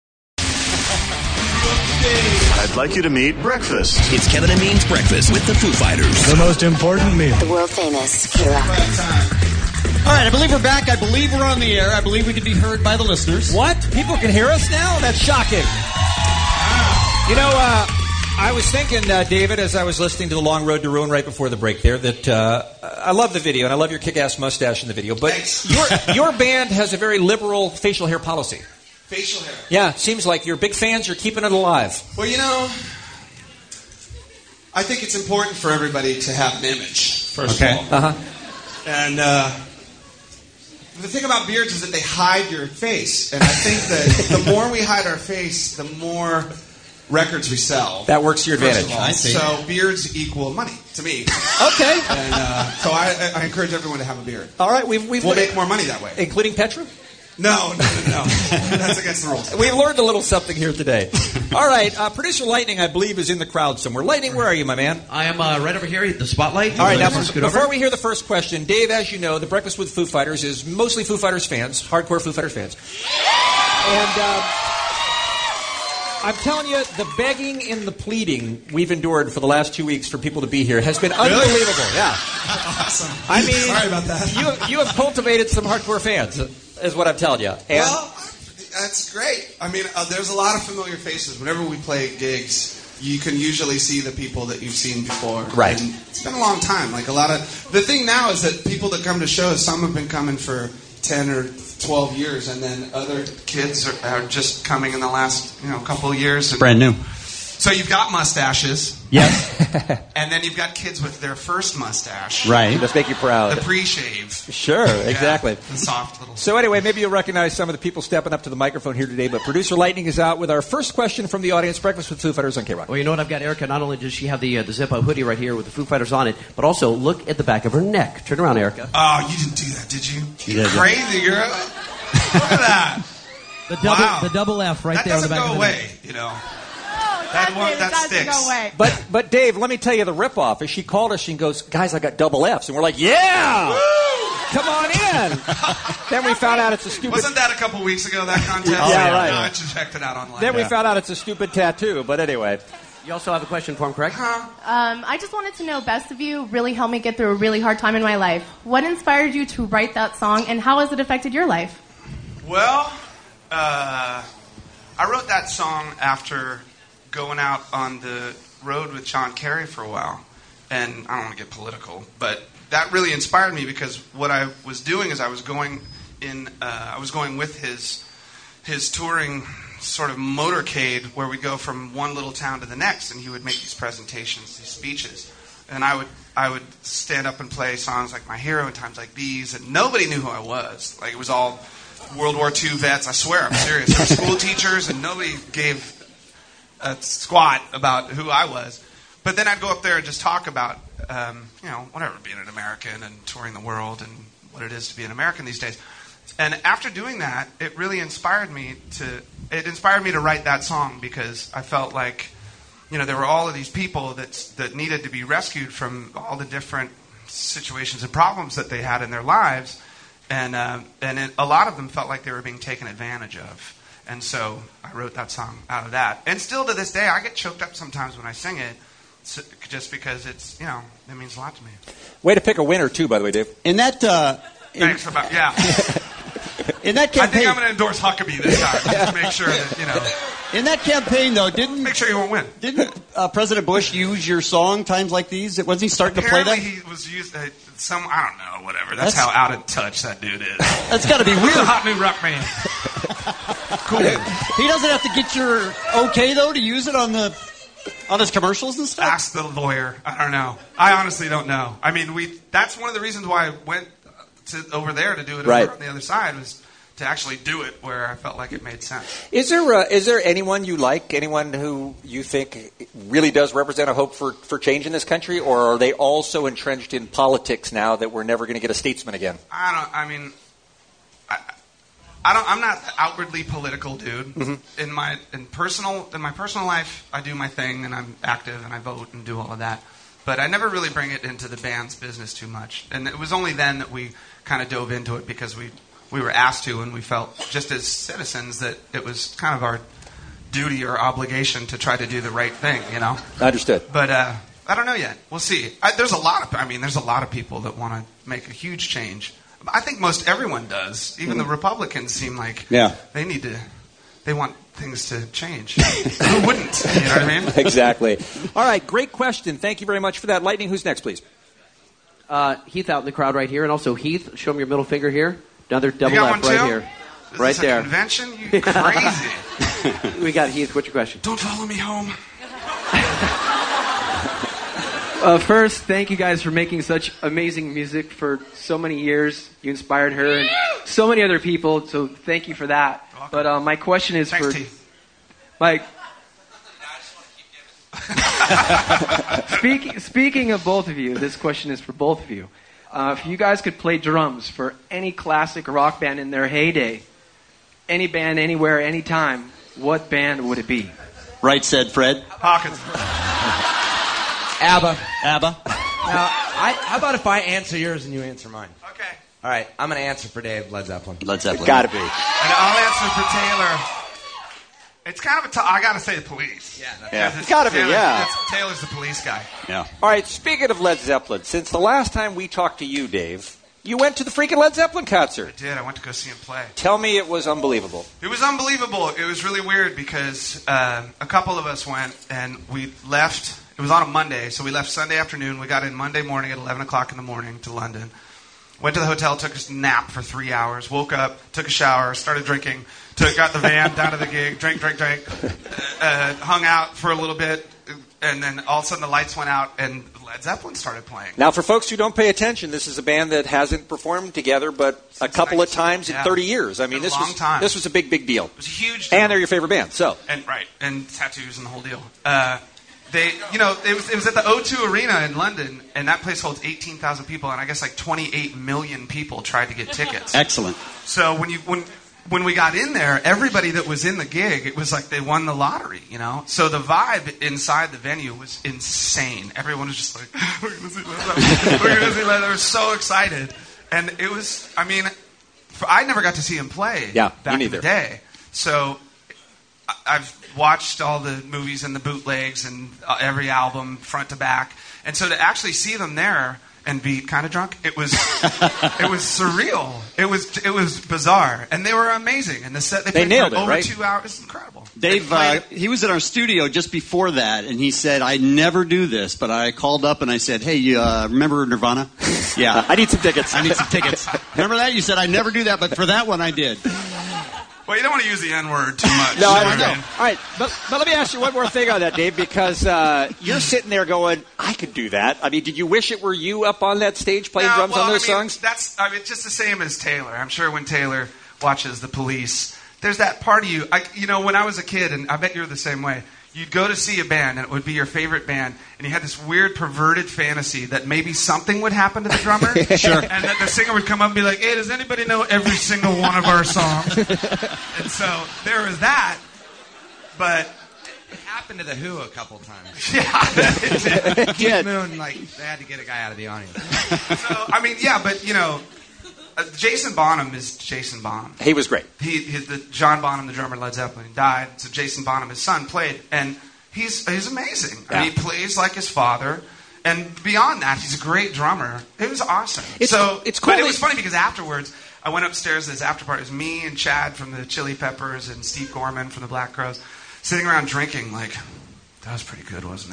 I'd like you to meet Breakfast. It's Kevin and Bean's Breakfast with the Foo Fighters. The most important meal. The world famous K-Rock. All right, I believe we're back. I believe we're on the air. I believe we can be heard by the listeners. What? People can hear us now? That's shocking. You know, I was thinking, David, as I was listening to The Long Road to Ruin right before the break there, that I love the video, and I love your kick-ass mustache in the video, but your band has a very liberal facial hair policy. Facial hair. Yeah, seems like you're big fans. You're keeping it alive. Well, you know, I think it's important for everybody to have an image, first of all. Uh-huh. And the thing about beards is that they hide your face. And I think that the more we hide our face, the more records we sell. That works to your advantage. I see. So beards equal money to me. Okay. And so I encourage everyone to have a beard. All right, we'll make more money that way. Including Petra? No. That's against the rules. We've learned a little something here today. All right, Producer Lightning, I believe, is in the crowd somewhere. Lightning, where are you, my man? I am right over here at the spotlight. All right, now, before we hear the first question, Dave, as you know, the Breakfast with Foo Fighters is mostly Foo Fighters fans, hardcore Foo Fighters fans. And I'm telling you, the begging and the pleading we've endured for the last 2 weeks for people to be here has been unbelievable. Yeah. Awesome. I mean, sorry about that. You have cultivated some hardcore fans, is what I'm telling you. And Well, that's great. I mean, there's a lot of familiar faces. Whenever we play gigs, you can usually see the people that you've seen before. Right. And it's been a long time. Like a lot of the thing now is that people that come to shows, some have been coming for 10 or 12 years, and then other kids are just coming in the last couple of years. And Brand new. so you've got mustaches. Yes. And then you've got kids with their first mustache. Right. Let's make you proud. The pre-shave. Sure, exactly. The soft little. So anyway, maybe you'll recognize some of the people stepping up to the microphone here today, but Producer Lightning is out with our first question from the audience. Breakfast with Foo Fighters on K-Rock. Well, you know what? I've got Erica. Not only does she have the Zippo hoodie right here with the Foo Fighters on it, but also look at the back of her neck. Turn around, Erica. Oh, you didn't do that, did you? She did, yeah. Crazy girl. Look at that. The double F right that there on the doesn't back go of the away, neck. you know. That sticks. But Dave, let me tell you the ripoff is she called us and goes, guys, I got double Fs. And we're like, yeah! Woo! Come on in. Then we found out it's a stupid... Wasn't that a couple weeks ago, that contest? Yeah, right. No, I just checked it out online. Then we found out it's a stupid tattoo, but anyway. You also have a question for him, correct? I just wanted to know, Best of You really helped me get through a really hard time in my life. What inspired you to write that song, and how has it affected your life? Well, I wrote that song after going out on the road with John Kerry for a while. And I don't want to get political, but that really inspired me because what I was doing is I was going with his touring sort of motorcade where we go from one little town to the next, and he would make these presentations, these speeches. And I would stand up and play songs like My Hero and Times Like These, and nobody knew who I was. Like, it was all World War II vets. I swear, I'm serious. They were school teachers, and nobody gave a squat about who I was. But then I'd go up there and just talk about, whatever, being an American and touring the world and what it is to be an American these days. And after doing that, it really inspired me to write that song because I felt like, there were all of these people that needed to be rescued from all the different situations and problems that they had in their lives. And a lot of them felt like they were being taken advantage of. And so I wrote that song out of that. And still to this day, I get choked up sometimes when I sing it, just because it's, it means a lot to me. Way to pick a winner, too, by the way, Dave. In that... Thanks about, yeah. In that campaign... I think I'm going to endorse Huckabee this time, just to make sure that, In that campaign, though, make sure you won't win. Didn't President Bush use your song, Times Like These? Wasn't he starting to play that? Apparently he was used I don't know, whatever. That's how out of touch that dude is. That's got to be weird. He's a hot new rock man. Cool. He doesn't have to get your okay, though, to use it on his commercials and stuff? Ask the lawyer. I don't know. I honestly don't know. I mean, that's one of the reasons why I went over there to do it over on the other side was to actually do it where I felt like it made sense. Is there anyone you like, anyone who you think really does represent a hope for change in this country, or are they all so entrenched in politics now that we're never going to get a statesman again? I'm not an outwardly political dude. Mm-hmm. In my personal life, I do my thing and I'm active and I vote and do all of that. But I never really bring it into the band's business too much. And it was only then that we kind of dove into it because we were asked to, and we felt just as citizens that it was kind of our duty or obligation to try to do the right thing, Understood. But I don't know yet. We'll see. There's a lot of people that want to make a huge change. I think most everyone does. Even the Republicans seem like they want things to change. Who wouldn't? You know what I mean? Exactly. All right, great question. Thank you very much for that. Lightning, who's next, please? Heath out in the crowd right here. And also, Heath, show him your middle finger here. Another double you got left one right too? here. Is right this there. A convention? You crazy. We got Heath. What's your question? Don't follow me home. First, thank you guys for making such amazing music for so many years. You inspired her and so many other people, so thank you for that. But my question is for Mike. Speaking of both of you, this question is for both of you. If you guys could play drums for any classic rock band in their heyday, any band, anywhere, anytime, what band would it be? Right, said Fred. Hawkins. ABBA. Now, how about if I answer yours and you answer mine? Okay. All right, I'm going to answer for Dave, Led Zeppelin. Led Zeppelin. Got to be. And I'll answer for Taylor. It's kind of I got to say the Police. Yeah. It's gotta be, yeah. Taylor's the Police guy. Yeah. All right, speaking of Led Zeppelin, since the last time we talked to you, Dave, you went to the freaking Led Zeppelin concert. I did. I went to go see him play. Tell me it was unbelievable. It was unbelievable. It was really weird because a couple of us went and we left. It was on a Monday, so we left Sunday afternoon. We got in Monday morning at 11 o'clock in the morning to London. Went to the hotel, took a nap for 3 hours, woke up, took a shower, started drinking, got the van down to the gig, drank, hung out for a little bit, and then all of a sudden the lights went out and Led Zeppelin started playing. Now, for folks who don't pay attention, this is a band that hasn't performed together but a couple of times in 30 years. I mean, this was a big deal. It was a huge deal. And they're your favorite band, so. And tattoos and the whole deal. It was at the O2 Arena in London, and that place holds 18,000 people, and I guess like 28 million people tried to get tickets. Excellent. So when we got in there, everybody that was in the gig, it was like they won the lottery, you know? So the vibe inside the venue was insane. Everyone was just like, we're going to see Led Zeppelin. We're going to see Led Zeppelin. They were so excited. And it was, I mean, I never got to see him play back in the day. So I've watched all the movies and the bootlegs and every album front to back. And so to actually see them there and be kind of drunk, it was surreal. It was bizarre, and they were amazing. And the set they played nailed for it, over right? 2 hours. It's incredible. Dave, he was in our studio just before that, and he said, "I never do this, but I called up and I said, hey, you remember Nirvana? Yeah, I need some tickets. Remember that? You said I never do that, but for that one I did." Well, you don't want to use the N-word too much. No, I know. All right, but let me ask you one more thing on that, Dave, because you're sitting there going, I could do that. I mean, did you wish it were you up on that stage playing drums on those songs? That's just the same as Taylor. I'm sure when Taylor watches the Police, there's that part of you. When I was a kid, and I bet you're the same way, you'd go to see a band, and it would be your favorite band, and you had this weird perverted fantasy that maybe something would happen to the drummer. Sure. And that the singer would come up and be like, hey, does anybody know every single one of our songs? And so there was that, but It happened to The Who a couple times. Yeah. Keith Moon, they had to get a guy out of the audience. So, Jason Bonham is Jason Bonham. He was great. John Bonham, the drummer of Led Zeppelin, died. So Jason Bonham, his son, played, and he's amazing. Yeah. He plays like his father, and beyond that, he's a great drummer. It was awesome. It's cool. But it was funny because afterwards, I went upstairs to this after party. It was me and Chad from the Chili Peppers and Steve Gorman from the Black Crowes, sitting around drinking. That was pretty good, wasn't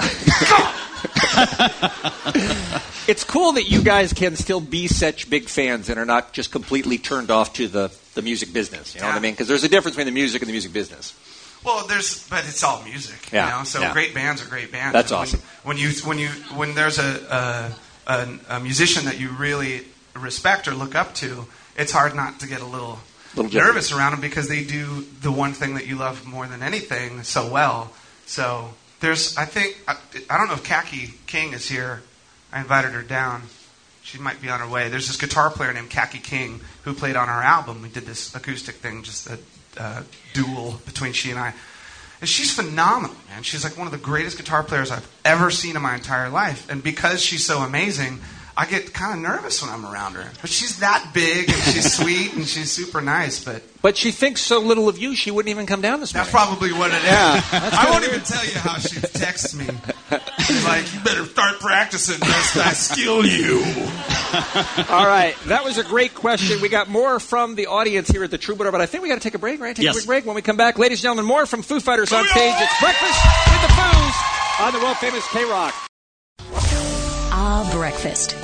it? It's cool that you guys can still be such big fans and are not just completely turned off to the music business. You know what I mean? Because there's a difference between the music and the music business. Well, but it's all music. Yeah. You know? So great bands are great bands. That's and awesome. When there's a musician that you really respect or look up to, it's hard not to get a little nervous around them because they do the one thing that you love more than anything so well. So I don't know if Kaki King is here. I invited her down. She might be on her way. There's this guitar player named Kaki King who played on our album. We did this acoustic thing, just a duel between she and I. And she's phenomenal, man. She's like one of the greatest guitar players I've ever seen in my entire life. And because she's so amazing, I get kind of nervous when I'm around her. But she's that big, and she's sweet, and she's super nice. But she thinks so little of you, she wouldn't even come down this morning. That's probably what it is. Yeah. I won't even tell you how she texts me. She's like, you better start practicing lest I skill you. All right. That was a great question. We got more from the audience here at the Troubadour, but I think we got to take a break, right? Take a quick break. When we come back, ladies and gentlemen, more from Foo Fighters on stage. It's Breakfast with the Foos on the world-famous K-Rock. Breakfast.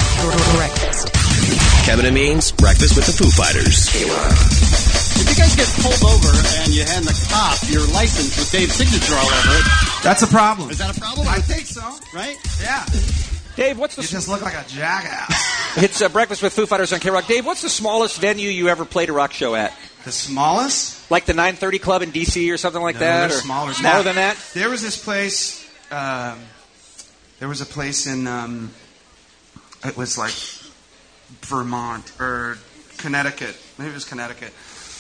Kevin and Bean's Breakfast with the Foo Fighters. If you guys get pulled over and you hand the cop your license with Dave's signature all over it, that's a problem. Is that a problem? I think so. Right? Yeah. Dave, you just look like a jackass. It's Breakfast with Foo Fighters on K-Rock. Dave, what's the smallest venue you ever played a rock show at? The smallest? Like the 930 Club in D.C. or something like that? They're or smaller. Smaller than that? There was this place. There was a place in. It was like Vermont or Connecticut. Maybe it was Connecticut.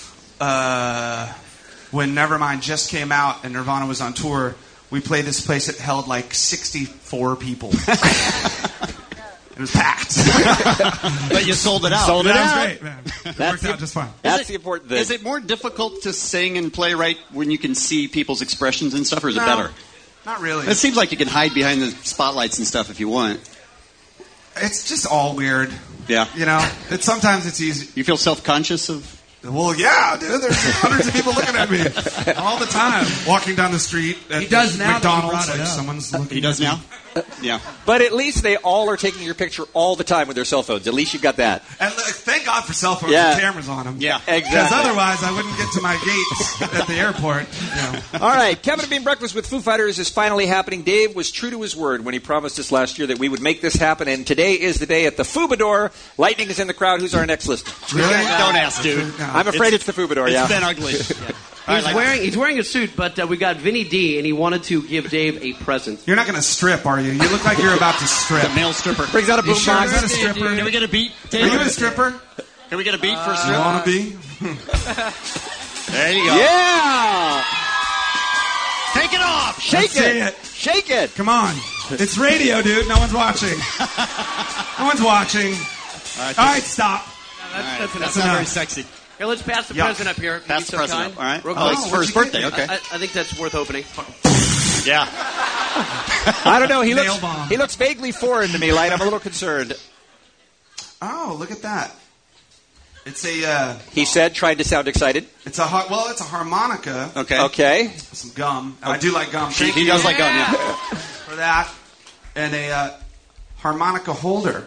When Nevermind just came out and Nirvana was on tour, we played this place that held like 64 people. It It was packed. But you sold it out. Sold it out. That was great, man. It worked out just fine. That's the important thing. Is it more difficult to sing and play right when you can see people's expressions and stuff, or is it No, better? Not really. It seems like you can hide behind the spotlights and stuff if you want. It's just all weird. Yeah. You know, sometimes it's easy. You feel self-conscious of... Well, yeah, dude. There's hundreds of people looking at me all the time. Walking down the street at He does now that you McDonald's, brought it like up. someone's looking. He does at me. now? Yeah. But at least they all are taking your picture all the time with their cell phones. At least you've got that. And thank God for cell phones Yeah. with cameras on them. Yeah, Because exactly. otherwise, I wouldn't get to my gate at the airport. You know. All right, Kevin and Bean Breakfast with Foo Fighters is finally happening. Dave was true to his word when he promised us last year that we would make this happen, and today is the day at the Foobador. Lightning is in the crowd. Who's our next listener? Really? Don't ask, dude. I'm afraid it's the Foobador, It's yeah. been ugly. He's wearing a suit, but we got Vinny D, and he wanted to give Dave a present. You're not going to strip, are you? You look like you're about to strip. The male stripper. Brings out a You sure boombox. is that a stripper? Can we get a beat, Are Taylor? you a stripper? Can we get a beat for a You strip? want to be? There you go. Yeah! Take it off. Shake Let's see it. it. Shake it. Come on. It's radio, dude. No one's watching. No one's watching. All right, stop. That's That's not enough. very sexy. Here, let's pass the Yuck. present up here. Pass Be the so present kind. up, all right? Real Oh, quick. it's for his birthday, okay. I think that's worth opening. Yeah. I don't know. He Nail bomb. looks vaguely foreign to me, Light. I'm a little concerned. Oh, look at that. It's a He said, trying to sound excited. it's a harmonica. Okay. Okay. Some gum. I do like gum. Thank He you does like gum, yeah. for that. And a harmonica holder.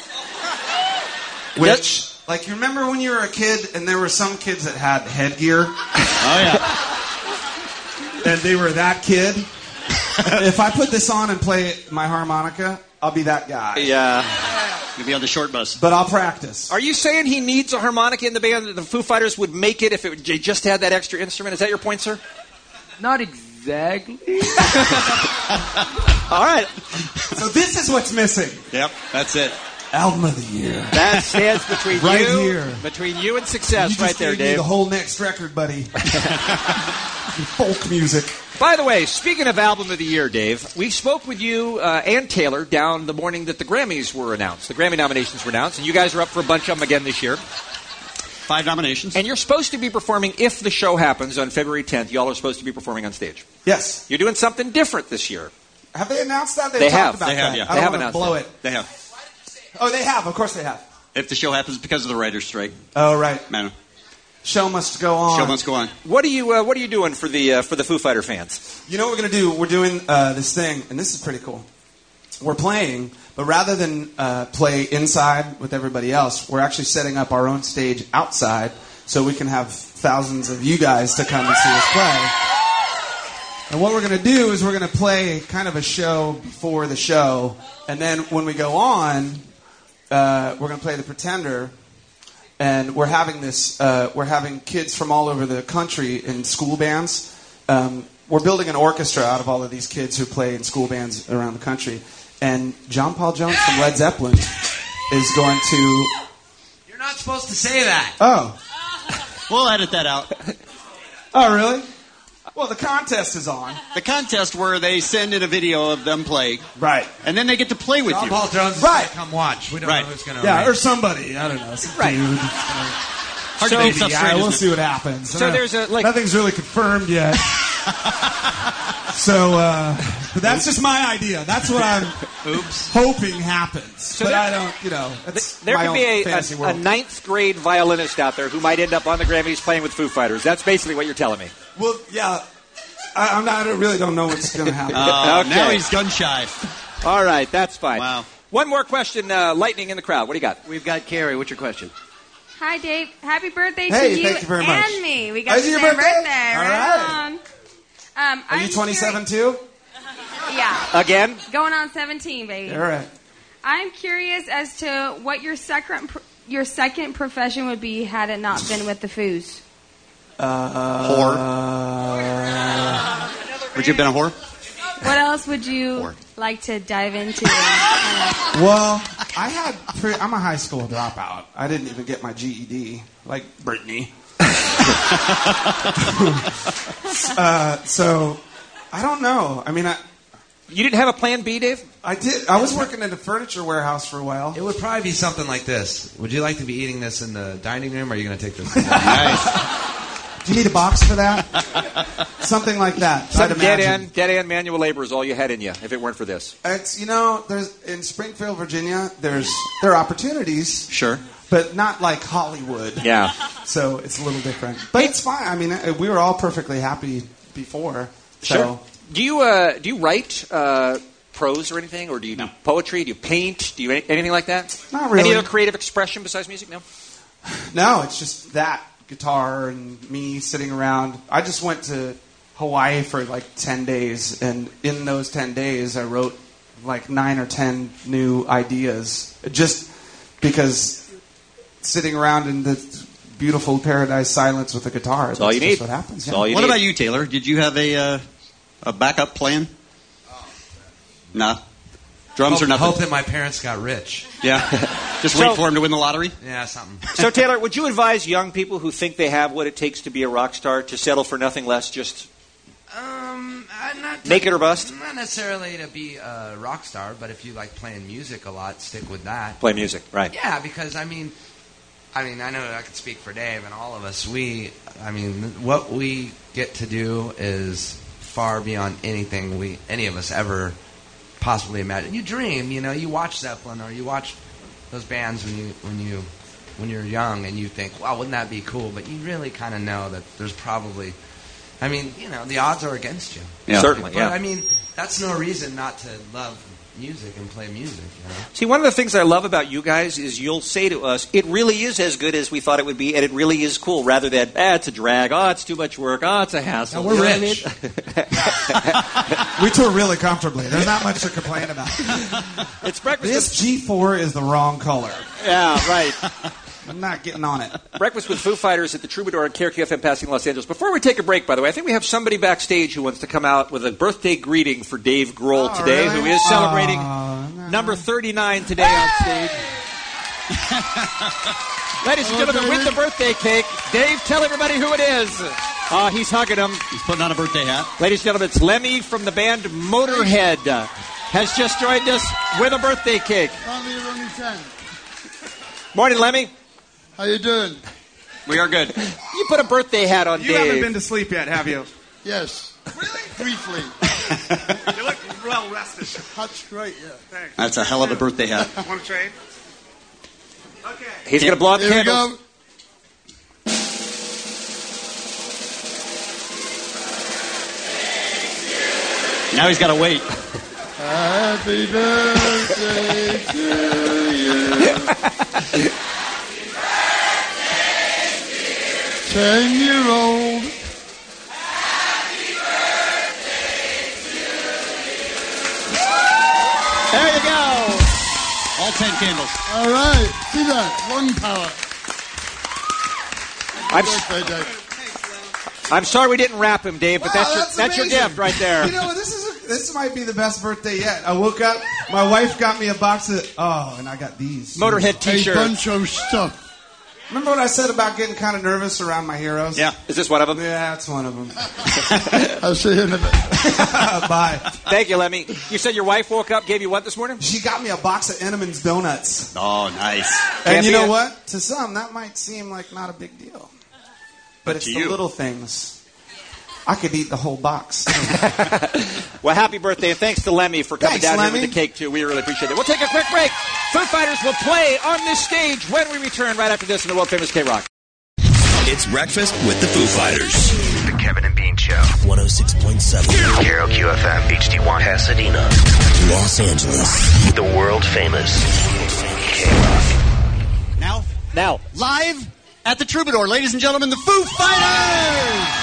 Which, like, you remember when you were a kid and there were some kids that had headgear? Oh, yeah. And they were that kid? If I put this on and play my harmonica, I'll be that guy. Yeah. You'll be on the short bus. But I'll practice. Are you saying he needs a harmonica in the band that the Foo Fighters would make it if they just had that extra instrument? Is that your point, sir? Not exactly. All right. So this is what's missing. Yep, that's it. Album of the year. That stands between Right you, here. between you and success, You just right there, gave me Dave. the whole next record, buddy. Folk music. By the way, speaking of album of the year, Dave, we spoke with you and Taylor down the morning that the Grammys were announced. The Grammy nominations were announced, and you guys are up for a bunch of them again this year. 5 nominations. And you're supposed to be performing, if the show happens on February 10th, y'all are supposed to be performing on stage. Yes. You're doing something different this year. Have they announced that? They've They talked have. about They have, that. yeah. I They don't have want to announced blow it. it. They have. Oh, they have. Of course they have. If the show happens because of the writer's strike. Oh, right. Man, Show must go on. show must go on. What are you doing for the Foo Fighter fans? You know what we're going to do? We're doing this thing, and this is pretty cool. We're playing, but rather than play inside with everybody else, we're actually setting up our own stage outside so we can have thousands of you guys to come and see us play. And what we're going to do is we're going to play kind of a show before the show, and then when we go on, we're going to play The Pretender. And we're having this. We're having kids from all over the country in school bands. We're building an orchestra out of all of these kids who play in school bands around the country. And John Paul Jones from Led Zeppelin is going to. You're not supposed to say that. Oh. We'll edit that out. Oh, really? Well, the contest is on. The contest where they send in a video of them playing. Right. And then they get to play with John you. Paul Jones is Right. going to come watch. We don't Right. know who's going to. Yeah, or somebody. I don't know. Some Right. dude. Hard to Maybe, make stuff yeah, straight, we'll isn't see what happens. So there's a, like- nothing's really confirmed yet. So, but that's just my idea. That's what I'm hoping happens. But there- I don't, that's There my could own be a fantasy world. ninth grade violinist out there who might end up on the Grammys playing with Foo Fighters. That's basically what you're telling me. Well, yeah, I really don't know what's going to happen. Okay. Now he's gun shy. All right, that's fine. Wow. One more question, Lightning in the crowd. What do you got? We've got Carrie. What's your question? Hi, Dave. Happy birthday Hey, to you, thank you very much. and me. We got Is the it same your birthday? Right All right. on. Are you 27 too? Yeah. Again? Going on 17, baby. All right. I'm curious as to what your second profession would be had it not been with the Foos. Whore. Would you have been a whore? What else would you like to dive into? Well, I'm a high school dropout. I didn't even get my GED, like Brittany. So, I don't know. I mean, You didn't have a plan B, Dave? I did. I was working in a furniture warehouse for a while. It would probably be something like this. Would you like to be eating this in the dining room, or are you going to take this? Do you need a box for that? Something like that. Some I'd imagine. dead end manual labor is all you had in you if it weren't for this. It's there's in Springfield, Virginia. There are opportunities. Sure. But not like Hollywood. Yeah. So it's a little different. But it's fine. I mean, we were all perfectly happy before. So. Sure. Do you write prose or anything, or do you do poetry? Do you paint? Do you anything like that? Not really. Any other creative expression besides music? No. No, it's just that guitar and me sitting around. I just went to Hawaii for like 10 days, and in those 10 days, I wrote like 9 or 10 new ideas. Just because sitting around in the beautiful paradise silence with a guitar. That's all you just need. What happens? That's all you need. What about you, Taylor? Did you have a backup plan? No. Drums or nothing? Hope that my parents got rich. Yeah. Just wait for them to win the lottery? Yeah, something. So, Taylor, would you advise young people who think they have what it takes to be a rock star to settle for nothing less, just naked or bust? Not necessarily to be a rock star, but if you like playing music a lot, stick with that. Play music, right. Yeah, because, I know I could speak for Dave and all of us. What we get to do is far beyond anything any of us ever possibly imagine. You dream, you watch Zeppelin or you watch those bands when you're young and you think, wow, wouldn't that be cool? But you really kind of know that there's probably, the odds are against you. Yeah. Certainly, but, yeah. That's no reason not to love music and play music. See, one of the things I love about you guys is you'll say to us, it really is as good as we thought it would be, and it really is cool, rather than, it's a drag, it's too much work, it's a hassle. No, we're rich. We tour really comfortably. There's not much to complain about. It's breakfast. This G4 is the wrong color. Yeah, right. I'm not getting on it. Breakfast with Foo Fighters at the Troubadour on KRQFM passing Los Angeles. Before we take a break, by the way, I think we have somebody backstage who wants to come out with a birthday greeting for Dave Grohl today, really? who is celebrating number 39 today on stage. Ladies and gentlemen, with the birthday cake, Dave, tell everybody who it is. He's hugging him. He's putting on a birthday hat. Ladies and gentlemen, it's Lemmy from the band Motorhead. Has just joined us with a birthday cake. Morning, Lemmy. How you doing? We are good. You put a birthday hat on You Dave. haven't been to sleep yet, have you? Yes. Really? Briefly. You look well rested. That's great, yeah. Thanks. That's a hell of a birthday hat. Want to trade? Okay. He's going to blow out the Here we candles. go. Now he's got to wait. Happy birthday to you. 10-year-old. There you go. All 10 candles. All right. See that? Lung power. I'm sorry we didn't wrap him, Dave, but Wow, that's your amazing. gift right there. This might be the best birthday yet. I woke up, my wife got me a box of, and I got these. Motorhead t-shirt. A bunch of stuff. Remember what I said about getting kind of nervous around my heroes? Yeah. Is this one of them? Yeah, that's one of them. I'll see you in a bit. Bye. Thank you, Lemmy. You said your wife woke up, gave you what this morning? She got me a box of Entenmann's donuts. Oh, nice. And you know what? To some, that might seem like not a big deal. But it's to the you. little things. I could eat the whole box. Well, happy birthday, and thanks to Lemmy for coming Thanks, down Lemmy. here with the cake, too. We really appreciate it. We'll take a quick break. Foo Fighters will play on this stage when we return right after this in the world-famous K-Rock. It's Breakfast with the Foo Fighters. The Kevin and Bean Show. 106.7. KRQFM, HD1 Pasadena. Los Angeles. The world-famous K-Rock. Now, live at the Troubadour, ladies and gentlemen, the Foo Fighters!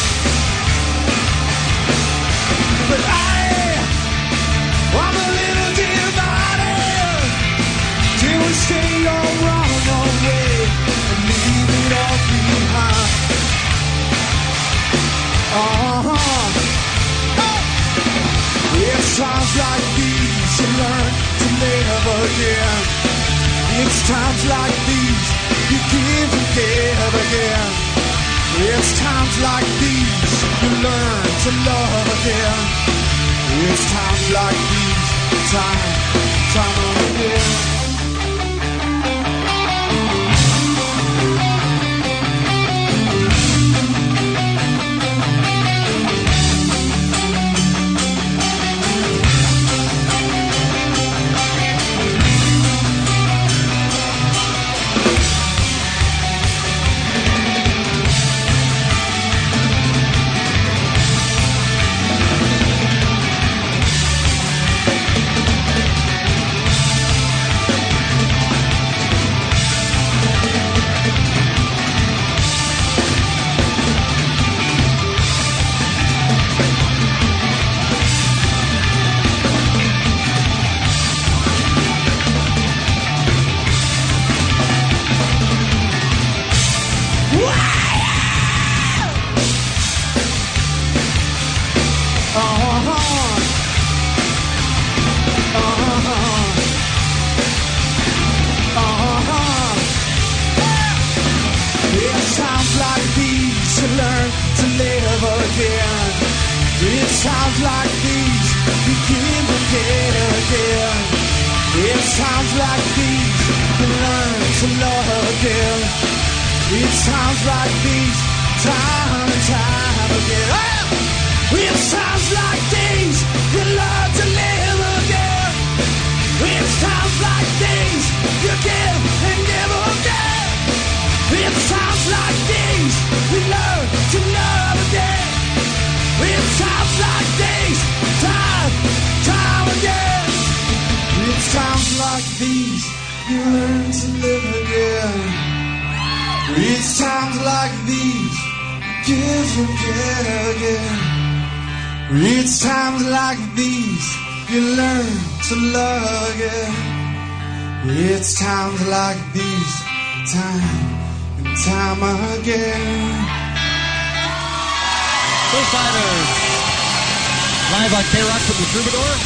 But I'm a little divided till we stay or run away and leave it all behind. It's times like these you learn to live again. It's times like these you give and give again. It's times like these you learn to love again. It's times like these, time again. It's times like these you learn to live again. It's times like these you give and give again. It's times like these you learn to love again. It's times like these, time and time again. It's times like these you learn to live again. It's times like these you give and give again. It's times like these we learn to love again. It's times like these, time again. It's times like these you learn to live again. It's times like these give and get again. It's times like these you learn to love again. It's times like these, time again. Foo Fighters, live on K-Rock from the Troubadour.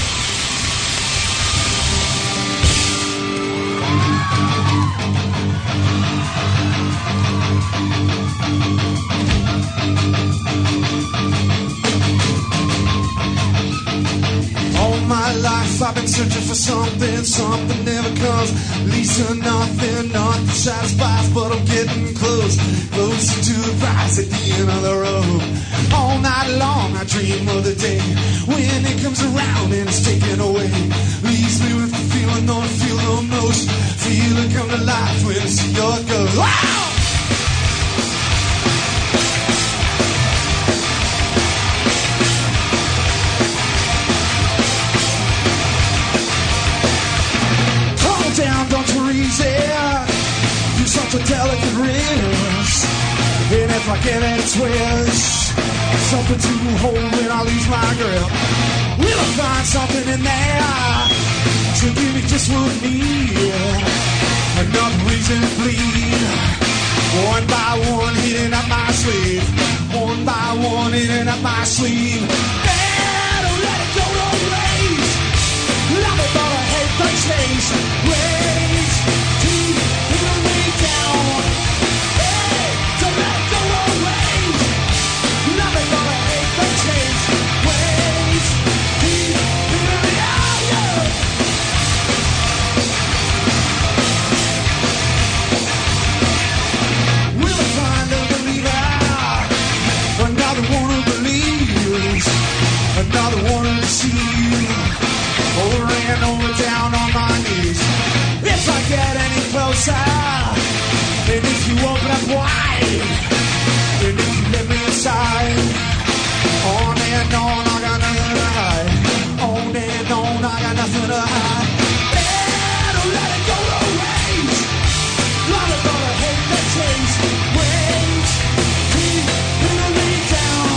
All my life I've been searching for something never comes. Leads to nothing satisfies, but I'm getting closer to the prize at the end of the road. All night long I dream of the day when it comes around and it's taken away. Leaves me with the feeling, don't feel no emotion. Feel it come to life when I see your ghost. Wow! Down, don't you resist. You're such a delicate wrist, and if I get it twist, something to hold when I lose my grip. Will I find something in there to give me just what I need? Another reason to bleed. One by one, hitting up my sleeve. One by one, hitting up my sleeve. Man, don't let it go no ways. Love it, but I hate the chase. Ways to pull me down. Hey, don't let it go no ways. Love it, but I hate the chase. Ways to pull me down, yeah. Will I find a believer? Another one who believes. Another one who sees. Over and over, down on my knees. If I get any closer, and if you open up wide, and if you let me inside, on and on, I got nothing to hide. On and on, I got nothing to hide. Yeah, don't let it go no ways. Love it, but I hate the chase. Ways keep pulling me down.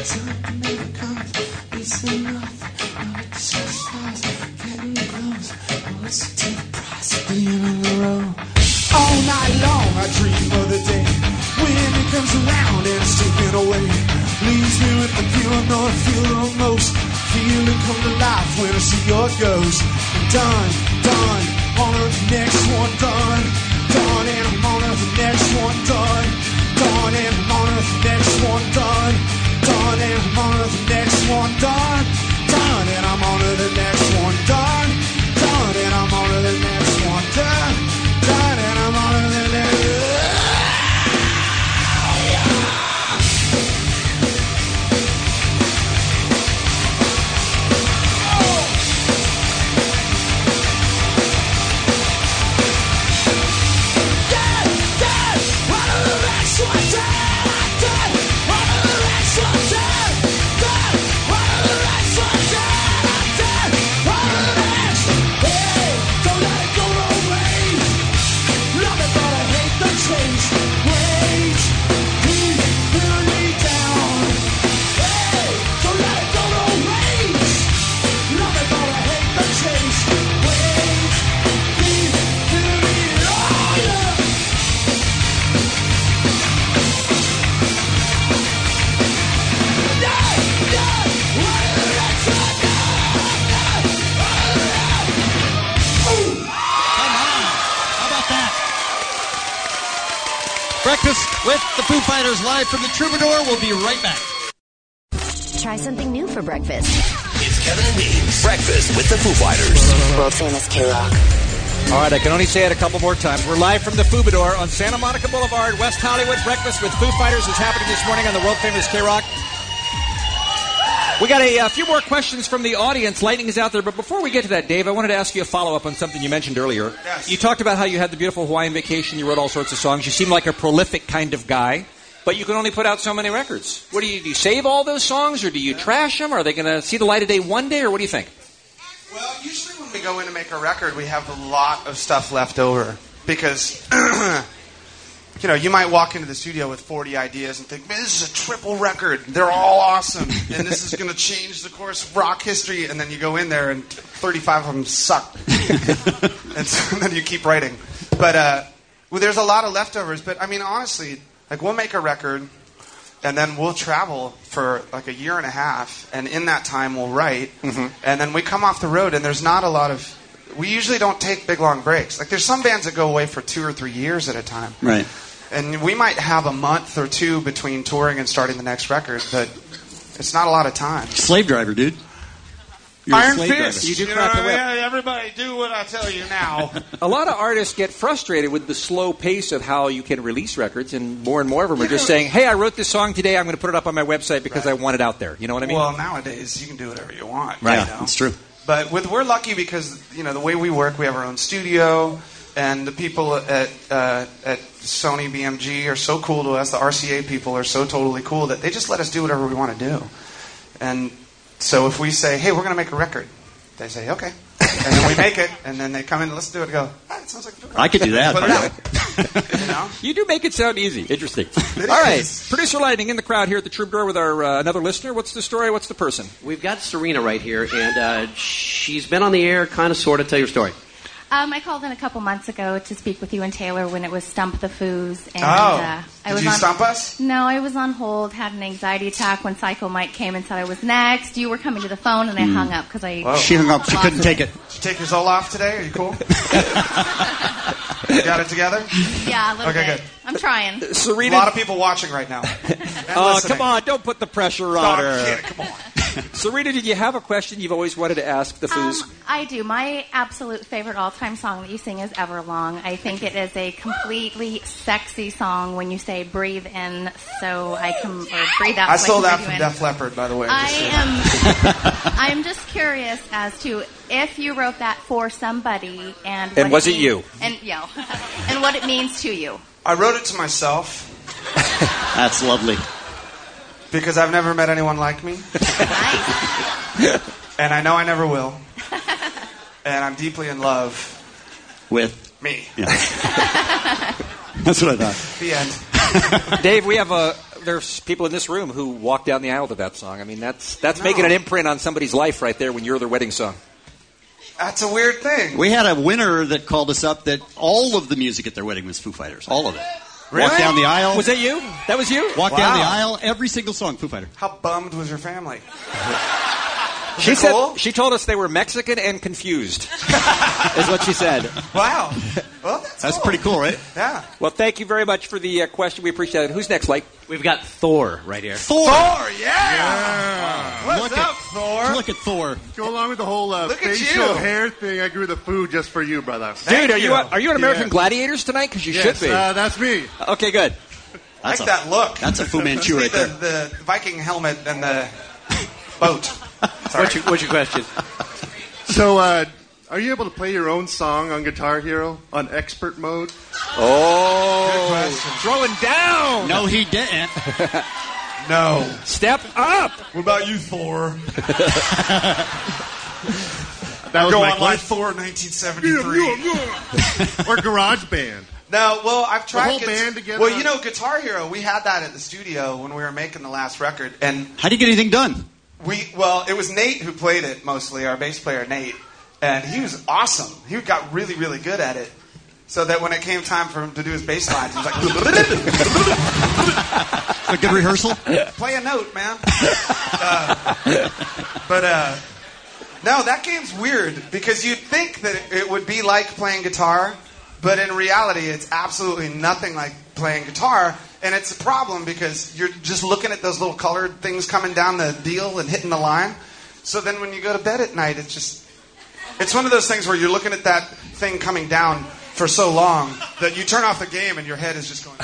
Something never comes, it's enough. Now it's so fast, getting close. What's the ticket price at the end of the road? All night long I dream of the day when it comes around and it's taken away. Leaves me with the feeling I feel the most. Feeling come to life when I see your ghost. Done, done, on to the next one, done. Done and I'm on to the next one, done. Done and I'm on to the next one, done. Done and I'm on to the next one, done. Done and I'm on to the next one, done. Done and I'm on to the next one, done. Done and I'm on to the next. Breakfast with the Foo Fighters live from the Troubadour. We'll be right back. Try something new for breakfast. It's Kevin and Bean's Breakfast with the Foo Fighters. World famous K-Rock. All right, I can only say it a couple more times. We're live from the Troubadour on Santa Monica Boulevard, West Hollywood. Breakfast with Foo Fighters is happening this morning on the world famous K-Rock. We got a few more questions from the audience. Lightning is out there, but before we get to that, Dave, I wanted to ask you a follow-up on something you mentioned earlier. Yes. You talked about how you had the beautiful Hawaiian vacation, you wrote all sorts of songs. You seem like a prolific kind of guy, but you can only put out so many records. What do you save all those songs, or do you trash them? Are they going to see the light of day one day, or what do you think? Well, usually when we go in to make a record, we have a lot of stuff left over because, you know, you might walk into the studio with 40 ideas and think, man, this is a triple record. They're all awesome, and this is going to change the course of rock history. And then you go in there, and 35 of them suck. And so then you keep writing. But well, there's a lot of leftovers. But, I mean, honestly, like, we'll make a record, and then we'll travel for like a year and a half, and in that time we'll write, and then we come off the road, and there's not a lot of... We usually don't take big, long breaks. Like, there's some bands that go away for 2 or 3 years at a time. Right. And we might have a month or two between touring and starting the next record, but it's not a lot of time. Slave driver, dude. You're Iron a slave Fist. driver. You do You crack know, the whip. yeah, everybody do what I tell you now. A lot of artists get frustrated with the slow pace of how you can release records, and more of them are just saying, hey, I wrote this song today, I'm going to put it up on my website because I want it out there. You know what I mean? Well, nowadays you can do whatever you want. Right, you know? that's true. But we're lucky because, you know, the way we work, we have our own studio, and the people at Sony BMG are so cool to us. The RCA people are so totally cool that they just let us do whatever we want to do. And so if we say, hey, we're going to make a record, they say, okay. And then we make it, and then they come in and let's do it and go, ah, it sounds like a record. I could do that. Put it out. You know? You do make it sound easy. Interesting. All right. Producer Lightning in the crowd here at the Troubadour with our another listener. What's the story? What's the person? We've got Serena right here, and she's been on the air, kind of, sort of. Tell your story. I called in a couple months ago to speak with you and Taylor when it was Stump the Foos. And, Did you stump us? No, I was on hold, had an anxiety attack when Psycho Mike came and said I was next. You were coming to the phone, and I hung up because I... Whoa. She hung up. She couldn't take it. Did you take your Zoloft today? Are you cool? You got it together? Yeah, a little Okay, bit. good. I'm trying. Serena. A lot of people watching right now. Oh, come on. Don't put the pressure on her. Kid, come on. Serena, did you have a question you've always wanted to ask the Foos? I do. My absolute favorite all-time song that you sing is Everlong. I think it is a completely sexy song when you say breathe in so I can, or breathe out. I so stole can that breathe from you in. Def Leppard, by the way. I'm just curious as to if you wrote that for somebody and what was it means- you? And yeah, and what it means to you. I wrote it to myself That's lovely. because I've never met anyone like me. And I know I never will. And I'm deeply in love With me. yeah. That's what I thought. The end. Dave, we have a there's people in this room who walk down the aisle to that song. I mean, that's making an imprint on somebody's life right there when you're their wedding song. That's a weird thing. We had a winner that called us up that all of the music at their wedding was Foo Fighters. All of it. Really? Walk down the aisle. Was that you? That was you? Walk down the aisle, every single song, Foo Fighters. How bummed was your family? She told us they were Mexican and confused, is what she said. Wow. Well, that's pretty cool, right? Yeah. Well, thank you very much for the question. We appreciate it. Who's next, Blake? We've got Thor right here. Thor, yeah. What's Look up, at- Thor? Look at Thor. Go along with the whole Look at facial you. hair thing. I agree with the food just for you, brother. Dude, are you an American Gladiators tonight? Because you Yes, should be. that's me. Okay, good. I like that look. That's a Fu Manchu right there. The Viking helmet and the boat. What's your question? So, are you able to play your own song on Guitar Hero on expert mode? Oh, throwing down. No, he didn't. No. Step up. What about you, Thor? That was Go my on like question. Thor 1973. Or Garage Band. No, well, I've tried The whole band together? Well, you know, Guitar Hero, we had that at the studio when we were making the last record, and How do you get anything done? it was Nate who played it mostly, our bass player Nate, and he was awesome. He got really, really good at it. So that when it came time for him to do his bass lines, he was like, A good rehearsal? play a note, man. No, that game's weird because you'd think that it would be like playing guitar, but in reality, it's absolutely nothing like playing guitar. And it's a problem because you're just looking at those little colored things coming down the deal and hitting the line. So then when you go to bed at night, it's one of those things where you're looking at that thing coming down for so long that you turn off the game and your head is just going.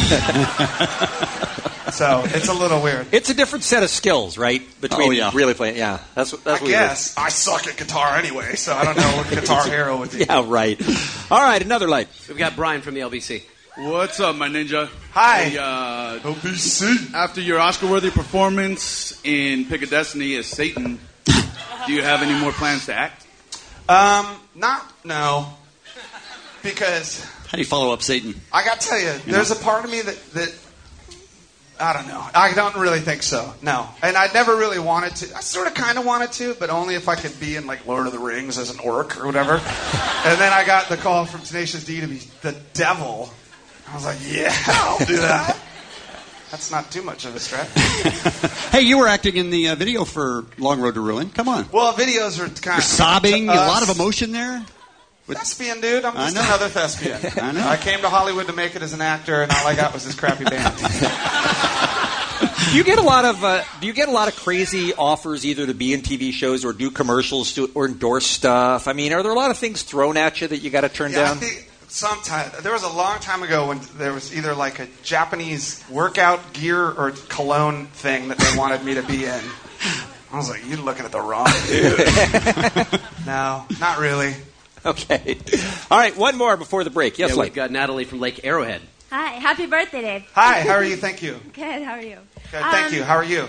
So it's a little weird. It's a different set of skills, right? Between really playing. Yeah, that's what I guess. I suck at guitar anyway, so I don't know what Guitar Hero would be. Yeah, right. All right, another light. We've got Brian from the LBC. What's up, my ninja? Hi. Hey, LBC. After your Oscar-worthy performance in Pick a Destiny as Satan, do you have any more plans to act? No. Because How do you follow up Satan? I got to tell you, there's a part of me that I don't know. I don't really think so. No. And I never really wanted to. I sort of kind of wanted to, but only if I could be in like Lord of the Rings as an orc or whatever. And then I got the call from Tenacious D to be the devil. I was like, yeah, I'll do that. That's not too much of a stretch. Hey, you were acting in the video for Long Road to Ruin. Come on. Well, videos are kind You're of sobbing, a lot of emotion there. Thespian, dude. I'm just I know. another thespian. I know. I came to Hollywood to make it as an actor, and all I got was this crappy band. Do you get a lot of crazy offers either to be in TV shows or do commercials or endorse stuff? I mean, are there a lot of things thrown at you that you got to turn down? I think sometimes there was a long time ago when there was either like a Japanese workout gear or cologne thing that they wanted me to be in. I was like, you're looking at the wrong dude. No, not really. Okay. All right, one more before the break. Yes, We've got Natalie from Lake Arrowhead. Hi, happy birthday, Dave. Hi, how are you? Thank you. Good, how are you? Good, thank you. How are you?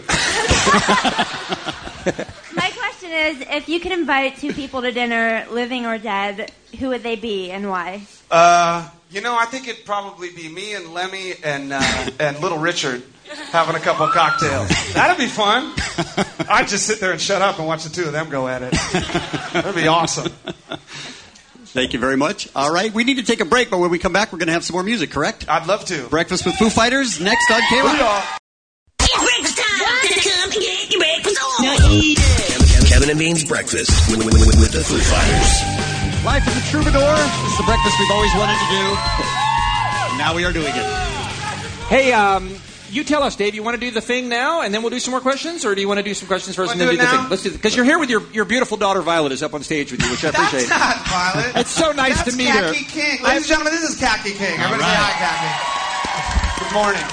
My question is, if you could invite two people to dinner, living or dead, who would they be and why? I think it'd probably be me and Lemmy and Little Richard having a couple cocktails. That'd be fun. I'd just sit there and shut up and watch the two of them go at it. That'd be awesome. Thank you very much. All right, we need to take a break, but when we come back, we're going to have some more music, correct? I'd love to. Breakfast with Foo Fighters, next on K-Rock. Breakfast time! Come and get your breakfast on! Kevin and Bean's Breakfast with the Foo Fighters. Live from the Troubadour. This is the breakfast we've always wanted to do. Now we are doing it. Hey, you tell us, Dave, you want to do the thing now, and then we'll do some more questions, or do you want to do some questions first and then do the thing? Let's do it. Because you're here with your beautiful daughter, Violet, is up on stage with you, which I appreciate. That's not Violet. It's so nice That's to meet her. Khaki King. Ladies and gentlemen, this is Khaki King. Everybody say hi, Khaki. Good morning.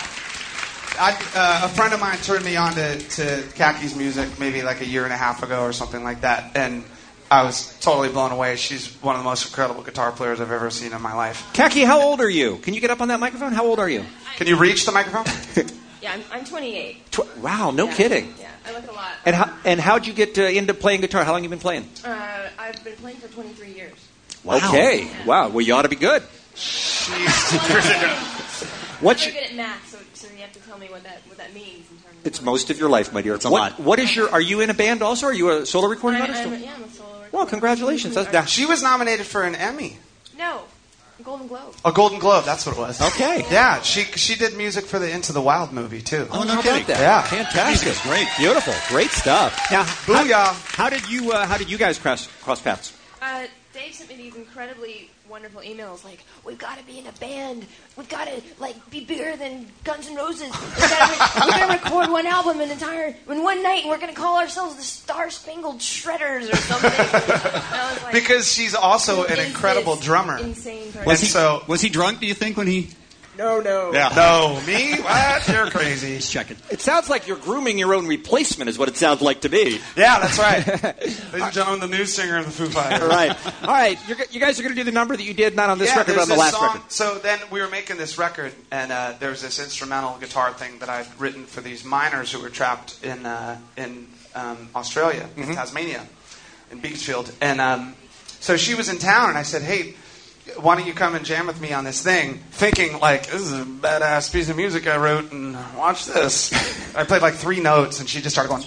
A friend of mine turned me on to Khaki's music maybe like a year and a half ago or something like that, and I was totally blown away. She's one of the most incredible guitar players I've ever seen in my life. Khaki, how old are you? Can you get up on that microphone? How old are you? Can you reach the microphone? Yeah, I'm 28. Wow, no kidding. Yeah, I look a lot. And how'd you get into playing guitar? How long have you been playing? I've been playing for 23 years. Wow. Okay. Wow. Well, you ought to be good. I'm very good at math, so you have to tell me what that means in terms of... It's most of your life, my dear. It's a lot. What is your... Are you in a band also? Are you a solo recording artist? I'm a solo recording. Well, congratulations. She was nominated for an Emmy. No, Golden Globe. A Golden Globe, that's what it was. Okay. Yeah, she did music for the Into the Wild movie, too. Oh, no kidding. Yeah. Fantastic. Music's great. Beautiful. Great stuff. Now, Booyah. how did you guys cross paths? Dave sent me these incredibly wonderful emails like, we've got to be in a band. We've got to be bigger than Guns N' Roses. We've got to record one album in one night, and we're going to call ourselves the Star Spangled Shredders or something. I was like, because she's also an incredible drummer. Insane person. Was he drunk, do you think, when he... No. Yeah. No, me? What? You're crazy. Just checking. It sounds like you're grooming your own replacement, is what it sounds like to me. Yeah, that's right. Ladies and gentlemen, the new singer of the Foo Fighters. All right. You guys are going to do the number that you did not on this record, but on the last record. So then we were making this record, and there was this instrumental guitar thing that I'd written for these miners who were trapped in Australia, in Tasmania, in Beaconsfield. And so she was in town, and I said, hey, why don't you come and jam with me on this thing? Thinking, this is a badass piece of music I wrote, and watch this. I played 3 notes, and she just started going...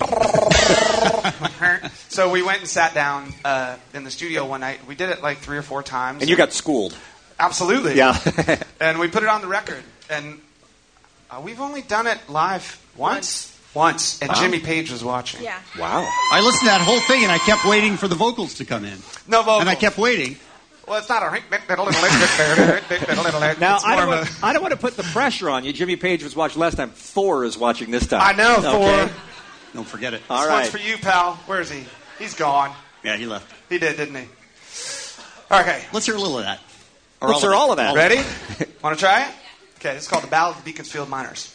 So we went and sat down in the studio one night. We did it 3 or 4 times. And you got schooled. Absolutely. Yeah. And we put it on the record. And we've only done it live once. And Wow. Jimmy Page was watching. Yeah. Wow. I listened to that whole thing, and I kept waiting for the vocals to come in. No vocals. And I kept waiting. Well, it's not a... Now, I don't want to put the pressure on you. Jimmy Page was watching last time. Thor is watching this time. I know, Okay. Thor. Don't forget it. All This right. one's for you, pal. Where is he? He's gone. Yeah, he left. He did, didn't he? Okay. Let's hear a little of that. Let's hear all of that. Ready? Want to try it? Okay, this is called The Ballad of the Beaconsfield Miners.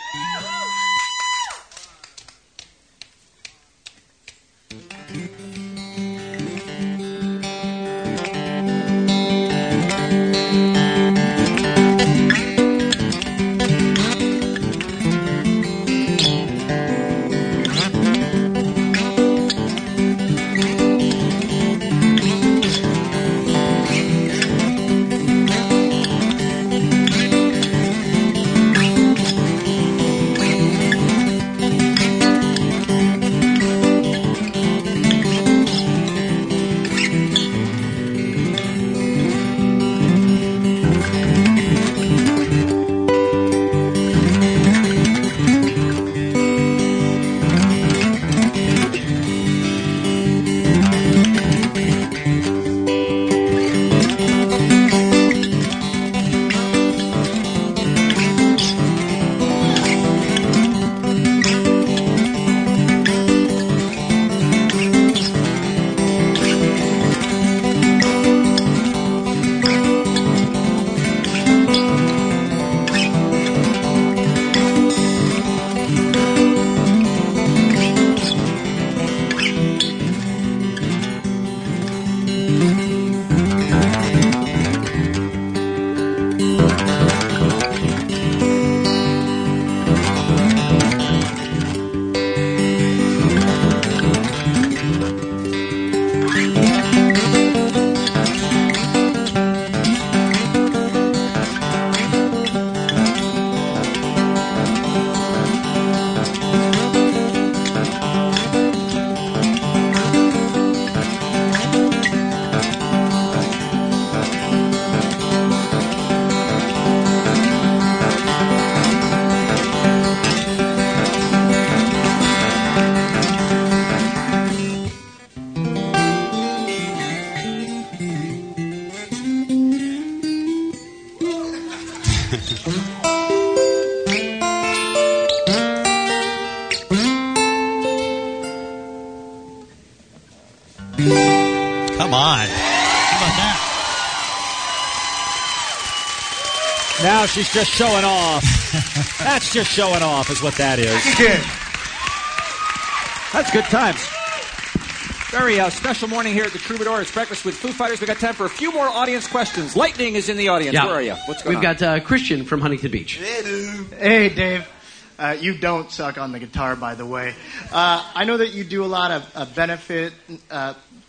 Come on. How about that? Now she's just showing off. That's just showing off is what that is. That's good times. Very special morning here at the Troubadour. It's Breakfast with Foo Fighters. We've got time for a few more audience questions. Lightning is in the audience. Yeah. Where are you? What's going on? We've got Christian from Huntington Beach. Hey, Dave. You don't suck on the guitar, by the way. I know that you do a lot of benefit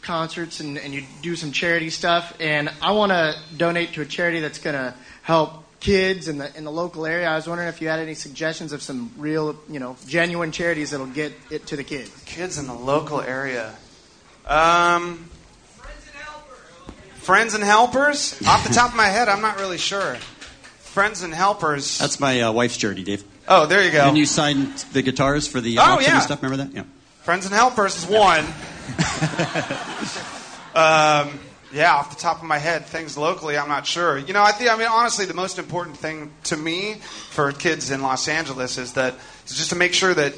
concerts and you do some charity stuff, and I want to donate to a charity that's going to help kids in the local area. I was wondering if you had any suggestions of some real, genuine charities that'll get it to the kids. Kids in the local area. Friends and Helpers? Off the top of my head, I'm not really sure. Friends and Helpers. That's my wife's charity, Dave. Oh, there you go. And you signed the guitars for the auction and stuff. Remember that? Yeah. Friends and Helpers is one. Yeah, off the top of my head, things locally, I'm not sure. Honestly, the most important thing to me for kids in Los Angeles is just to make sure that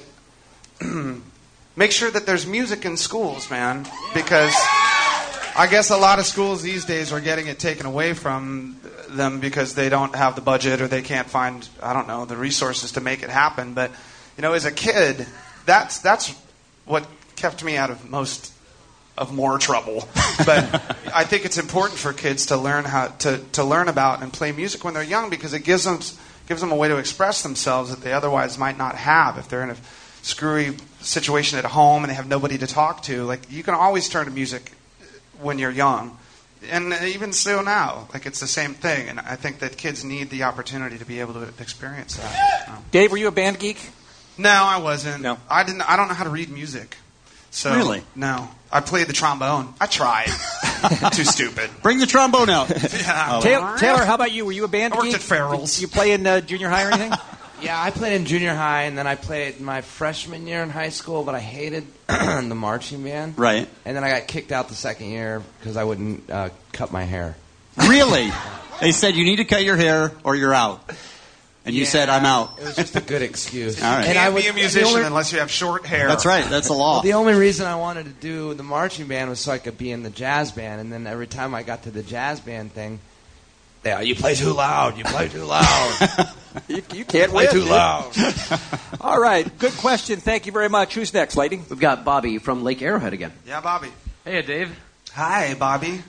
there's music in schools, man. Because I guess a lot of schools these days are getting it taken away from them because they don't have the budget or they can't find, the resources to make it happen. But, as a kid, that's what kept me out of more trouble. But I think it's important for kids to learn how to learn about and play music when they're young because it gives them a way to express themselves that they otherwise might not have if they're in a screwy situation at home and they have nobody to talk to. Like, you can always turn to music when you're young. And even still now, it's the same thing. And I think that kids need the opportunity to be able to experience that. Dave, were you a band geek? No, I wasn't. No. I don't know how to read music. So, really? No. I played the trombone. I tried. Too stupid. Bring the trombone out. Yeah. Taylor, how about you? Were you a band I worked geek? at Farrell's. You play in junior high or anything? Yeah, I played in junior high, and then I played my freshman year in high school, but I hated the marching band. Right. And then I got kicked out the second year because I wouldn't cut my hair. Really? They said you need to cut your hair or you're out. And you said, I'm out. It was just a good excuse. All right. You can't be a musician unless you have short hair. That's right. That's the law. Well, the only reason I wanted to do the marching band was so I could be in the jazz band. And then every time I got to the jazz band thing, you play too loud. You play too loud. you can't play win, too loud. All right. Good question. Thank you very much. Who's next, Lighting? We've got Bobby from Lake Arrowhead again. Yeah, Bobby. Hey, Dave. Hi, Bobby.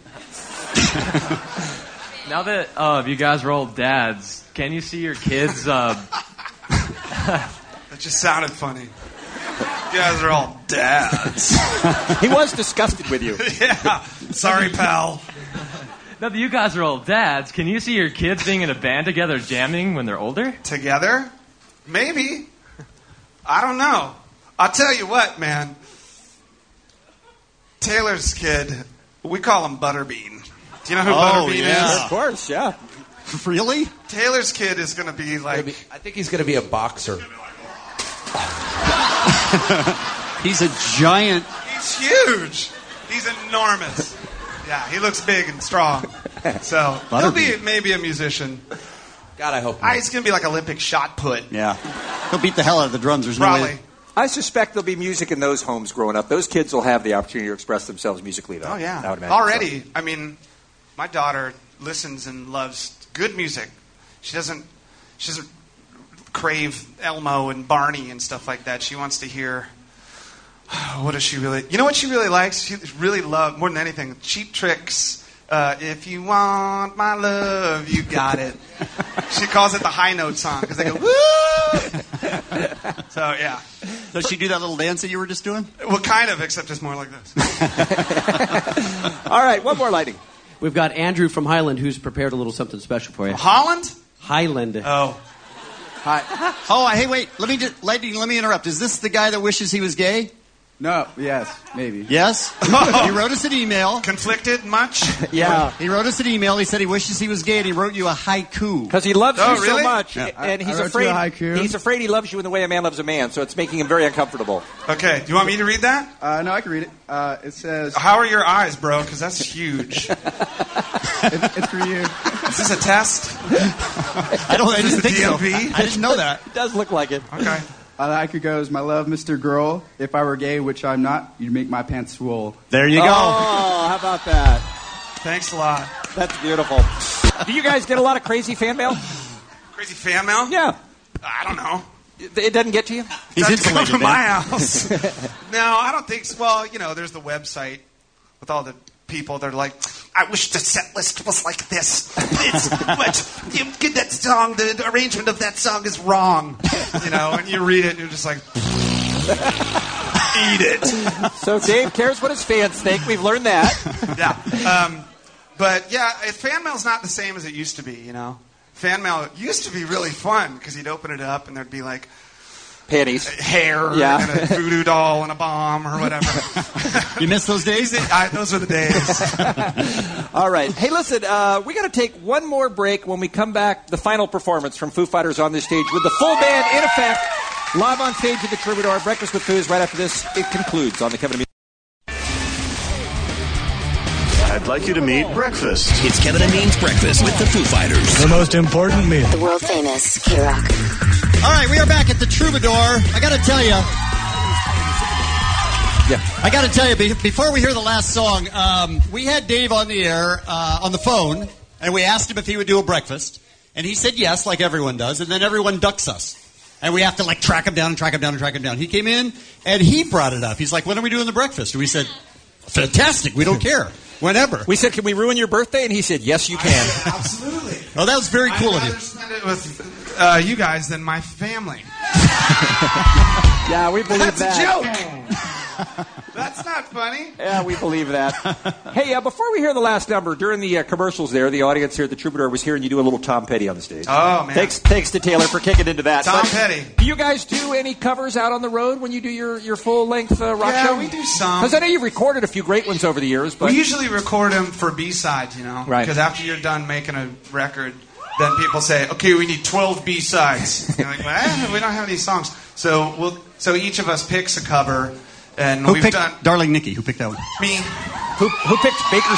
Now that you guys are all dads, can you see your kids? That just sounded funny. You guys are all dads. He was disgusted with you. Yeah. Sorry, pal. Now that you guys are all dads, can you see your kids being in a band together jamming when they're older? Together? Maybe. I don't know. I'll tell you what, man. Taylor's kid, we call him Butterbean. Do you know who Butterbean is? Of course, yeah. Really? Taylor's kid is going to be like... I think he's going to be a boxer. He's a giant... He's huge. He's enormous. Yeah, he looks big and strong. So he'll be maybe a musician. God, I hope he's going to be like Olympic shot put. Yeah. He'll beat the hell out of the drums. There's Probably. no way. I suspect there'll be music in those homes growing up. Those kids will have the opportunity to express themselves musically, though. Oh, yeah. I would imagine Already. so. I mean, my daughter listens and loves good music. She doesn't crave Elmo and Barney and stuff like that. She wants to hear... What does she really... You know what she really likes? She really loves, more than anything, Cheap Tricks. If you want my love, you got it. She calls it the high note song because they go, woo! So, yeah. Does she do that little dance that you were just doing? Well, kind of, except it's more like this. All right, one more Lighting. We've got Andrew from Highland who's prepared a little something special for you. Holland? Highland. Oh. Hi. Oh, hey, wait. Let me interrupt. Is this the guy that wishes he was gay? No, yes, maybe. Yes? He wrote us an email. Conflicted much? Yeah. He wrote us an email. He said he wishes he was gay, and he wrote you a haiku. Because he loves you really? so much, Yeah. and he's I wrote afraid. you a haiku. He's afraid he loves you in the way a man loves a man, so it's making him very uncomfortable. Okay, do you want me to read that? No, I can read it. It says... How are your eyes, bro? Because that's huge. It's for you. Is this a test? I didn't think so. DMV? I didn't know that. It does look like it. Okay. The haiku goes, my love, Mr. Girl, if I were gay, which I'm not, you'd make my pants swole. There you go. Oh, how about that? Thanks a lot. That's beautiful. Do you guys get a lot of crazy fan mail? Crazy fan mail? Yeah. I don't know. It doesn't get to you? He's Doesn't come insulated, to my man. house. No, I don't think so. Well, there's the website with all the people that are like, I wish the set list was like this. But you get that song, the arrangement of that song is wrong. And you read it and you're just like, eat it. So Dave cares what his fans think. We've learned that. Yeah. But yeah, fan mail's not the same as it used to be, fan mail used to be really fun because you'd open it up and there'd be like panties, hair, and a voodoo doll and a bomb or whatever. You miss those days? Those were the days. All right. Hey, listen, we got to take one more break. When we come back, the final performance from Foo Fighters on this stage with the full band in effect, live on stage at the Troubadour. Breakfast with Foo is right after this. It concludes on the Kevin and Bean. I'd like you to meet Breakfast. It's Kevin and Bean's Breakfast with the Foo Fighters. The most important meal. The world famous K-Rock. All right, we are back at the Troubadour. I got to tell you. I got to tell you, before we hear the last song, we had Dave on the air, on the phone, and we asked him if he would do a breakfast. And he said yes, like everyone does, and then everyone ducks us. And we have to, track him down and track him down and track him down. He came in, and he brought it up. He's like, when are we doing the breakfast? And we said, fantastic, we don't care. Whenever. We said, can we ruin your birthday? And he said, yes, you can. Absolutely. Oh, that was very cool of you. I'd rather spend it with you guys than my family. Yeah, we believe That's that. a joke. That's not funny. Yeah, we believe that. Hey, before we hear the last number, during the commercials there, the audience here at the Troubadour was hearing you do a little Tom Petty on the stage. Oh, man. Thanks to Taylor for kicking into that. Tom Petty. Do you guys do any covers out on the road when you do your full-length rock show? Yeah, we do some. Because I know you've recorded a few great ones over the years. But we usually record them for B-sides, Right. Because after you're done making a record, then people say, okay, we need 12 B-sides. You're like, well, we don't have any songs. So each of us picks a cover, and Who we've picked done... Darling Nikki? Who picked that one? Me. Who picked Baker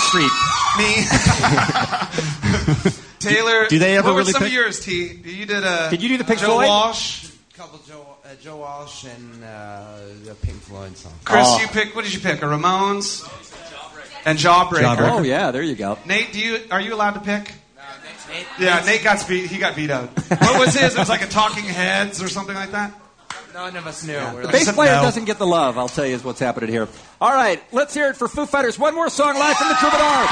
Street? Me. Taylor. Do they ever what were really some pick? of yours, T? You did Did you do the Pink Joe Floyd? Walsh. Couple Joe Walsh and the Pink Floyd song. Chris, what did you pick? A Ramones? And Jawbreaker. Oh, yeah, there you go. Nate, are you allowed to pick? Nate got vetoed. What was his? It was like a Talking Heads or something like that? None of us knew. Yeah. The bass player doesn't get the love, I'll tell you, is what's happening here. All right, let's hear it for Foo Fighters. One more song live from the Troubadour.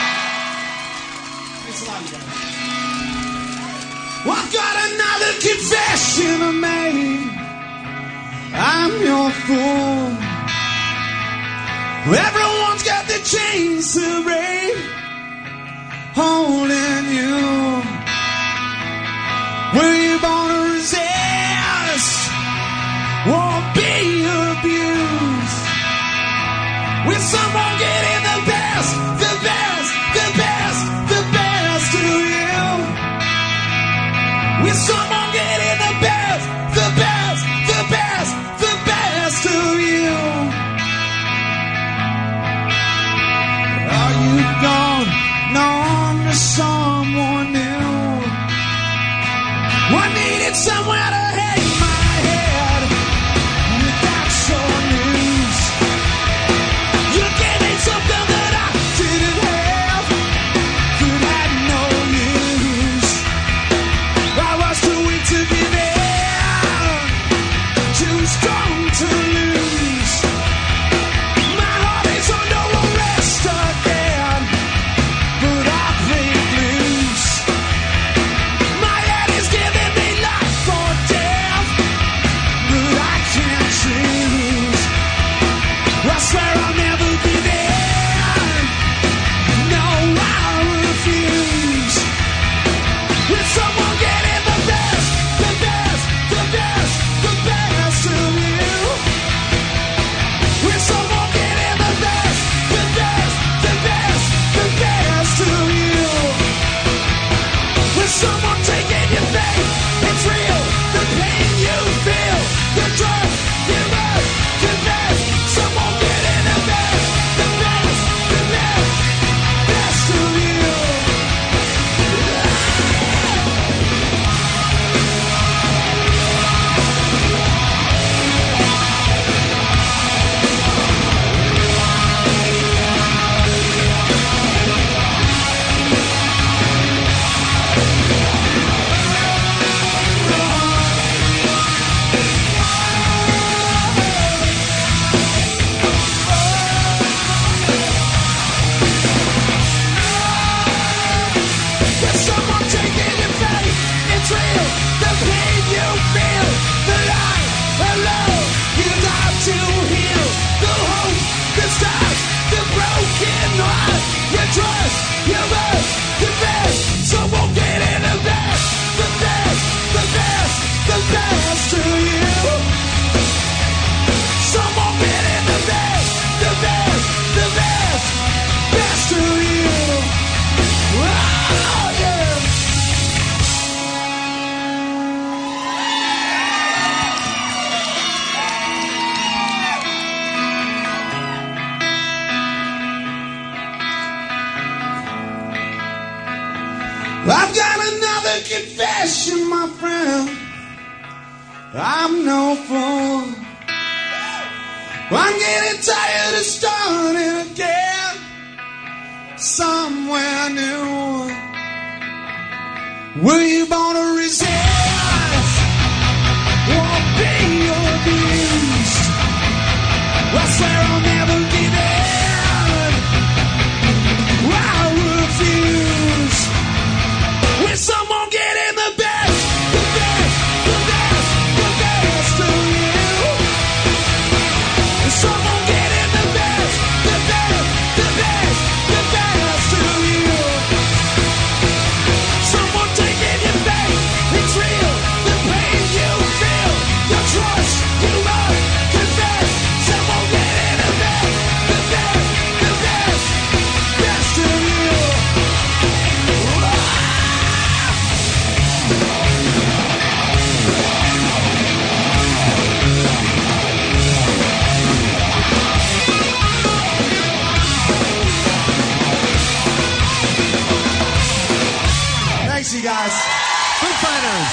I've got another confession to make. I'm your fool. Everyone's got the chains to break, holding you. Were you born to resist? Won't be abused. With someone getting the best, the best, the best, the best of you. With someone getting the best, the best, the best, the best of you. Are you gone on to someone new? I needed somewhere to hang my head. That's your news. You gave me my friend, I'm no fool. I'm getting tired of starting again somewhere new. Were you born to resist? Won't be abused. I swear I'll never give in. I refuse. Will someone get in the best, the best, the best, the best of you? Will someone get in the best, the best, the best, the best of you? Someone taking your faith, it's real. The pain you feel, the trust you must confess. Someone get in the best, the best, the best, best of you. Thanks, you guys. Foo Fighters.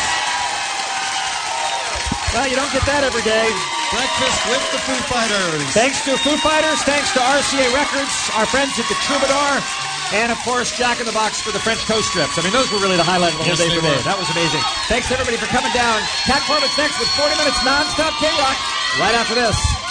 Well, you don't get that every day. Breakfast with the Foo Fighters. Thanks to Foo Fighters, thanks to RCA Records, our friends at the Troubadour, and of course Jack in the Box for the French Coast Strips. I mean, those were really the highlight of the whole day for me. That was amazing. Thanks to everybody for coming down. Cat Corbett's next with 40 minutes non-stop K-Rock right after this.